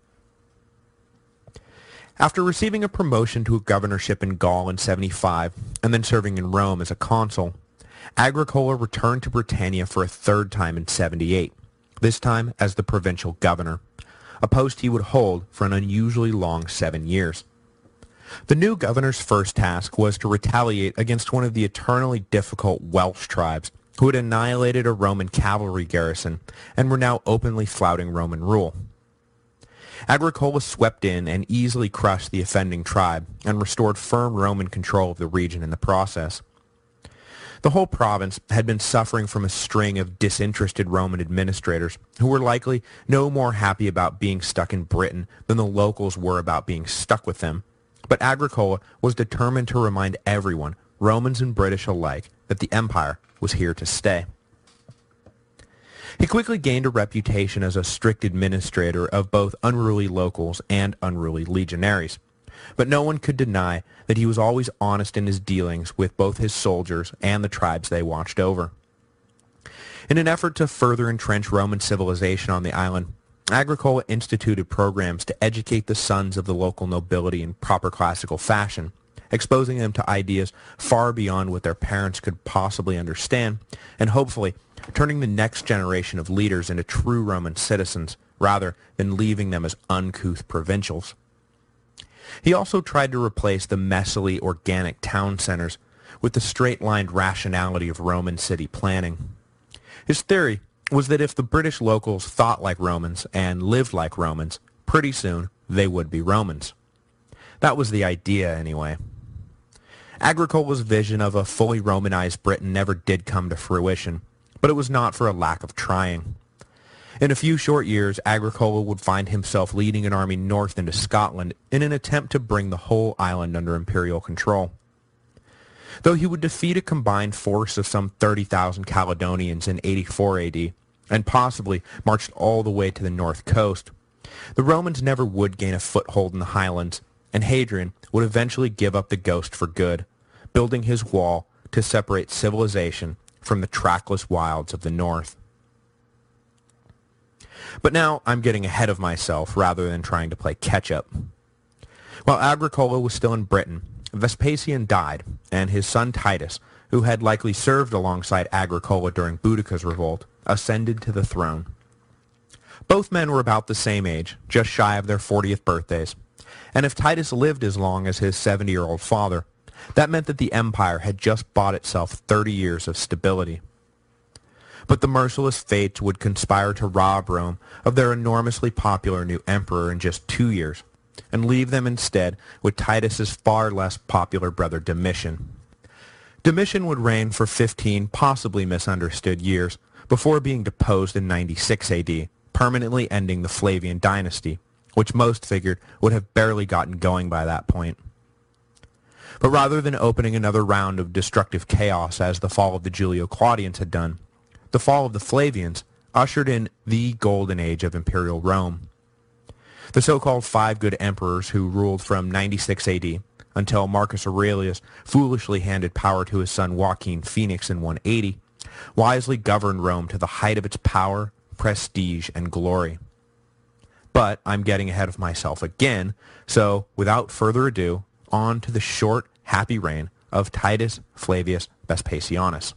After receiving a promotion to a governorship in Gaul in seventy-five, and then serving in Rome as a consul, Agricola returned to Britannia for a third time in seventy-eight, this time as the provincial governor, a post he would hold for an unusually long seven years. The new governor's first task was to retaliate against one of the eternally difficult Welsh tribes who had annihilated a Roman cavalry garrison and were now openly flouting Roman rule. Agricola swept in and easily crushed the offending tribe and restored firm Roman control of the region in the process. The whole province had been suffering from a string of disinterested Roman administrators who were likely no more happy about being stuck in Britain than the locals were about being stuck with them. But Agricola was determined to remind everyone, Romans and British alike, that the empire was here to stay. He quickly gained a reputation as a strict administrator of both unruly locals and unruly legionaries, but no one could deny that he was always honest in his dealings with both his soldiers and the tribes they watched over. In an effort to further entrench Roman civilization on the island, Agricola instituted programs to educate the sons of the local nobility in proper classical fashion, exposing them to ideas far beyond what their parents could possibly understand, and hopefully turning the next generation of leaders into true Roman citizens, rather than leaving them as uncouth provincials. He also tried to replace the messily organic town centers with the straight-lined rationality of Roman city planning. His theory was that if the British locals thought like Romans and lived like Romans, pretty soon they would be Romans. That was the idea, anyway. Agricola's vision of a fully Romanized Britain never did come to fruition, but it was not for a lack of trying. In a few short years, Agricola would find himself leading an army north into Scotland in an attempt to bring the whole island under imperial control. Though he would defeat a combined force of some thirty thousand Caledonians in eighty-four A D, and possibly marched all the way to the north coast, the Romans never would gain a foothold in the highlands, and Hadrian would eventually give up the ghost for good, building his wall to separate civilization from the trackless wilds of the north. But now I'm getting ahead of myself rather than trying to play catch-up. While Agricola was still in Britain, Vespasian died, and his son Titus, who had likely served alongside Agricola during Boudicca's revolt, ascended to the throne. Both men were about the same age, just shy of their fortieth birthdays, and if Titus lived as long as his seventy-year-old father, that meant that the empire had just bought itself thirty years of stability. But the merciless fates would conspire to rob Rome of their enormously popular new emperor in just two years, and leave them instead with Titus's far less popular brother Domitian. Domitian would reign for fifteen possibly misunderstood years before being deposed in ninety-six A D, permanently ending the Flavian dynasty, which most figured would have barely gotten going by that point. But rather than opening another round of destructive chaos as the fall of the Julio-Claudians had done, the fall of the Flavians ushered in the golden age of imperial Rome. The so-called five good emperors who ruled from ninety-six A D until Marcus Aurelius foolishly handed power to his son Joaquin Phoenix in one eighty, wisely governed Rome to the height of its power, prestige, and glory. But I'm getting ahead of myself again, so without further ado, on to the short, happy reign of Titus Flavius Vespasianus.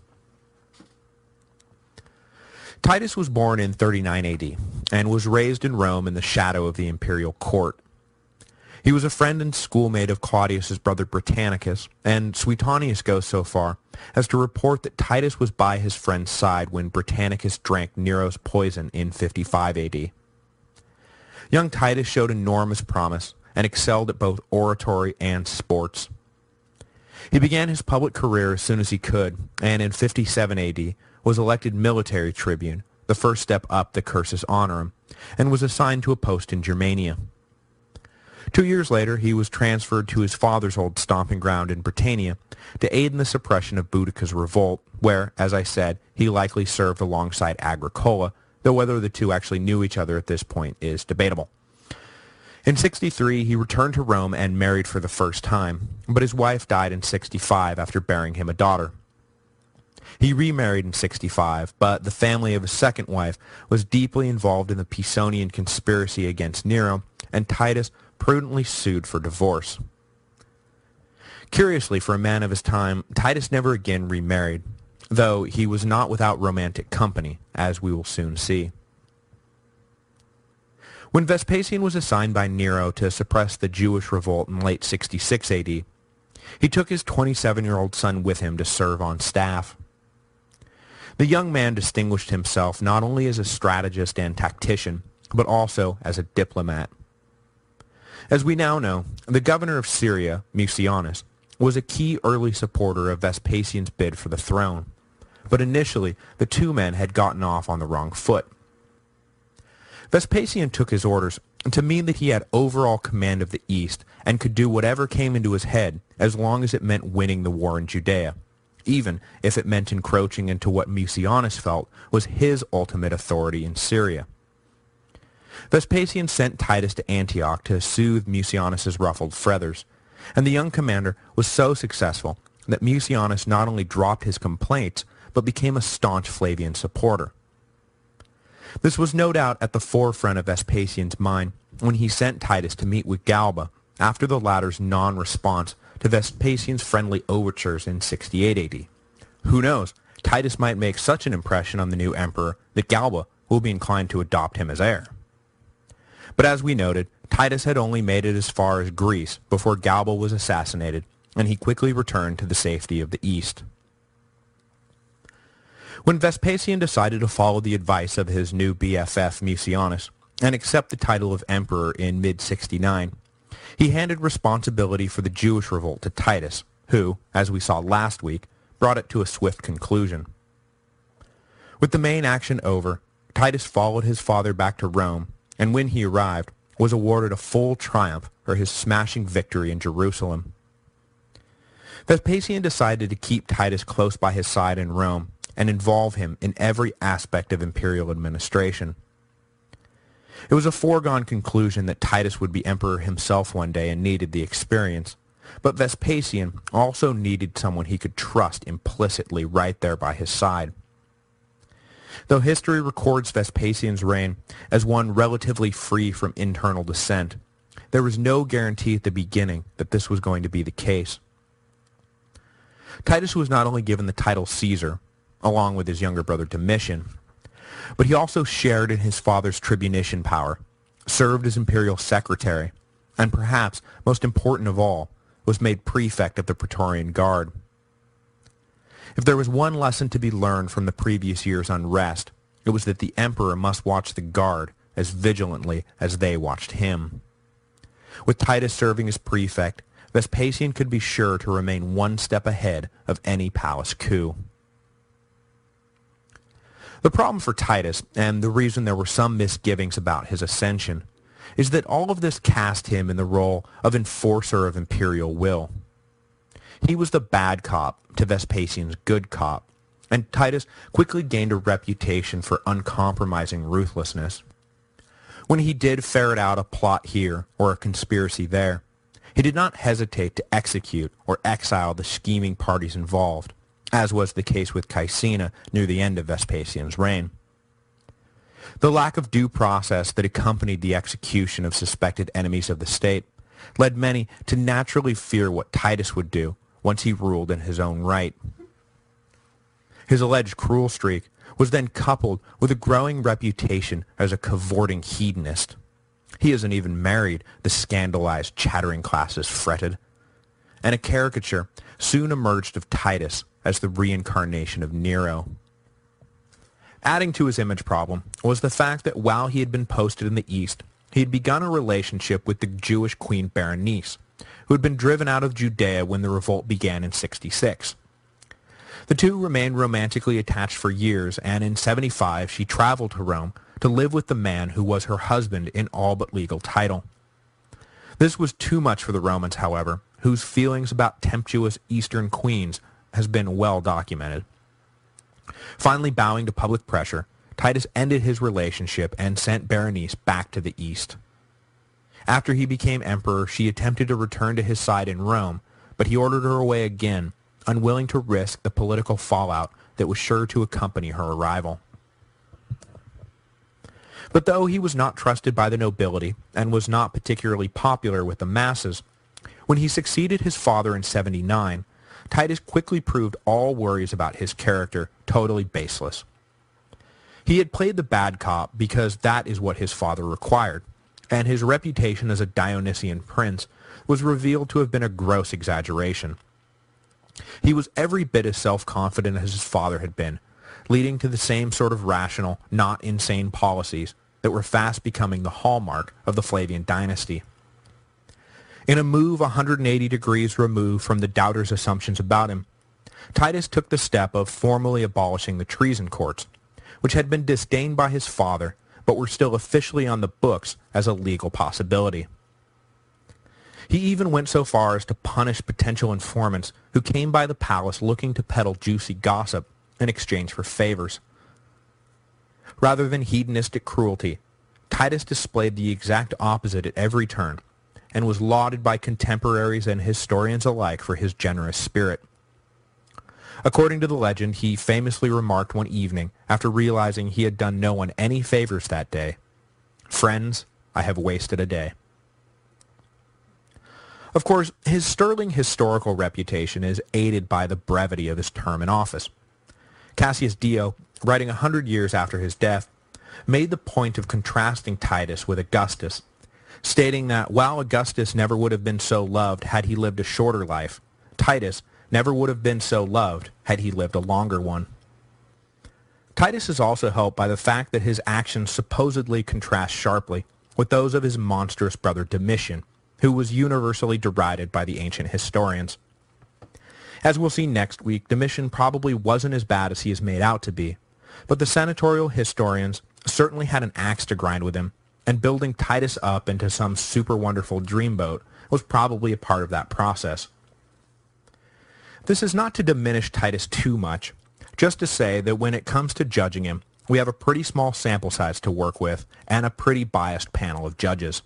Titus was born in thirty-nine A D and was raised in Rome in the shadow of the imperial court. He was a friend and schoolmate of Claudius's brother Britannicus, and Suetonius goes so far as to report that Titus was by his friend's side when Britannicus drank Nero's poison in fifty-five A D. Young Titus showed enormous promise and excelled at both oratory and sports. He began his public career as soon as he could, and in fifty-seven A D was elected military tribune, the first step up the cursus honorum, and was assigned to a post in Germania. Two years later, he was transferred to his father's old stomping ground in Britannia to aid in the suppression of Boudicca's revolt, where, as I said, he likely served alongside Agricola, though whether the two actually knew each other at this point is debatable. In sixty-three, he returned to Rome and married for the first time, but his wife died in sixty-five after bearing him a daughter. He remarried in sixty-five, but the family of his second wife was deeply involved in the Pisonian conspiracy against Nero, and Titus prudently sued for divorce. Curiously, for a man of his time, Titus never again remarried, though he was not without romantic company, as we will soon see. When Vespasian was assigned by Nero to suppress the Jewish revolt in late sixty-six A D, he took his twenty-seven-year-old son with him to serve on staff. The young man distinguished himself not only as a strategist and tactician, but also as a diplomat. As we now know, the governor of Syria, Mucianus, was a key early supporter of Vespasian's bid for the throne, but initially the two men had gotten off on the wrong foot. Vespasian took his orders to mean that he had overall command of the East and could do whatever came into his head as long as it meant winning the war in Judea, even if it meant encroaching into what Mucianus felt was his ultimate authority in Syria. Vespasian sent Titus to Antioch to soothe Mucianus's ruffled feathers, and the young commander was so successful that Mucianus not only dropped his complaints, but became a staunch Flavian supporter. This was no doubt at the forefront of Vespasian's mind when he sent Titus to meet with Galba after the latter's non-response to Vespasian's friendly overtures in sixty-eight A D. Who knows, Titus might make such an impression on the new emperor that Galba will be inclined to adopt him as heir. But as we noted, Titus had only made it as far as Greece before Galba was assassinated, and he quickly returned to the safety of the East. When Vespasian decided to follow the advice of his new B F F Mucianus and accept the title of emperor in mid sixty-nine, he handed responsibility for the Jewish revolt to Titus, who, as we saw last week, brought it to a swift conclusion. With the main action over, Titus followed his father back to Rome, and when he arrived, was awarded a full triumph for his smashing victory in Jerusalem. Vespasian decided to keep Titus close by his side in Rome and involve him in every aspect of imperial administration. It was a foregone conclusion that Titus would be emperor himself one day and needed the experience, but Vespasian also needed someone he could trust implicitly right there by his side. Though history records Vespasian's reign as one relatively free from internal dissent, there was no guarantee at the beginning that this was going to be the case. Titus was not only given the title Caesar, along with his younger brother Domitian, but he also shared in his father's tribunician power, served as imperial secretary, and perhaps most important of all, was made prefect of the Praetorian Guard. If there was one lesson to be learned from the previous year's unrest, it was that the emperor must watch the guard as vigilantly as they watched him. With Titus serving as prefect, Vespasian could be sure to remain one step ahead of any palace coup. The problem for Titus, and the reason there were some misgivings about his ascension, is that all of this cast him in the role of enforcer of imperial will. He was the bad cop to Vespasian's good cop, and Titus quickly gained a reputation for uncompromising ruthlessness. When he did ferret out a plot here or a conspiracy there, he did not hesitate to execute or exile the scheming parties involved, as was the case with Caecina near the end of Vespasian's reign. The lack of due process that accompanied the execution of suspected enemies of the state led many to naturally fear what Titus would do once he ruled in his own right. His alleged cruel streak was then coupled with a growing reputation as a cavorting hedonist. He isn't even married, the scandalized chattering classes fretted. And a caricature soon emerged of Titus as the reincarnation of Nero. Adding to his image problem was the fact that while he had been posted in the East, he had begun a relationship with the Jewish queen Berenice, who had been driven out of Judea when the revolt began in sixty-six. The two remained romantically attached for years, and in seventy-five she traveled to Rome to live with the man who was her husband in all but legal title. This was too much for the Romans, however, whose feelings about tempestuous Eastern queens has been well documented. Finally bowing to public pressure, Titus ended his relationship and sent Berenice back to the East. After he became emperor, she attempted to return to his side in Rome, but he ordered her away again, unwilling to risk the political fallout that was sure to accompany her arrival. But though he was not trusted by the nobility and was not particularly popular with the masses, when he succeeded his father in seventy-nine, Titus quickly proved all worries about his character totally baseless. He had played the bad cop because that is what his father required, and his reputation as a Dionysian prince was revealed to have been a gross exaggeration. He was every bit as self-confident as his father had been, leading to the same sort of rational, not insane policies that were fast becoming the hallmark of the Flavian dynasty. In a move one hundred eighty degrees removed from the doubters' assumptions about him, Titus took the step of formally abolishing the treason courts, which had been disdained by his father, but were still officially on the books as a legal possibility. He even went so far as to punish potential informants who came by the palace looking to peddle juicy gossip in exchange for favors. Rather than hedonistic cruelty, Titus displayed the exact opposite at every turn, and was lauded by contemporaries and historians alike for his generous spirit. According to the legend, he famously remarked one evening, after realizing he had done no one any favors that day, "Friends, I have wasted a day." Of course, his sterling historical reputation is aided by the brevity of his term in office. Cassius Dio, writing a hundred years after his death, made the point of contrasting Titus with Augustus, stating that while Augustus never would have been so loved had he lived a shorter life, Titus never would have been so loved had he lived a longer one. Titus is also helped by the fact that his actions supposedly contrast sharply with those of his monstrous brother Domitian, who was universally derided by the ancient historians. As we'll see next week, Domitian probably wasn't as bad as he is made out to be, but the senatorial historians certainly had an axe to grind with him, and building Titus up into some super wonderful dreamboat was probably a part of that process. This is not to diminish Titus too much, just to say that when it comes to judging him, we have a pretty small sample size to work with and a pretty biased panel of judges.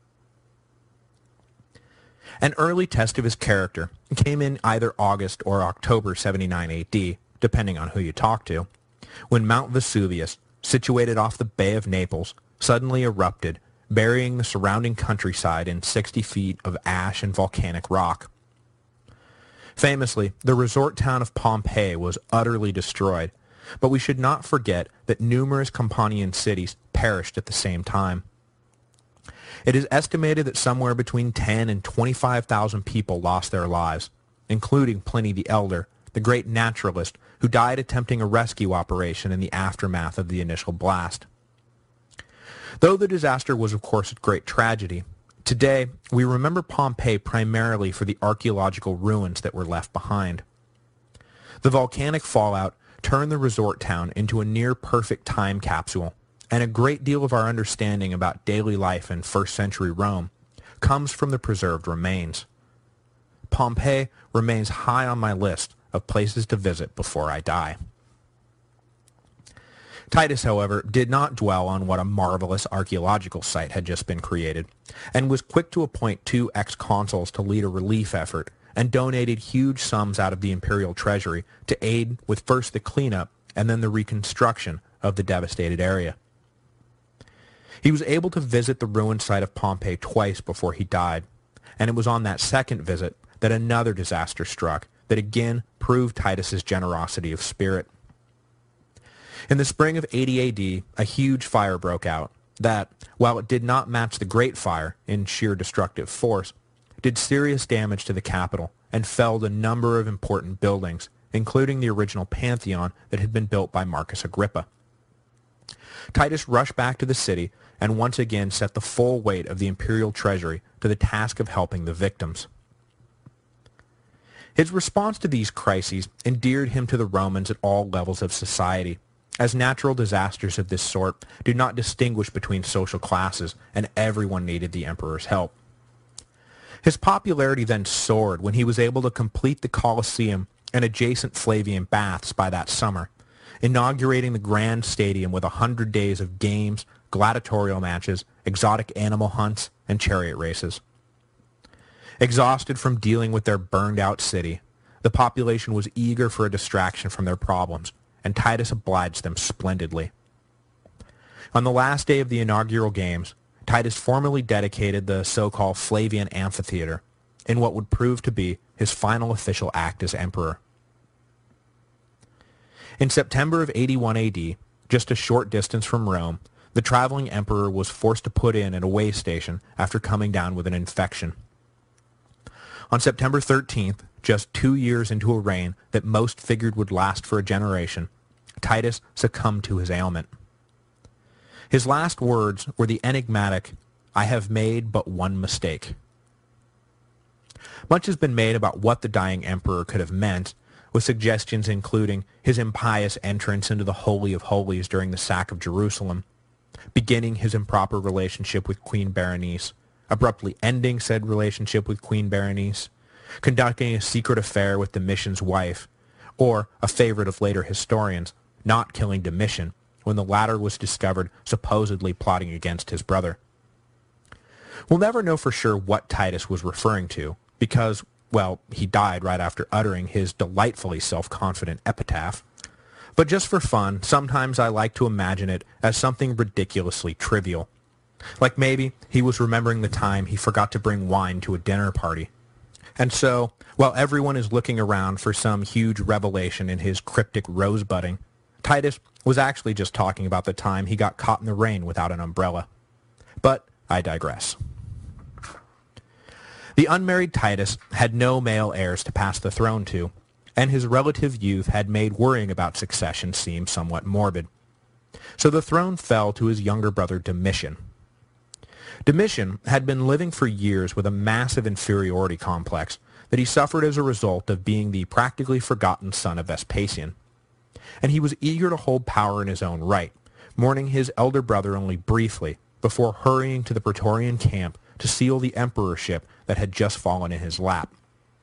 An early test of his character came in either August or October seventy-nine A D, depending on who you talk to, when Mount Vesuvius, situated off the Bay of Naples, suddenly erupted, burying the surrounding countryside in sixty feet of ash and volcanic rock. Famously, the resort town of Pompeii was utterly destroyed, but we should not forget that numerous Campanian cities perished at the same time. It is estimated that somewhere between ten and twenty-five thousand people lost their lives, including Pliny the Elder, the great naturalist who died attempting a rescue operation in the aftermath of the initial blast. Though the disaster was of course a great tragedy, Today, we remember Pompeii primarily for the archaeological ruins that were left behind. The volcanic fallout turned the resort town into a near-perfect time capsule, and a great deal of our understanding about daily life in first century Rome comes from the preserved remains. Pompeii remains high on my list of places to visit before I die. Titus, however, did not dwell on what a marvelous archaeological site had just been created, and was quick to appoint two ex-consuls to lead a relief effort, and donated huge sums out of the imperial treasury to aid with first the cleanup and then the reconstruction of the devastated area. He was able to visit the ruined site of Pompeii twice before he died, and it was on that second visit that another disaster struck that again proved Titus's generosity of spirit. In the spring of eighty A D, a huge fire broke out that, while it did not match the Great Fire in sheer destructive force, did serious damage to the capital and felled a number of important buildings, including the original Pantheon that had been built by Marcus Agrippa. Titus rushed back to the city and once again set the full weight of the imperial treasury to the task of helping the victims. His response to these crises endeared him to the Romans at all levels of society, as natural disasters of this sort do not distinguish between social classes, and everyone needed the emperor's help. His popularity then soared when he was able to complete the Colosseum and adjacent Flavian baths by that summer, inaugurating the grand stadium with a hundred days of games, gladiatorial matches, exotic animal hunts, and chariot races. Exhausted from dealing with their burned-out city, the population was eager for a distraction from their problems, and Titus obliged them splendidly. On the last day of the inaugural games, Titus formally dedicated the so-called Flavian Amphitheater in what would prove to be his final official act as emperor. In September of eighty-one A D, just a short distance from Rome, the traveling emperor was forced to put in at a way station after coming down with an infection. On September thirteenth, just two years into a reign that most figured would last for a generation, Titus succumbed to his ailment. His last words were the enigmatic, "I have made but one mistake." Much has been made about what the dying emperor could have meant, with suggestions including his impious entrance into the Holy of Holies during the sack of Jerusalem, beginning his improper relationship with Queen Berenice, abruptly ending said relationship with Queen Berenice, conducting a secret affair with Domitian's wife, or, a favorite of later historians, not killing Domitian when the latter was discovered supposedly plotting against his brother. We'll never know for sure what Titus was referring to, because, well, he died right after uttering his delightfully self-confident epitaph. But just for fun, sometimes I like to imagine it as something ridiculously trivial. Like maybe he was remembering the time he forgot to bring wine to a dinner party. And so, while everyone is looking around for some huge revelation in his cryptic rosebudding, Titus was actually just talking about the time he got caught in the rain without an umbrella. But I digress. The unmarried Titus had no male heirs to pass the throne to, and his relative youth had made worrying about succession seem somewhat morbid. So the throne fell to his younger brother Domitian. Domitian had been living for years with a massive inferiority complex that he suffered as a result of being the practically forgotten son of Vespasian. And he was eager to hold power in his own right, mourning his elder brother only briefly before hurrying to the Praetorian camp to seal the emperorship that had just fallen in his lap.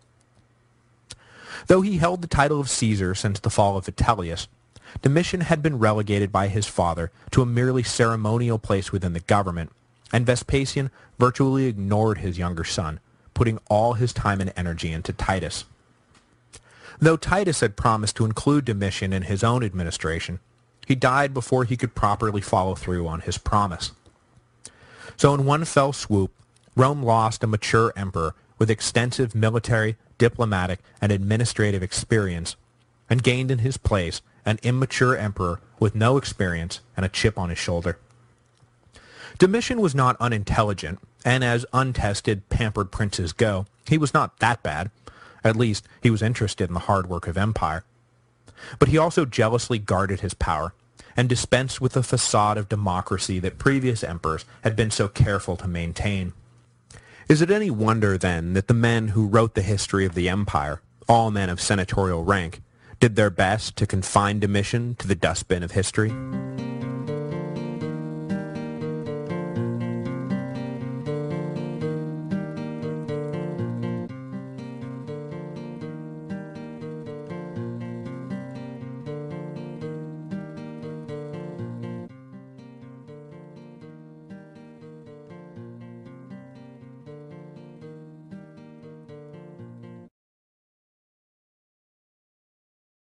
Though he held the title of Caesar since the fall of Vitellius, Domitian had been relegated by his father to a merely ceremonial place within the government, and Vespasian virtually ignored his younger son, putting all his time and energy into Titus. Though Titus had promised to include Domitian in his own administration, he died before he could properly follow through on his promise. So in one fell swoop, Rome lost a mature emperor with extensive military, diplomatic, and administrative experience, and gained in his place an immature emperor with no experience and a chip on his shoulder. Domitian was not unintelligent, and as untested, pampered princes go, he was not that bad. At least, he was interested in the hard work of empire. But he also jealously guarded his power, and dispensed with the facade of democracy that previous emperors had been so careful to maintain. Is it any wonder, then, that the men who wrote the history of the empire, all men of senatorial rank, did their best to confine Domitian to the dustbin of history?